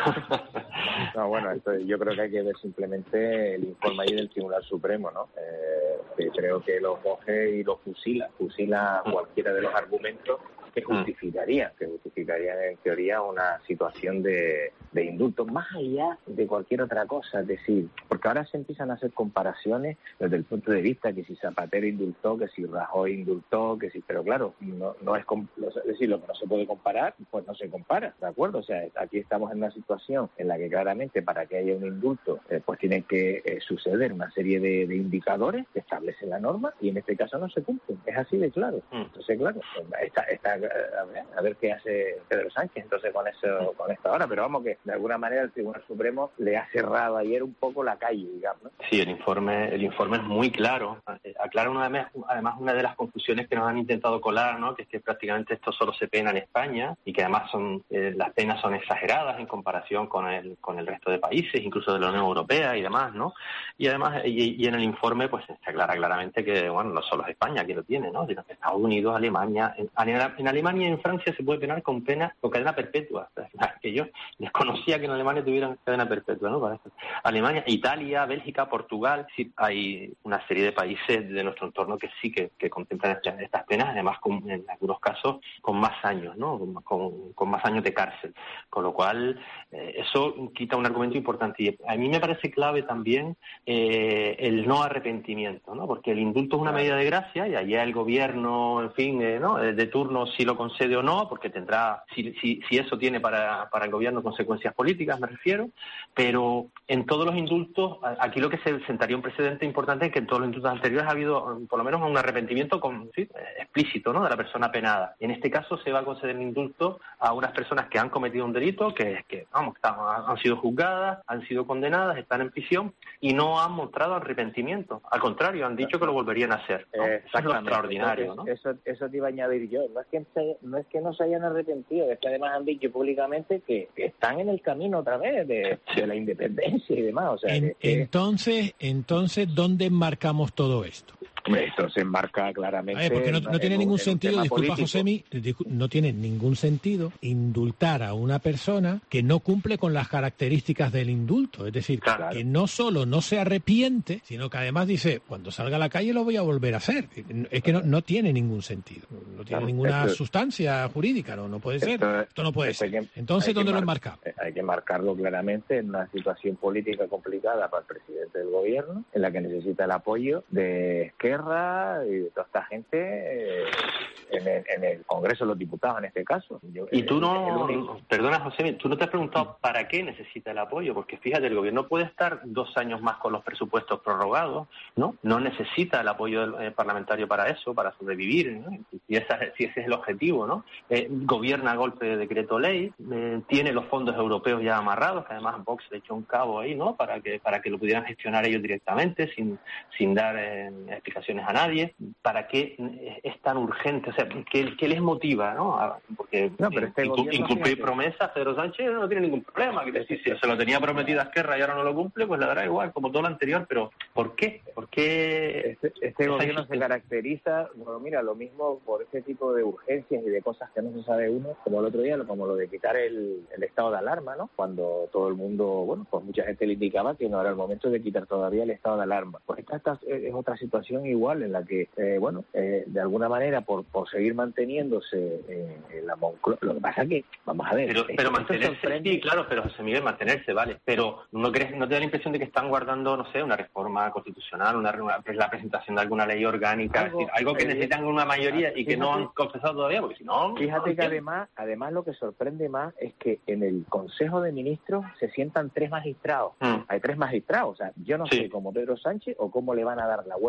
No, bueno, esto, yo creo que hay que ver simplemente el informe ahí del Tribunal Supremo, ¿no? Eh, que creo que lo coge y lo fusila, fusila cualquiera de los argumentos que justificaría, que justificaría en teoría una situación de, de indulto, más allá de cualquier otra cosa. Es decir, porque ahora se empiezan a hacer comparaciones desde el punto de vista que si Zapatero indultó, que si Rajoy indultó, que si, pero claro, no, no es, es decir, lo que no se puede comparar, pues no se compara, ¿de acuerdo? O sea, aquí estamos en una situación en la que claramente para que haya un indulto, eh, pues tienen que eh, suceder una serie de, de indicadores que establece la norma y en este caso no se cumplen. Es así de claro. Entonces, claro, esta, esta A ver, a ver qué hace Pedro Sánchez entonces con eso, con esto ahora, pero vamos que de alguna manera el Tribunal Supremo le ha cerrado ayer un poco la calle, digamos, ¿no? Sí, el informe el informe es muy claro, aclara una vez, además una de las confusiones que nos han intentado colar, ¿no? Que es que prácticamente esto solo se pena en España y que además son eh, las penas son exageradas en comparación con el con el resto de países, incluso de la Unión Europea y demás, ¿no? Y además y, y en el informe pues se aclara claramente que bueno, no solo es España quien lo tiene, ¿no? Sino que Estados Unidos, Alemania, en, en Alemania y en Francia se puede penar con pena con cadena perpetua, que yo desconocía que en Alemania tuvieran cadena perpetua, ¿no? Para esto. Alemania, Italia, Bélgica, Portugal, sí, hay una serie de países de nuestro entorno que sí que, que contemplan estas penas, además con, en algunos casos con más años, ¿no? Con, con más años de cárcel, con lo cual eh, eso quita un argumento importante y a mí me parece clave también eh, el no arrepentimiento, ¿no? Porque el indulto es una medida de gracia y allá el gobierno, en fin, eh, ¿no? De turno si lo concede o no, porque tendrá, si, si, si eso tiene para, para el gobierno consecuencias políticas, me refiero, pero en todos los indultos, aquí lo que se sentaría un precedente importante es que en todos los indultos anteriores ha habido por lo menos un arrepentimiento con, ¿sí? explícito, ¿no? De la persona penada. En este caso se va a conceder el indulto a unas personas que han cometido un delito, que, que vamos, están, han sido juzgadas, han sido condenadas, están en prisión y no han mostrado arrepentimiento. Al contrario, han dicho que lo volverían a hacer, ¿no? Eso es lo extraordinario, ¿no? Eso, eso te iba a añadir yo. No es que se, no es que no se hayan arrepentido, es que además han dicho públicamente que, que están en el camino otra vez de, de la independencia y demás. O sea, en, que, entonces, entonces, ¿dónde enmarcamos todo esto? Esto se enmarca claramente. Ver, porque no, no tiene en, ningún en sentido, disculpa Josemi, no tiene ningún sentido indultar a una persona que no cumple con las características del indulto. Es decir, claro. que no solo no se arrepiente, sino que además dice, cuando salga a la calle lo voy a volver a hacer. Es que no, no tiene ningún sentido, no tiene claro, ninguna esto, sustancia jurídica, no, no puede ser. Esto, esto no puede ser. Que, Entonces, ¿dónde lo enmarcamos? Hay que marcarlo claramente en una situación política complicada para el presidente del gobierno, en la que necesita el apoyo de Esquerra y de toda esta gente eh, en, el, en el Congreso de los Diputados en este caso. Yo, y tú no, único... perdona José, tú no te has preguntado para qué necesita el apoyo, porque fíjate, el gobierno puede estar dos años más con los presupuestos prorrogados, ¿no? No necesita el apoyo del, eh, parlamentario para eso, para sobrevivir, ¿no? Y esa, si ese es el objetivo, ¿no? Eh, gobierna a golpe de decreto ley, eh, tiene los fondos europeos ya amarrados, que además Vox le echó un cabo ahí, ¿no? Para que para que lo pudieran gestionar ellos directamente, sin sin dar eh, explicaciones a nadie. ¿Para qué es tan urgente? O sea, ¿qué, qué les motiva, no? Porque no, pero este incu- incumplir promesas, Pedro Sánchez no tiene ningún problema. Que si, si se lo tenía prometido a Esquerra y ahora no lo cumple, pues le dará igual, como todo lo anterior. Pero ¿por qué? ¿Por qué este, este gobierno se caracteriza, bueno, mira, lo mismo por ese tipo de urgencias y de cosas que no se sabe uno, como el otro día, como lo de quitar el, el estado de alarma, ¿no? Cuando todo el mundo, bueno, pues mucha gente le indicaba que no era el momento de quitar todavía el estado de alarma. Pues esta, esta es otra situación igual en la que, eh, bueno, eh, de alguna manera, por, por seguir manteniéndose eh, en la Moncloa, lo que pasa es que, vamos a ver... Pero, pero mantenerse, sí, claro, pero José Miguel, mantenerse, vale, pero ¿no crees, no te da la impresión de que están guardando, no sé, una reforma constitucional, una, una la presentación de alguna ley orgánica, algo, es decir, algo que eh, necesitan una mayoría y que fíjate, no han confesado todavía, porque si no... Fíjate no que además, además lo que sorprende más es que en el Consejo de Ministros se sientan tres magistrados, mm. hay tres magistrados, o sea, yo no sí. sé cómo Pedro Sánchez o cómo le van a dar la vuelta a esto,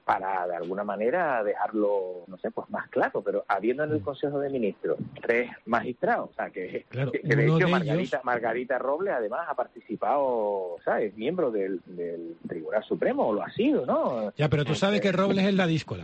para de alguna manera dejarlo, no sé, pues más claro, pero habiendo en el Consejo de Ministros tres magistrados, o sea, que, claro, que, que de hecho de Margarita, ellos... Margarita Robles además ha participado, ¿sabes?, miembro del, del Tribunal Supremo, o lo ha sido, ¿no? Ya, pero tú sabes que Robles es la díscola.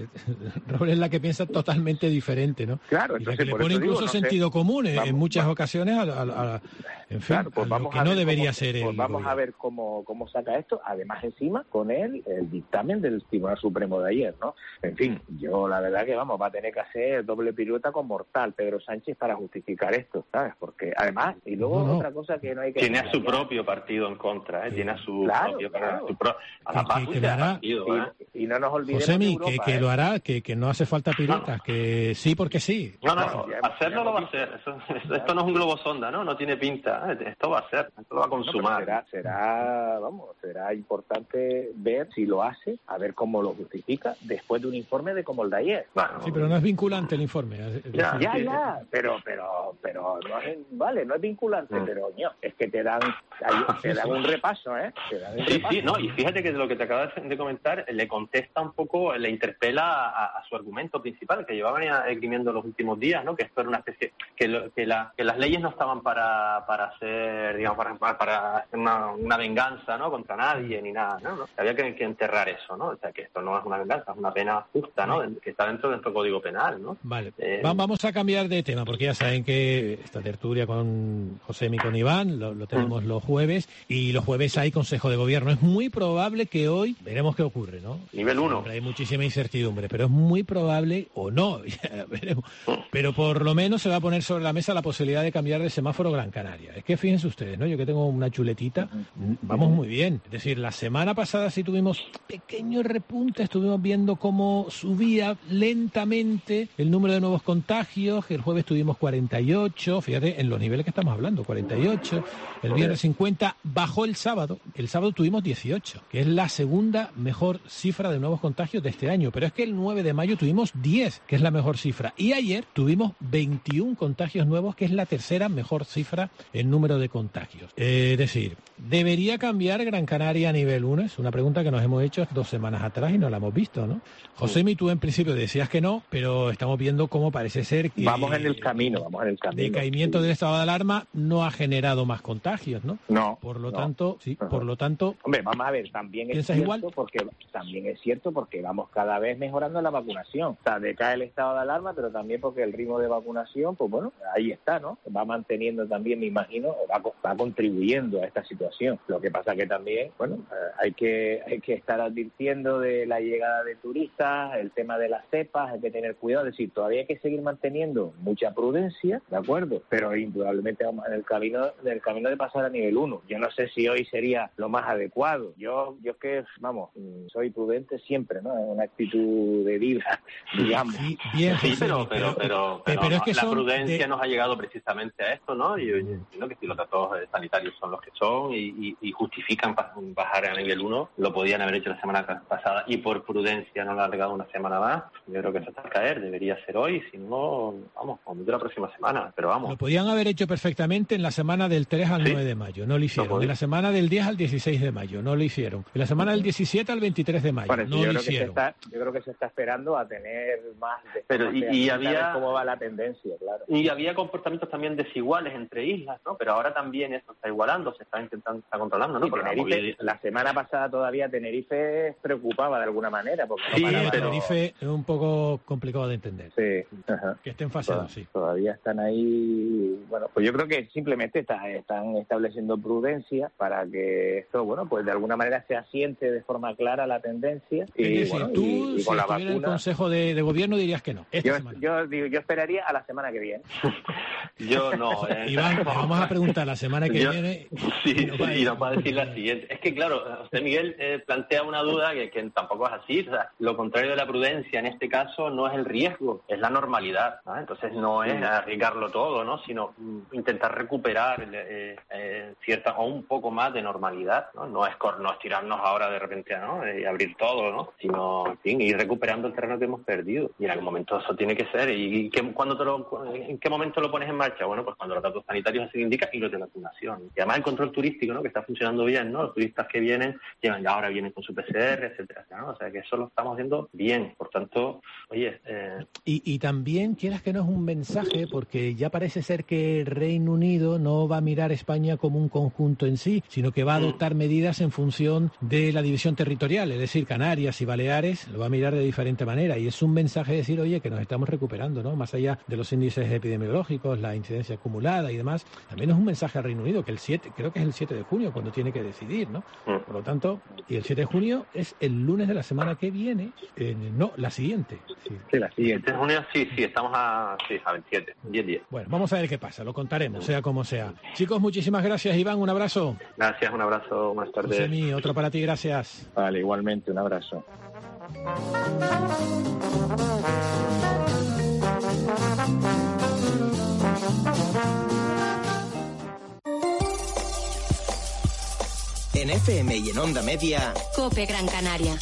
Robles es la que piensa totalmente diferente, ¿no? Claro, y la entonces, que le por pone eso digo, incluso no sé, sentido común en, vamos, en muchas vamos. ocasiones, a, a, a, en fin, claro, pues a vamos lo que a no ver debería cómo, ser el pues vamos gobierno. a ver cómo, cómo saca esto, además encima con él el dictamen del Tribunal Supremo de ayer, ¿no? En fin, yo la verdad que vamos, va a tener que hacer doble pirueta con mortal Pedro Sánchez para justificar esto, ¿sabes? Porque además, y luego no, no. otra cosa que no hay que... Tiene a su propio partido en contra, ¿eh? Sí. Tiene a su Claro, propio, claro. su pro, a la Que- paz que- que lo hará. partido, ¿eh? Y, y no nos olvidemos Josemi, de Europa, que, que ¿eh? lo hará, que, que no hace falta piruetas, que sí porque sí. No, no, No, ya hemos- hacerlo ya lo va a hemos hacer. Eso, esto, esto no es un globo sonda, ¿no? No tiene pinta. ¿eh? Esto va a ser, esto lo va a No, pero consumar. será, será, vamos, será importante ver si lo hace, a ver cómo lo justifica después de un informe de como el de ayer. Bueno, Sí, pero no es vinculante el informe. es decir, Ya, Ya, sí. ya, pero, pero, pero, no es, vale, no es vinculante, Mm. pero, ño, es que te dan, ahí- te dan un repaso, ¿eh? Te dan un Sí, repaso. sí, no, y fíjate que de lo que te acabas de comentar le contesta un poco, le interpela a, a su argumento principal que llevaban esgrimiendo los últimos días, ¿no? Que esto era una especie, que, lo, que, la, que las leyes no estaban para, para hacer, digamos, para, para hacer una, una venganza, ¿no? Contra nadie ni nada, ¿no? ¿no? Había que, que enterrar eso, ¿no? O sea, que esto no es una venganza, es una pena justa, ¿no? Que está dentro de nuestro Código Penal, ¿no? Vale, Eh, Va- vamos a cambiar de tema, porque ya saben que esta tertulia con Josemi y con Iván lo, lo tenemos los jueves, y los jueves hay Consejo de Gobierno. Es muy probable que hoy, veremos qué ocurre, ¿no? Nivel uno. Siempre hay muchísima incertidumbre, pero es muy probable, o no, ya veremos, pero por lo menos se va a poner sobre la mesa la posibilidad de cambiar de semáforo Gran Canaria. Es que fíjense ustedes, ¿no? Yo que tengo una chuletita, vamos muy bien. Es decir, la semana pasada sí tuvimos pequeño repunte, estuvimos viendo cómo subía lentamente el número de nuevos contagios, que el jueves tuvimos cuarenta y ocho, fíjate, en los niveles que estamos hablando, cuarenta y ocho, el viernes cincuenta, bajó el sábado, el sábado tuvimos dieciocho, que es la segunda mejor cifra de nuevos contagios de este año, pero es que el nueve de mayo tuvimos diez, que es la mejor cifra, y ayer tuvimos veintiún contagios nuevos, que es la tercera mejor cifra en número de contagios. Eh, es decir, ¿debería cambiar Gran Canaria a nivel uno? Es una pregunta que nos hemos hecho dos semanas atrás y no la hemos visto, ¿no? Josemi, tú en principio decías que no, pero estamos viendo cómo parece ser que... Vamos en el camino, vamos en el camino. El decaimiento sí. del estado de alarma no ha generado más contagios, ¿no? No. Por lo no. tanto, sí, Ajá. por lo tanto... Hombre, vamos a ver, también es ¿Piensas cierto igual? porque también es cierto porque vamos cada vez mejorando la vacunación. O sea, decae el estado de alarma, pero también porque el ritmo de vacunación, pues bueno, ahí está, ¿no? Va manteniendo también, me imagino, va, va contribuyendo a esta situación. Lo que pasa que también, bueno, hay que hay que estar advirtiendo de la llegada de turistas, el tema de las cepas, hay que tener cuidado, es decir, todavía hay que seguir manteniendo mucha prudencia, ¿de acuerdo? Pero indudablemente vamos en el camino, en el camino de pasar a nivel uno. Yo no sé si hoy sería lo más adecuado. Yo, yo es que, vamos, soy prudente siempre, ¿no? Es una actitud de vida, digamos. Sí, bien, Sí, Josemi, pero, pero, pero, pero, pero es que la son prudencia de- nos ha llegado precisamente a esto, ¿no? Y yo entiendo que si los datos sanitarios son los que son y, y, y justifican pa- bajar a nivel uno, lo podían haber hecho la semana pasada y por prudencia no lo han alargado una semana más. Yo creo que eso está a caer, debería ser hoy, si no, vamos, como de la próxima semana, pero vamos. Lo podían haber hecho perfectamente en la semana del tres al Sí. nueve de mayo, no lo hicieron. podían. En la semana del diez al dieciséis de mayo, no lo hicieron. En la semana del diecisiete al veintitrés de mayo, Bueno, sí, no yo, lo creo que se hicieron. está, yo creo que se está esperando a tener más de Pero, y- y había- cómo va la tendencia, claro. Y había comportamientos también desiguales entre islas, ¿no? Pero ahora también eso está igualando, se está intentando, está controlando, ¿no? Sí, Por la Tenerife, movilidad. la semana pasada todavía Tenerife preocupaba de alguna manera. Porque no Sí, paraba, pero- Tenerife es un poco complicado de entender. Sí, ajá. Que estén faseados, sí. Todavía están ahí. Bueno, pues yo creo que simplemente está, están estableciendo prudencia para que esto, bueno, pues de alguna manera se asiente de forma clara la tendencia. Y, Es decir, bueno, tú, y, y si con la estuviera en el vacuna. Consejo de, de Gobierno, dirías que no. Esta Yo, semana. yo, digo, yo esperaría a la semana que viene. Yo no. eh. Iván, te vamos a preguntar la semana que Yo- viene. Sí, y nos va a sí, y decir- nos va a decir la siguiente. Es que, claro, José Miguel eh, plantea una duda que, que tampoco es así. O sea, lo contrario de la prudencia en este caso no es el riesgo, es la normalidad, ¿no? Entonces no es arriesgarlo todo, ¿no? Sino mm, intentar recuperar eh, eh, cierta o un poco más de normalidad, ¿no? No es, cor- no es tirarnos ahora de repente, ¿no? Y abrir todo, ¿no? Sino, en fin, ir recuperando el terreno que hemos perdido. Y en algún momento eso tiene que ser. ¿Y, y qué, cuando te lo, en qué momento lo pones en marcha? marcha? Bueno, pues cuando los datos sanitarios así indican y los de vacunación. Y además el control turístico, ¿no? Que está funcionando bien, ¿no? Los turistas que vienen, llegan ya ahora vienen con su P C R, etcétera, ¿no? O sea que eso lo estamos haciendo bien. Por tanto, oye... Eh... Y, y también, quieras que no, es un mensaje, porque ya parece ser que Reino Unido no va a mirar España como un conjunto en sí, sino que va a adoptar mm. medidas en función de la división territorial, es decir, Canarias y Baleares lo va a mirar de diferente manera. Y es un mensaje de decir, oye, que nos estamos recuperando, ¿no? Más allá de los índices epidemiológicos, la incidencia acumulada y demás, también es un mensaje al Reino Unido, que el siete, creo que es el siete de junio cuando tiene que decidir, ¿no? Mm. Por lo tanto, y el siete de junio es el lunes de la semana que viene, eh, no, la siguiente. Sí, sí la siguiente. En junio sí, sí, estamos a, sí, a veintisiete, diez días. Bueno, vamos a ver qué pasa, lo contaremos, sea como sea. Chicos, muchísimas gracias, Iván, un abrazo. Gracias, un abrazo, buenas tardes. Josemi, otro para ti, gracias. Vale, igualmente, un abrazo. En F M y en Onda Media, COPE Gran Canaria.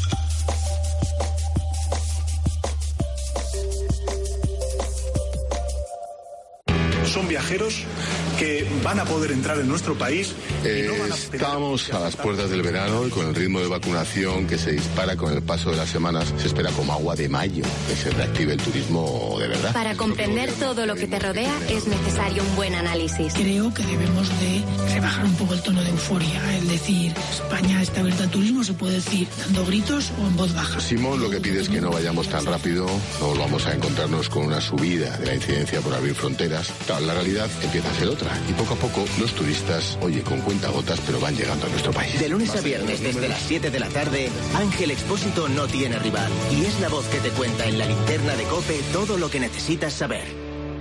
Son viajeros que van a poder entrar en nuestro país. Eh, no van a estamos a las puertas del verano y con el ritmo de vacunación que se dispara con el paso de las semanas, se espera como agua de mayo que se reactive el turismo de verdad. Para comprender todo lo que te rodea es necesario un buen análisis. Creo que debemos de rebajar un poco el tono de euforia, el decir España está abierta al turismo, se puede decir dando gritos o en voz baja. Simón lo que pide es que no vayamos tan rápido, no volvamos a encontrarnos con una subida de la incidencia por abrir fronteras. Claro, la realidad empieza a ser otra y poco a poco los turistas, oye, con cuentagotas, pero van llegando a nuestro país. De lunes a viernes desde las siete de la tarde, Ángel Expósito no tiene rival y es la voz que te cuenta en la linterna de COPE todo lo que necesitas saber.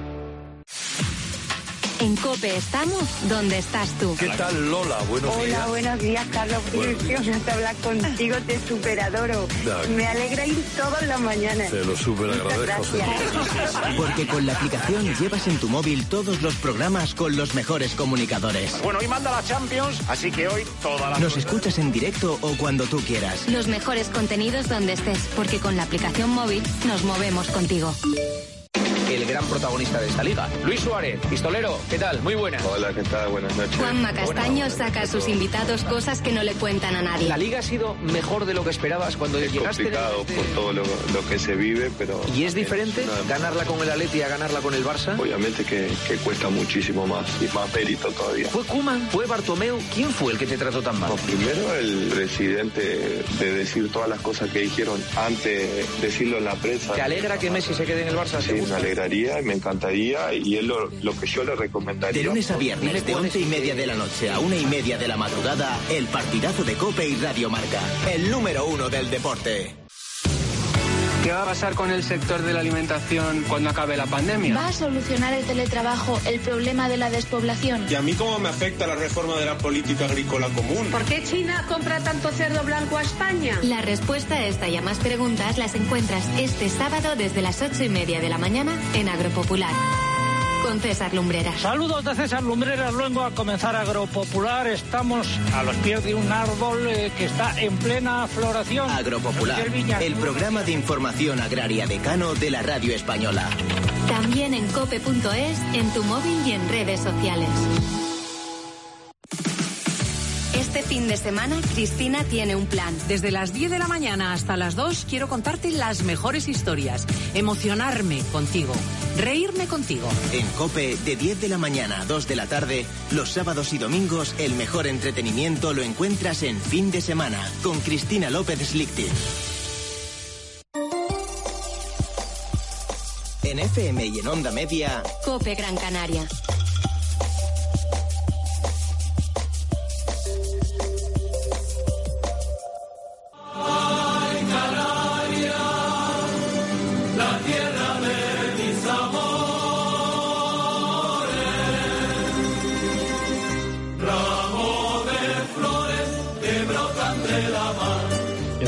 En COPE estamos donde estás tú. ¿Qué tal, Lola? Buenos Hola, días. Hola, buenos días, Carlos. Qué ilusión de hablar contigo, te superadoro. Me alegra ir todas las mañanas. Te lo super agradezco. Porque con la aplicación llevas en tu móvil todos los programas con los mejores comunicadores. Bueno, hoy manda la Champions, así que hoy toda la... Nos escuchas en directo o cuando tú quieras. Los mejores contenidos donde estés, porque con la aplicación móvil nos movemos contigo. El gran protagonista de esta liga, Luis Suárez. Pistolero, ¿qué tal? Muy buena. Hola, ¿qué tal? Buenas noches. Juanma Castaño saca a sus invitados cosas que no le cuentan a nadie. ¿La liga ha sido mejor de lo que esperabas cuando es llegaste? Es complicado por todo lo, lo que se vive, pero... ¿Y es diferente una... ganarla con el Atleti a ganarla con el Barça? Obviamente que, que cuesta muchísimo más y más mérito todavía. ¿Fue Koeman? ¿Fue Bartomeu? ¿Quién fue el que te trató tan mal? No, primero el presidente de decir todas las cosas que dijeron antes de decirlo en la prensa. ¿Te alegra que Messi se quede en el Barça? Sí, me alegraría y me encantaría y es lo, lo que yo le recomendaría. De lunes a viernes, de once y media de la noche a una y media de la madrugada, el partidazo de COPE y Radio Marca, el número uno del deporte. ¿Qué va a pasar con el sector de la alimentación cuando acabe la pandemia? ¿Va a solucionar el teletrabajo el problema de la despoblación? ¿Y a mí cómo me afecta la reforma de la política agrícola común? ¿Por qué China compra tanto cerdo blanco a España? La respuesta a esta y a más preguntas las encuentras este sábado desde las ocho y media de la mañana en Agropopular. Con César Lumbreras. Saludos de César Lumbreras, luego a comenzar Agropopular. Estamos a los pies de un árbol eh, que está en plena floración. Agropopular, el programa de información agraria decano de la radio española. También en cope punto es, en tu móvil y en redes sociales. Este fin de semana, Cristina tiene un plan. Desde las diez de la mañana hasta las dos quiero contarte las mejores historias, emocionarme contigo, reírme contigo. En COPE, de diez de la mañana a dos de la tarde, los sábados y domingos, el mejor entretenimiento lo encuentras en Fin de Semana, con Cristina López Slichting. En F M y en Onda Media, COPE Gran Canaria.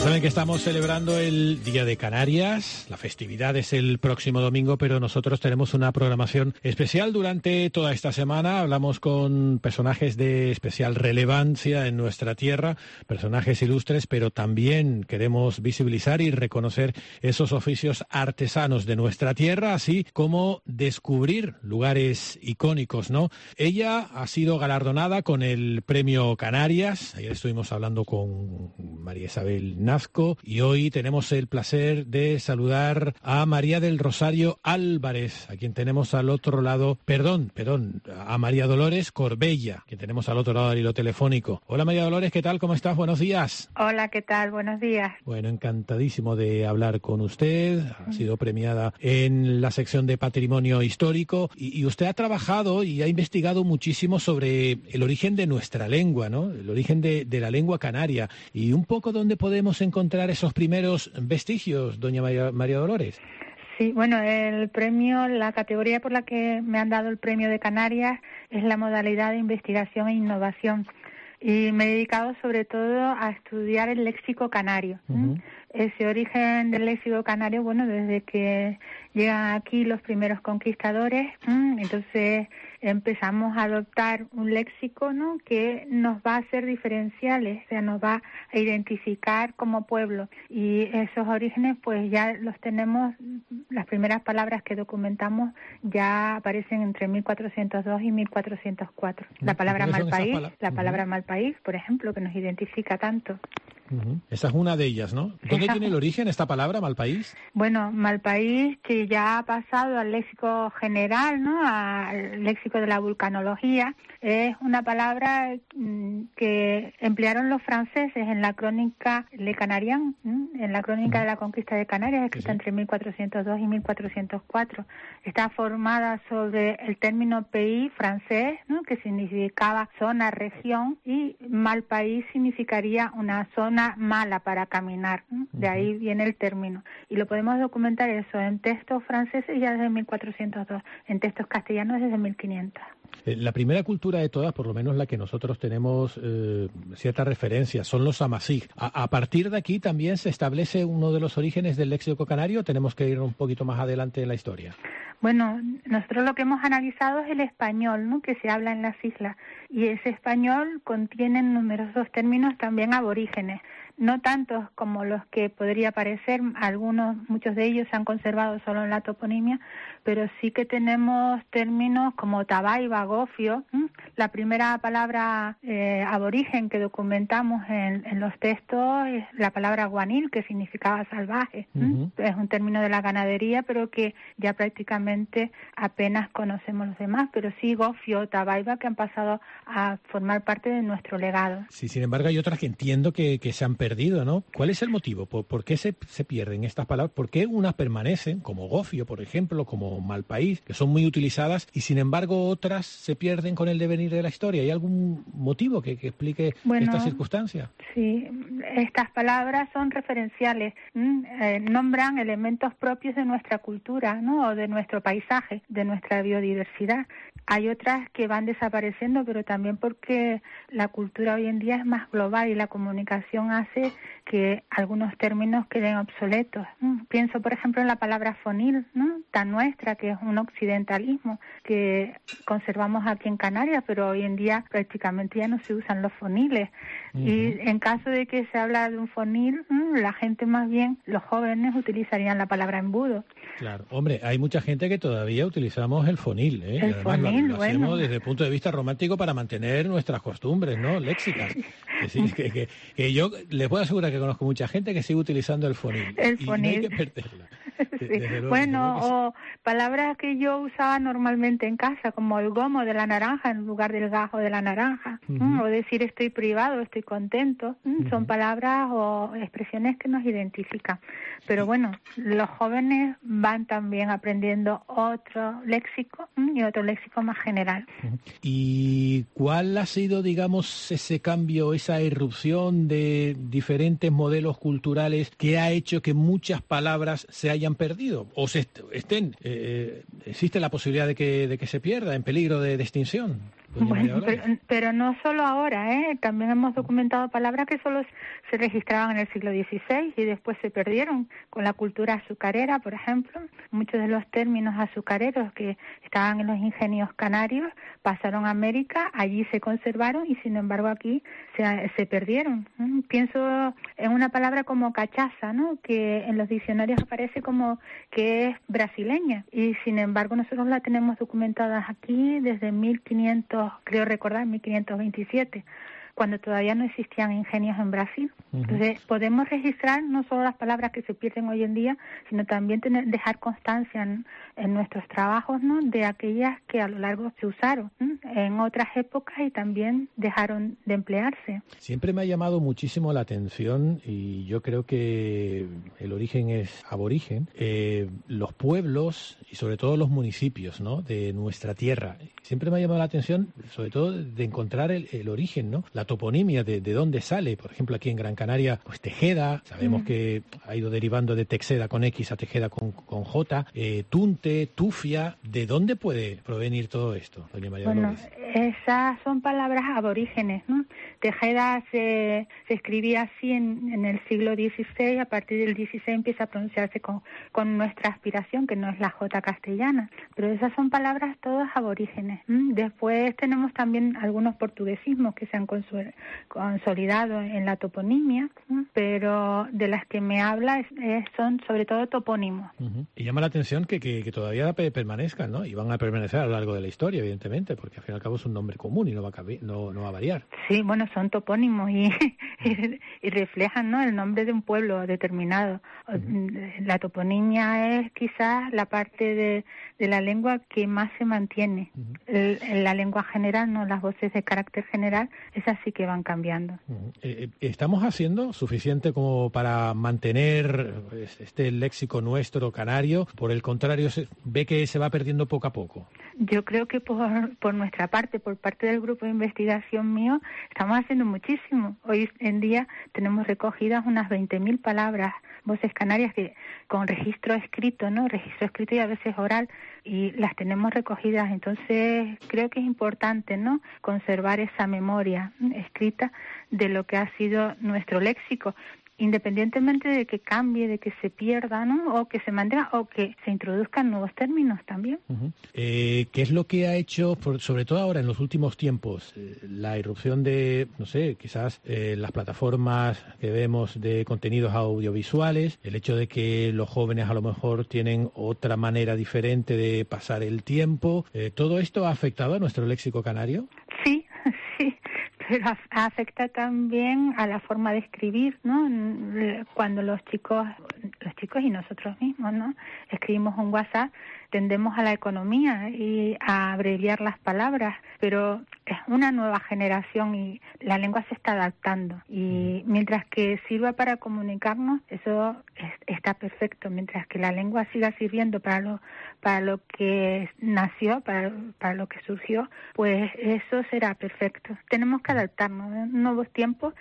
Saben que estamos celebrando el Día de Canarias, la festividad es el próximo domingo, pero nosotros tenemos una programación especial durante toda esta semana. Hablamos con personajes de especial relevancia en nuestra tierra, personajes ilustres, pero también queremos visibilizar y reconocer esos oficios artesanos de nuestra tierra, así como descubrir lugares icónicos, ¿no? Ella ha sido galardonada con el Premio Canarias. Ayer estuvimos hablando con María Isabel Nazco y hoy tenemos el placer de saludar a María del Rosario Álvarez, a quien tenemos al otro lado, perdón, perdón, a María Dolores Corbella, que tenemos al otro lado del hilo telefónico. Hola María Dolores, ¿qué tal? ¿Cómo estás? Buenos días. Hola, ¿qué tal? Buenos días. Bueno, encantadísimo de hablar con usted. Ha sido premiada en la sección de Patrimonio Histórico y, y usted ha trabajado y ha investigado muchísimo sobre el origen de nuestra lengua, ¿no? El origen de, de la lengua canaria y un poco dónde podemos encontrar esos primeros vestigios, doña María, María Dolores. Sí, bueno, el premio, la categoría por la que me han dado el premio de Canarias es la modalidad de investigación e innovación. Y me he dedicado sobre todo a estudiar el léxico canario. Uh-huh. Ese origen del léxico canario, bueno, desde que llegan aquí los primeros conquistadores, entonces empezamos a adoptar un léxico, ¿no?, que nos va a hacer diferenciales, o sea, nos va a identificar como pueblo. Y esos orígenes, pues ya los tenemos, las primeras palabras que documentamos ya aparecen entre mil cuatrocientos dos y mil cuatrocientos cuatro. La palabra malpaís, la palabra uh-huh. malpaís, por ejemplo, que nos identifica tanto. Uh-huh. Esa es una de ellas, ¿no? ¿Dónde Esa... tiene el origen esta palabra, malpaís? Bueno, malpaís, que ya ha pasado al léxico general, ¿no?, al léxico de la vulcanología, es una palabra mmm, que emplearon los franceses en la crónica Le Canarien, ¿m? en la crónica uh-huh. de la conquista de Canarias, escrita sí, sí. entre mil cuatrocientos dos y mil cuatrocientos cuatro. Está formada sobre el término pays francés, ¿no?, que significaba zona, región, y malpaís significaría una zona mala para caminar. ¿no? De uh-huh. ahí viene el término. Y lo podemos documentar eso en textos franceses ya desde mil cuatrocientos dos, en textos castellanos desde mil quinientos. La primera cultura de todas, por lo menos la que nosotros tenemos eh, cierta referencia, son los amazigh. A, a partir de aquí también se establece uno de los orígenes del léxico canario. ¿Tenemos que ir un poquito más adelante en la historia? Bueno, nosotros lo que hemos analizado es el español, ¿no?, que se habla en las islas. Y ese español contiene numerosos términos también aborígenes. No tantos como los que podría parecer, algunos, muchos de ellos se han conservado solo en la toponimia, pero sí que tenemos términos como tabaiba, gofio. ¿m? La primera palabra eh, aborigen que documentamos en, en los textos es la palabra guanil, que significaba salvaje. Uh-huh. Es un término de la ganadería, pero que ya prácticamente apenas conocemos los demás, pero sí gofio, tabaiba, que han pasado a formar parte de nuestro legado. Sí, sin embargo hay otras que entiendo que, que se han perdido, ¿no? ¿Cuál es el motivo? ¿Por, por qué se, se pierden estas palabras? ¿Por qué unas permanecen, como gofio, por ejemplo, como malpaís, que son muy utilizadas, y sin embargo otras se pierden con el devenir de la historia? ¿Hay algún motivo que, que explique bueno, esta circunstancia? Sí, estas palabras son referenciales, eh, nombran elementos propios de nuestra cultura, ¿no?, o de nuestro paisaje, de nuestra biodiversidad. Hay otras que van desapareciendo, pero también porque la cultura hoy en día es más global y la comunicación hace que algunos términos queden obsoletos. Pienso, por ejemplo, en la palabra fonil, ¿no?, tan nuestra, que es un occidentalismo que conservamos aquí en Canarias, pero hoy en día prácticamente ya no se usan los foniles. Uh-huh. Y en caso de que se habla de un fonil, la gente más bien, los jóvenes, utilizarían la palabra embudo. Claro, hombre, hay mucha gente que todavía utilizamos el fonil, ¿eh? El y además fonil, lo, lo bueno. hacemos desde el punto de vista romántico para mantener nuestras costumbres, ¿no?, léxicas. Es decir, que, que, que yo les puedo asegurar que conozco mucha gente que sigue utilizando el fonil. El y fonil. no hay que perderla. Sí. Luego, bueno, sí. o palabras que yo usaba normalmente en casa, como el gomo de la naranja en lugar del gajo de la naranja, uh-huh. o decir estoy privado, estoy contento, uh-huh. son palabras o expresiones que nos identifican. Pero bueno, los jóvenes van también aprendiendo otro léxico y otro léxico más general. Uh-huh. ¿Y cuál ha sido, digamos, ese cambio, esa irrupción de diferentes modelos culturales que ha hecho que muchas palabras se hayan perdido o se est- estén? Eh, ¿Existe la posibilidad de que, de que se pierda, en peligro de, de extinción? Bueno, pero, pero no solo ahora, ¿eh? También hemos documentado palabras que solo se registraban en el siglo dieciséis y después se perdieron con la cultura azucarera, por ejemplo. Muchos de los términos azucareros que estaban en los ingenios canarios pasaron a América, allí se conservaron y sin embargo aquí se, se perdieron. ¿Mm? Pienso en una palabra como cachaza, ¿no? Que en los diccionarios aparece como que es brasileña y sin embargo nosotros la tenemos documentada aquí desde mil quinientos, creo recordar, mil quinientos veintisiete, cuando todavía no existían ingenios en Brasil. Uh-huh. Entonces, podemos registrar no solo las palabras que se pierden hoy en día, sino también tener, dejar constancia en, en nuestros trabajos, ¿no? De aquellas que a lo largo se usaron, ¿no? En otras épocas y también dejaron de emplearse. Siempre me ha llamado muchísimo la atención, y yo creo que el origen es aborigen, eh, los pueblos y sobre todo los municipios, ¿no? De nuestra tierra. Siempre me ha llamado la atención, sobre todo, de encontrar el, el origen, ¿no? La toponimia de, de dónde sale. Por ejemplo, aquí en Gran Canaria, pues Tejeda, sabemos mm. que ha ido derivando de Texeda con X a Tejeda con, con J, eh, Tunte, Tufia. ¿De dónde puede provenir todo esto, doña María Bueno, Dolores? Esas son palabras aborígenes, ¿no? Tejeda se, se escribía así en, en el siglo dieciséis, a partir del dieciséis empieza a pronunciarse con, con nuestra aspiración, que no es la J castellana, pero esas son palabras todas aborígenes. ¿Mm? Después tenemos también algunos portuguesismos que se han consolidado en la toponimia, ¿no? Pero de las que me habla es, es, son sobre todo topónimos. Uh-huh. Y llama la atención que, que, que todavía permanezcan, ¿no? Y van a permanecer a lo largo de la historia, evidentemente, porque al fin y al cabo es un nombre común y no va a, caber, no, no va a variar. Sí, bueno, son topónimos y, y, y reflejan, ¿no? El nombre de un pueblo determinado. Uh-huh. La toponimia es quizás la parte de, de la lengua que más se mantiene. Uh-huh. El, la lengua general, no, las voces de carácter general, esas sí que van cambiando. Uh-huh. Eh, ¿Estamos haciendo suficiente como para mantener este léxico nuestro canario? Por el contrario, se ve que se va perdiendo poco a poco. Yo creo que por, por nuestra parte, por parte del grupo de investigación mío, estamos haciendo muchísimo. Hoy en día tenemos recogidas unas veinte mil palabras, voces canarias, que con registro escrito, ¿no? Registro escrito y a veces oral, y las tenemos recogidas. Entonces, creo que es importante, ¿no? Conservar esa memoria escrita de lo que ha sido nuestro léxico, independientemente de que cambie, de que se pierda, ¿no? O que se mantenga, o que se introduzcan nuevos términos también. Uh-huh. Eh, ¿Qué es lo que ha hecho, por, sobre todo ahora en los últimos tiempos, eh, la irrupción de, no sé, quizás eh, las plataformas que vemos de contenidos audiovisuales, el hecho de que los jóvenes a lo mejor tienen otra manera diferente de pasar el tiempo, eh, ¿todo esto ha afectado a nuestro léxico canario? Sí, sí. Pero afecta también a la forma de escribir, ¿no? Cuando los chicos, los chicos y nosotros mismos, ¿no? Escribimos un WhatsApp, tendemos a la economía y a abreviar las palabras, pero es una nueva generación y la lengua se está adaptando. Y mientras que sirva para comunicarnos, eso es, está perfecto. Mientras que la lengua siga sirviendo para lo, para lo que nació, para, para lo que surgió, pues eso será perfecto. Tenemos que adaptarnos a nuevos tiempos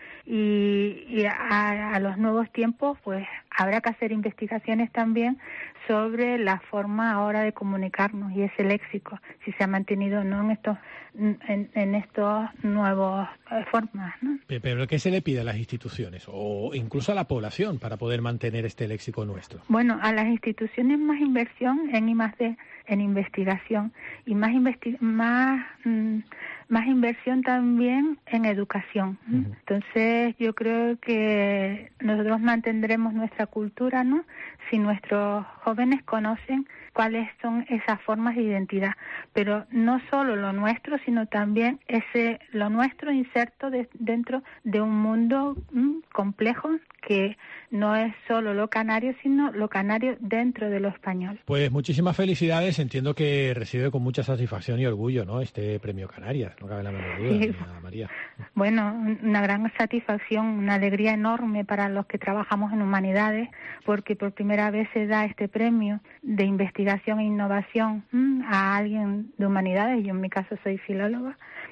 y, y a, a los nuevos tiempos, pues habrá que hacer investigaciones también sobre la forma ahora de comunicarnos y ese léxico, si se ha mantenido o no en estos en, en estos nuevos eh, formas, ¿no? Pero ¿qué se le pide a las instituciones o incluso a la población para poder mantener este léxico nuestro? Bueno, a las instituciones más inversión en I más D, en investigación, y más investi- más mm, más inversión también en educación. Uh-huh. Entonces, yo creo que nosotros mantendremos nuestra cultura, ¿no? Si nuestros jóvenes conocen cuáles son esas formas de identidad, pero no solo lo nuestro, sino también ese lo nuestro inserto de, dentro de un mundo mm, complejo que no es solo lo canario, sino lo canario dentro de lo español. Pues muchísimas felicidades. Entiendo que recibe con mucha satisfacción y orgullo, ¿no?, este premio Canarias, no cabe la menor duda, sí. María. Bueno, una gran satisfacción, una alegría enorme para los que trabajamos en humanidades, porque por primera vez se da este premio de investigación e innovación mmm, a alguien de humanidades. Yo en mi caso soy filóloga,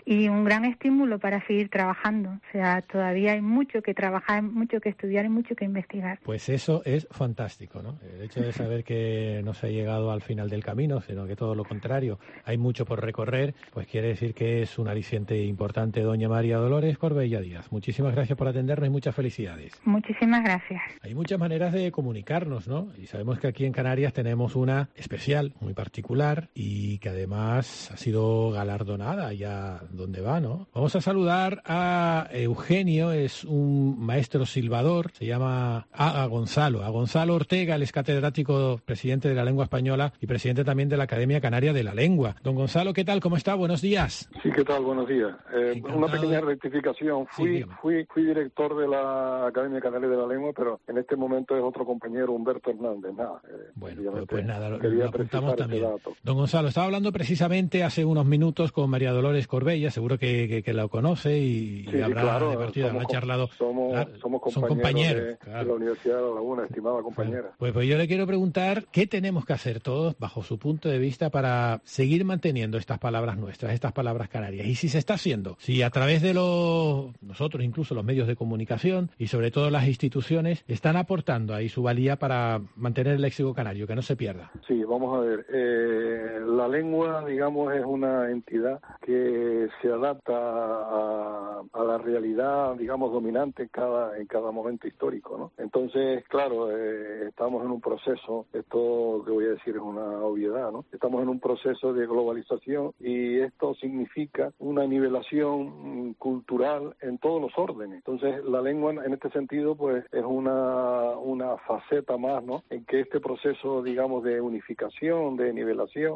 y un gran estímulo para seguir trabajando. O sea, todavía hay mucho que trabajar, mucho que estudiar y mucho que investigar. Pues eso es fantástico, ¿no? El hecho de saber que no se ha llegado al final del camino, sino que todo lo contrario, hay mucho por recorrer, pues quiere decir que es un aliciente importante. Doña María Dolores Corbella Díaz, muchísimas gracias por atendernos y muchas felicidades. Muchísimas gracias. Hay muchas maneras de comunicarnos, ¿no? Y sabemos que aquí en Canarias tenemos una especial, muy particular, y que además ha sido galardonada ya donde va, ¿no? Vamos a saludar a Eugenio, es un maestro silbador, se llama a, a Gonzalo, a Gonzalo Ortega, él es catedrático, presidente de la lengua española y presidente también de la Academia Canaria de la Lengua. Don Gonzalo, ¿qué tal? ¿Cómo está? Buenos días. Sí, ¿qué tal? Buenos días. Eh, una pequeña rectificación. Fui, sí, fui, fui director de la Academia Canaria de la Lengua, pero en este momento es otro compañero, Humberto Hernández. Nada, eh, bueno, pues, pues nada, lo, lo apuntamos también. Don Gonzalo, estaba hablando precisamente hace unos minutos con María Dolores Corbella, seguro que, que, que lo conoce y, sí, y habrá claro, divertido, habrá charlado. Somos, claro, somos compañeros, son compañeros de, claro. de la Universidad de La Laguna, estimada compañera. Claro. Pues, pues yo le quiero preguntar, ¿qué tenemos que hacer todos, bajo su punto de vista, para seguir manteniendo estas palabras nuestras, estas palabras canarias? Y si se está haciendo, si a través de los, nosotros incluso los medios de comunicación y sobre todo las instituciones, están aportando ahí su valía para mantener el léxico canario, que no se pierda. Sí, vamos a ver. Eh, la lengua, digamos, es una entidad que se adapta a, a la realidad, digamos, dominante en cada, en cada momento histórico, ¿no? Entonces, claro, eh, estamos en un proceso, esto que voy a decir es una obviedad, ¿no? Estamos en un proceso de globalización y esto significa una nivelación cultural en todos los órdenes. Entonces, la lengua, en este sentido, pues, es una, una faceta más, ¿no?, en que este proceso, digamos, de unificación, de nivelación,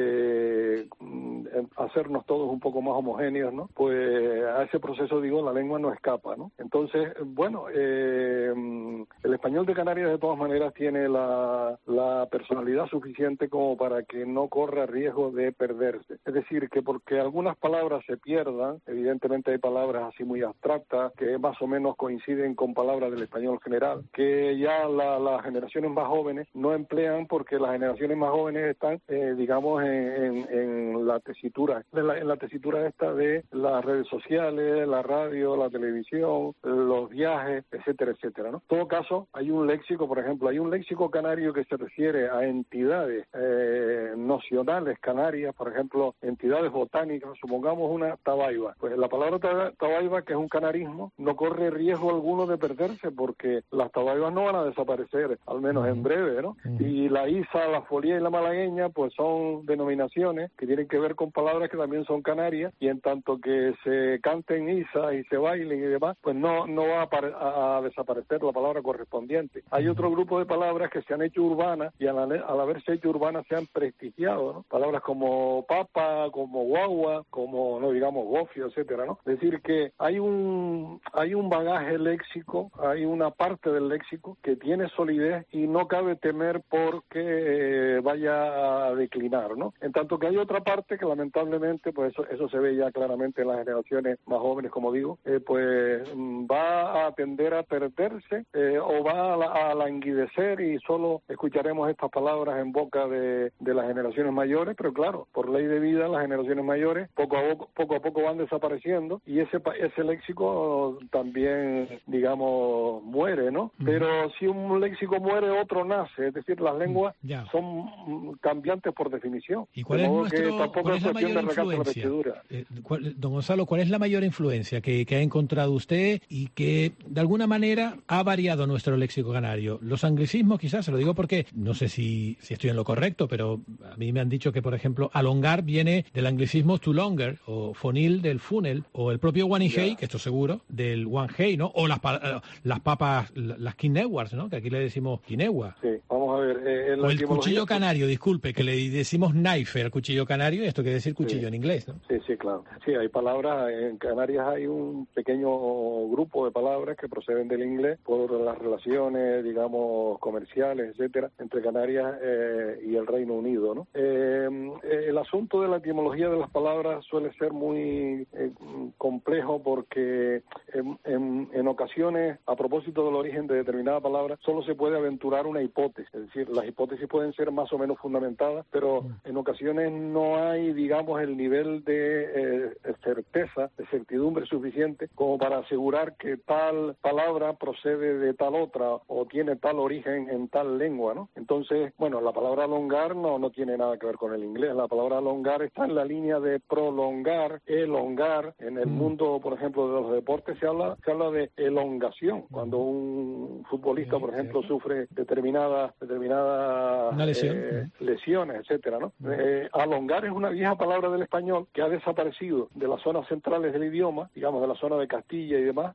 de mm, hacernos todos un poco más homogéneos, ¿no?, pues a ese proceso, digo, la lengua no escapa, ¿no? Entonces, bueno, eh, el español de Canarias de todas maneras tiene la, la personalidad suficiente como para que no corra riesgo de perderse. Es decir, que porque algunas palabras se pierdan, evidentemente hay palabras así muy abstractas que más o menos coinciden con palabras del español general, que ya la, las generaciones más jóvenes no emplean porque las generaciones más jóvenes están, eh, digamos, en, en, en la tesitura, en la, en la tesitura esta de las redes sociales, la radio, la televisión, los viajes, etcétera, etcétera, ¿no? En todo caso, hay un léxico, por ejemplo, hay un léxico canario que se refiere a entidades eh, nocionales canarias, por ejemplo, entidades botánicas, supongamos una tabaiba. Pues la palabra tabaiba, que es un canarismo, no corre riesgo alguno de perderse porque las tabaibas no van a desaparecer, al menos en breve, ¿no? Uh-huh. Y la isa, la folía y la malagueña, pues son denominaciones que tienen que ver con palabras que también son canarias, y en tanto que se canten isa y se bailen y demás, pues no, no va a, a desaparecer la palabra correspondiente. Hay uh-huh. otro grupo de palabras que se han hecho urbanas y al, al haberse hecho urbanas se han prestigiado, ¿no? Palabras como papa, como guagua, como, no digamos, gofio, etcétera, ¿no? Es decir, que hay un hay un bagaje léxico, hay una parte del léxico que tiene solidez y no cabe temer porque eh, vaya a declinar, ¿no? En tanto que hay otra parte que lamentablemente, pues eso, eso se ve ya claramente en las generaciones más jóvenes, como digo, eh, pues va a tender a perderse eh, o va a, la, a languidecer y solo escucharemos estas palabras en boca de, de las generaciones mayores, pero claro, por ley de vida las generaciones mayores poco a poco, poco a poco van desapareciendo y ese ese léxico también, digamos, muere, ¿no? Uh-huh. Pero si un léxico muere, otro nace, es decir, las lenguas uh-huh. son cambiantes por definición. ¿Y cuál es, nuestro, ¿cuál es la mayor influencia? Eh, ¿cuál, don Gonzalo, cuál es la mayor influencia que, que ha encontrado usted y que de alguna manera ha variado nuestro léxico canario? Los anglicismos, quizás, se lo digo porque no sé si, si estoy en lo correcto, pero a mí me han dicho que, por ejemplo, alongar viene del anglicismo to longer, o fonil del funnel, o el propio wanihei, que esto seguro, del wanhei, ¿no? O las, las papas, las quineuas, ¿no? Que aquí le decimos quinegua. Sí, vamos a ver. Eh, o el cuchillo canario, disculpe, que le decimos knife al cuchillo canario, y esto quiere decir cuchillo sí. en inglés, ¿no? Sí, sí, claro. Sí, hay palabras, en Canarias hay un pequeño grupo de palabras que proceden del inglés por las relaciones, digamos, comerciales, etcétera, entre Canarias eh, y el Reino Unido, ¿no? Eh, el asunto de la etimología de las palabras suele ser muy eh, complejo porque en, en, en ocasiones, a propósito del origen de determinada palabra, solo se puede aventurar una hipótesis. Es decir, las hipótesis pueden ser más o menos fundamentadas, pero en ocasiones no hay, digamos, el nivel de eh, certeza, de certidumbre suficiente como para asegurar que tal palabra procede de tal otra o tiene tal origen en tal lengua, ¿no? Entonces, bueno, la palabra alongar no, no tiene nada que ver con el inglés. La palabra alongar está en la línea de prolongar, elongar. En el mundo, por ejemplo, de los deportes se habla, se habla de elongación. Cuando un futbolista, por ejemplo, sufre determinadas determinada, lesión. eh, lesiones, etcétera, ¿no? Eh, alongar es una vieja palabra del español que ha desaparecido de las zonas centrales del idioma, digamos, de la zona de Castilla y demás,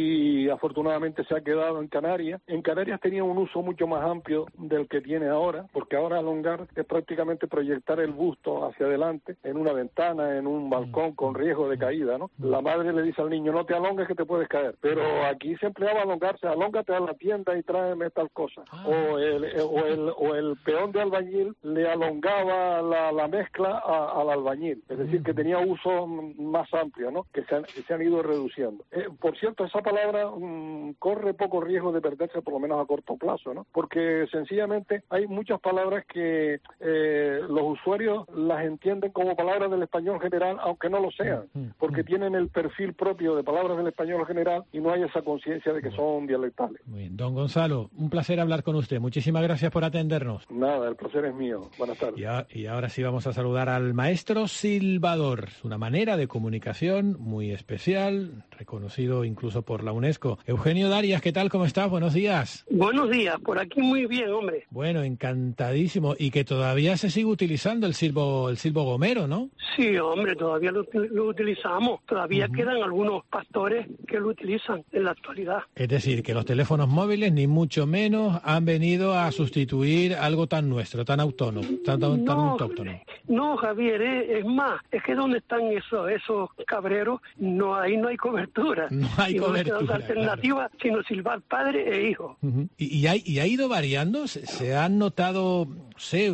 y afortunadamente se ha quedado en Canarias. En Canarias tenía un uso mucho más amplio del que tiene ahora, porque ahora alongar es prácticamente proyectar el busto hacia adelante en una ventana, en un balcón con riesgo de caída, ¿no? La madre le dice al niño, no te alongues que te puedes caer, pero aquí se empleaba alongarse, alóngate a la tienda y tráeme tal cosa, ah. o, el, o, el, o el peón de albañil le alongaba la, la mezcla a, al albañil, es decir, que tenía usos más amplios, ¿no? Que se han, que se han ido reduciendo. Eh, por cierto, esa palabra mmm, corre poco riesgo de perderse, por lo menos a corto plazo, ¿no? Porque sencillamente hay muchas palabras que eh, los usuarios las entienden como palabras del español general, aunque no lo sean, porque tienen el perfil propio de palabras del español general y no hay esa conciencia de que son dialectales. Muy bien. Don Gonzalo, un placer hablar con usted. Muchísimas gracias por atendernos. Nada, el placer es mío. Buenas tardes. Y, a, y ahora sí vamos a saludar al maestro silbador. Una manera de comunicación muy especial, reconocido incluso por la UNESCO. Eugenio Darias, ¿qué tal? ¿Cómo estás? Buenos días. Buenos días. Por aquí muy bien, hombre. Bueno, encantadísimo. Y que todavía se sigue utilizando el silbo, el silbo gomero, ¿no? Sí, hombre, todavía lo, lo utilizamos. Todavía uh-huh. quedan algunos pastores que lo utilizan en la actualidad. Es decir, que los teléfonos móviles, ni mucho menos, han venido a sustituir algo tan nuestro, tan autónomo, tan, tan, no, tan autóctono. No, Javier, eh, es más, es que donde están esos esos cabreros, no ahí no hay cobertura. No hay y cobertura. No hay alternativa, claro. Sino silbar padre e hijo. Uh-huh. ¿Y, y, ha, ¿Y ha ido variando? ¿Se, se han notado, no sé,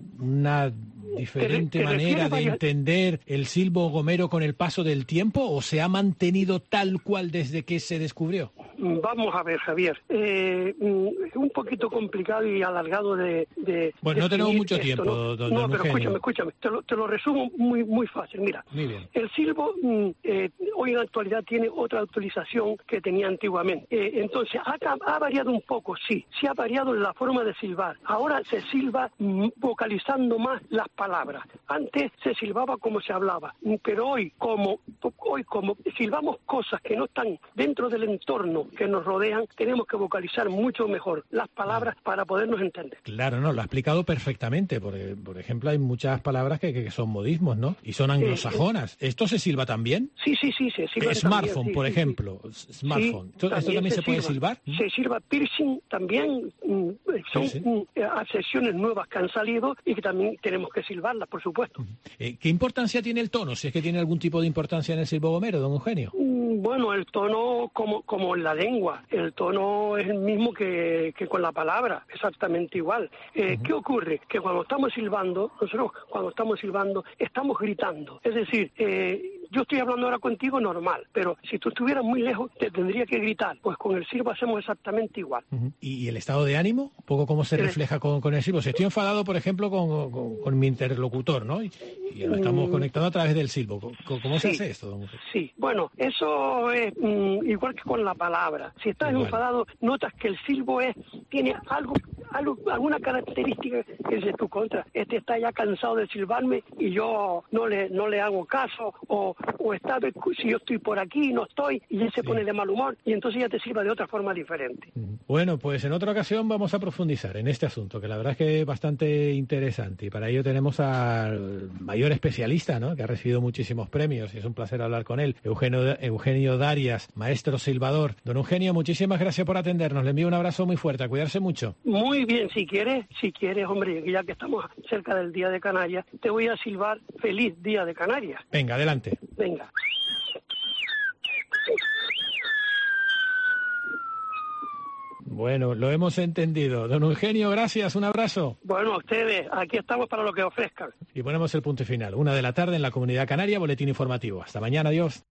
una diferente ¿Te, te manera de varias... entender el silbo gomero con el paso del tiempo, o se ha mantenido tal cual desde que se descubrió? Vamos a ver, Javier, eh, es un poquito complicado y alargado de... de bueno, no tenemos mucho esto, tiempo, ¿no? don, No, don pero Eugenio. escúchame, escúchame, te lo, te lo resumo muy muy fácil, mira. Muy bien. El silbo eh, hoy en la actualidad tiene otra utilización que tenía antiguamente. Eh, entonces, ha, ha variado un poco, sí, sí ha variado la forma de silbar. Ahora se silba mm, vocalizando más las palabras. Antes se silbaba como se hablaba, pero hoy como, hoy como silbamos cosas que no están dentro del entorno que nos rodean, tenemos que vocalizar mucho mejor las palabras para podernos entender. Claro, no, lo ha explicado perfectamente. Por, por ejemplo, hay muchas palabras que, que son modismos, ¿no? Y son anglosajonas. Eh, eh, ¿Esto se silba también? Sí, sí, sí, se silba Smartphone, también, sí, por sí, ejemplo. Sí. Smartphone. Sí, ¿Esto también, ¿esto también se, se puede silbar? Se silba piercing también. Son sí, sí. accesiones nuevas que han salido y que también tenemos que silbarlas, por supuesto. Eh, ¿Qué importancia tiene el tono? Si es que tiene algún tipo de importancia en el silbo gomero, don Eugenio. Bueno, el tono como como en la lengua, el tono es el mismo que, que con la palabra, exactamente igual. Eh, uh-huh. ¿Qué ocurre? Que cuando estamos silbando, nosotros cuando estamos silbando estamos gritando, es decir, eh, yo estoy hablando ahora contigo normal, pero si tú estuvieras muy lejos te tendría que gritar, pues con el silbo hacemos exactamente igual. Uh-huh. ¿Y el estado de ánimo? ¿Un poco cómo se el... refleja con, con el silbo? Si estoy enfadado, por ejemplo, con, con, con mi interlocutor, ¿no? Y, y lo estamos mm. conectando a través del silbo. ¿Cómo se sí, hace esto, don José? Sí, bueno, eso es mm, igual que con la palabra. Si estás igual. enfadado, notas que el silbo es tiene algo, algo alguna característica que dices tú contra. Este está ya cansado de silbarme y yo no le no le hago caso, o, o está si yo estoy por aquí no estoy, y él se sí. pone de mal humor y entonces ya te silba de otra forma diferente. Bueno, pues en otra ocasión vamos a profundizar en este asunto, que la verdad es que es bastante interesante, y para ello tenemos al mayor especialista, ¿no?, que ha recibido muchísimos premios, y es un placer hablar con él, Eugenio, Eugenio Darias, maestro silbador. Don Eugenio, muchísimas gracias por atendernos, le envío un abrazo muy fuerte, a cuidarse mucho. Muy bien, si quieres, si quieres, hombre, ya que estamos cerca del Día de Canarias, te voy a silbar feliz Día de Canarias. Venga, adelante. Venga. Bueno, lo hemos entendido. Don Eugenio, gracias, un abrazo. Bueno, a ustedes, aquí estamos para lo que ofrezcan. Y ponemos el punto final. Una de la tarde en la Comunidad Canaria, boletín informativo. Hasta mañana, adiós.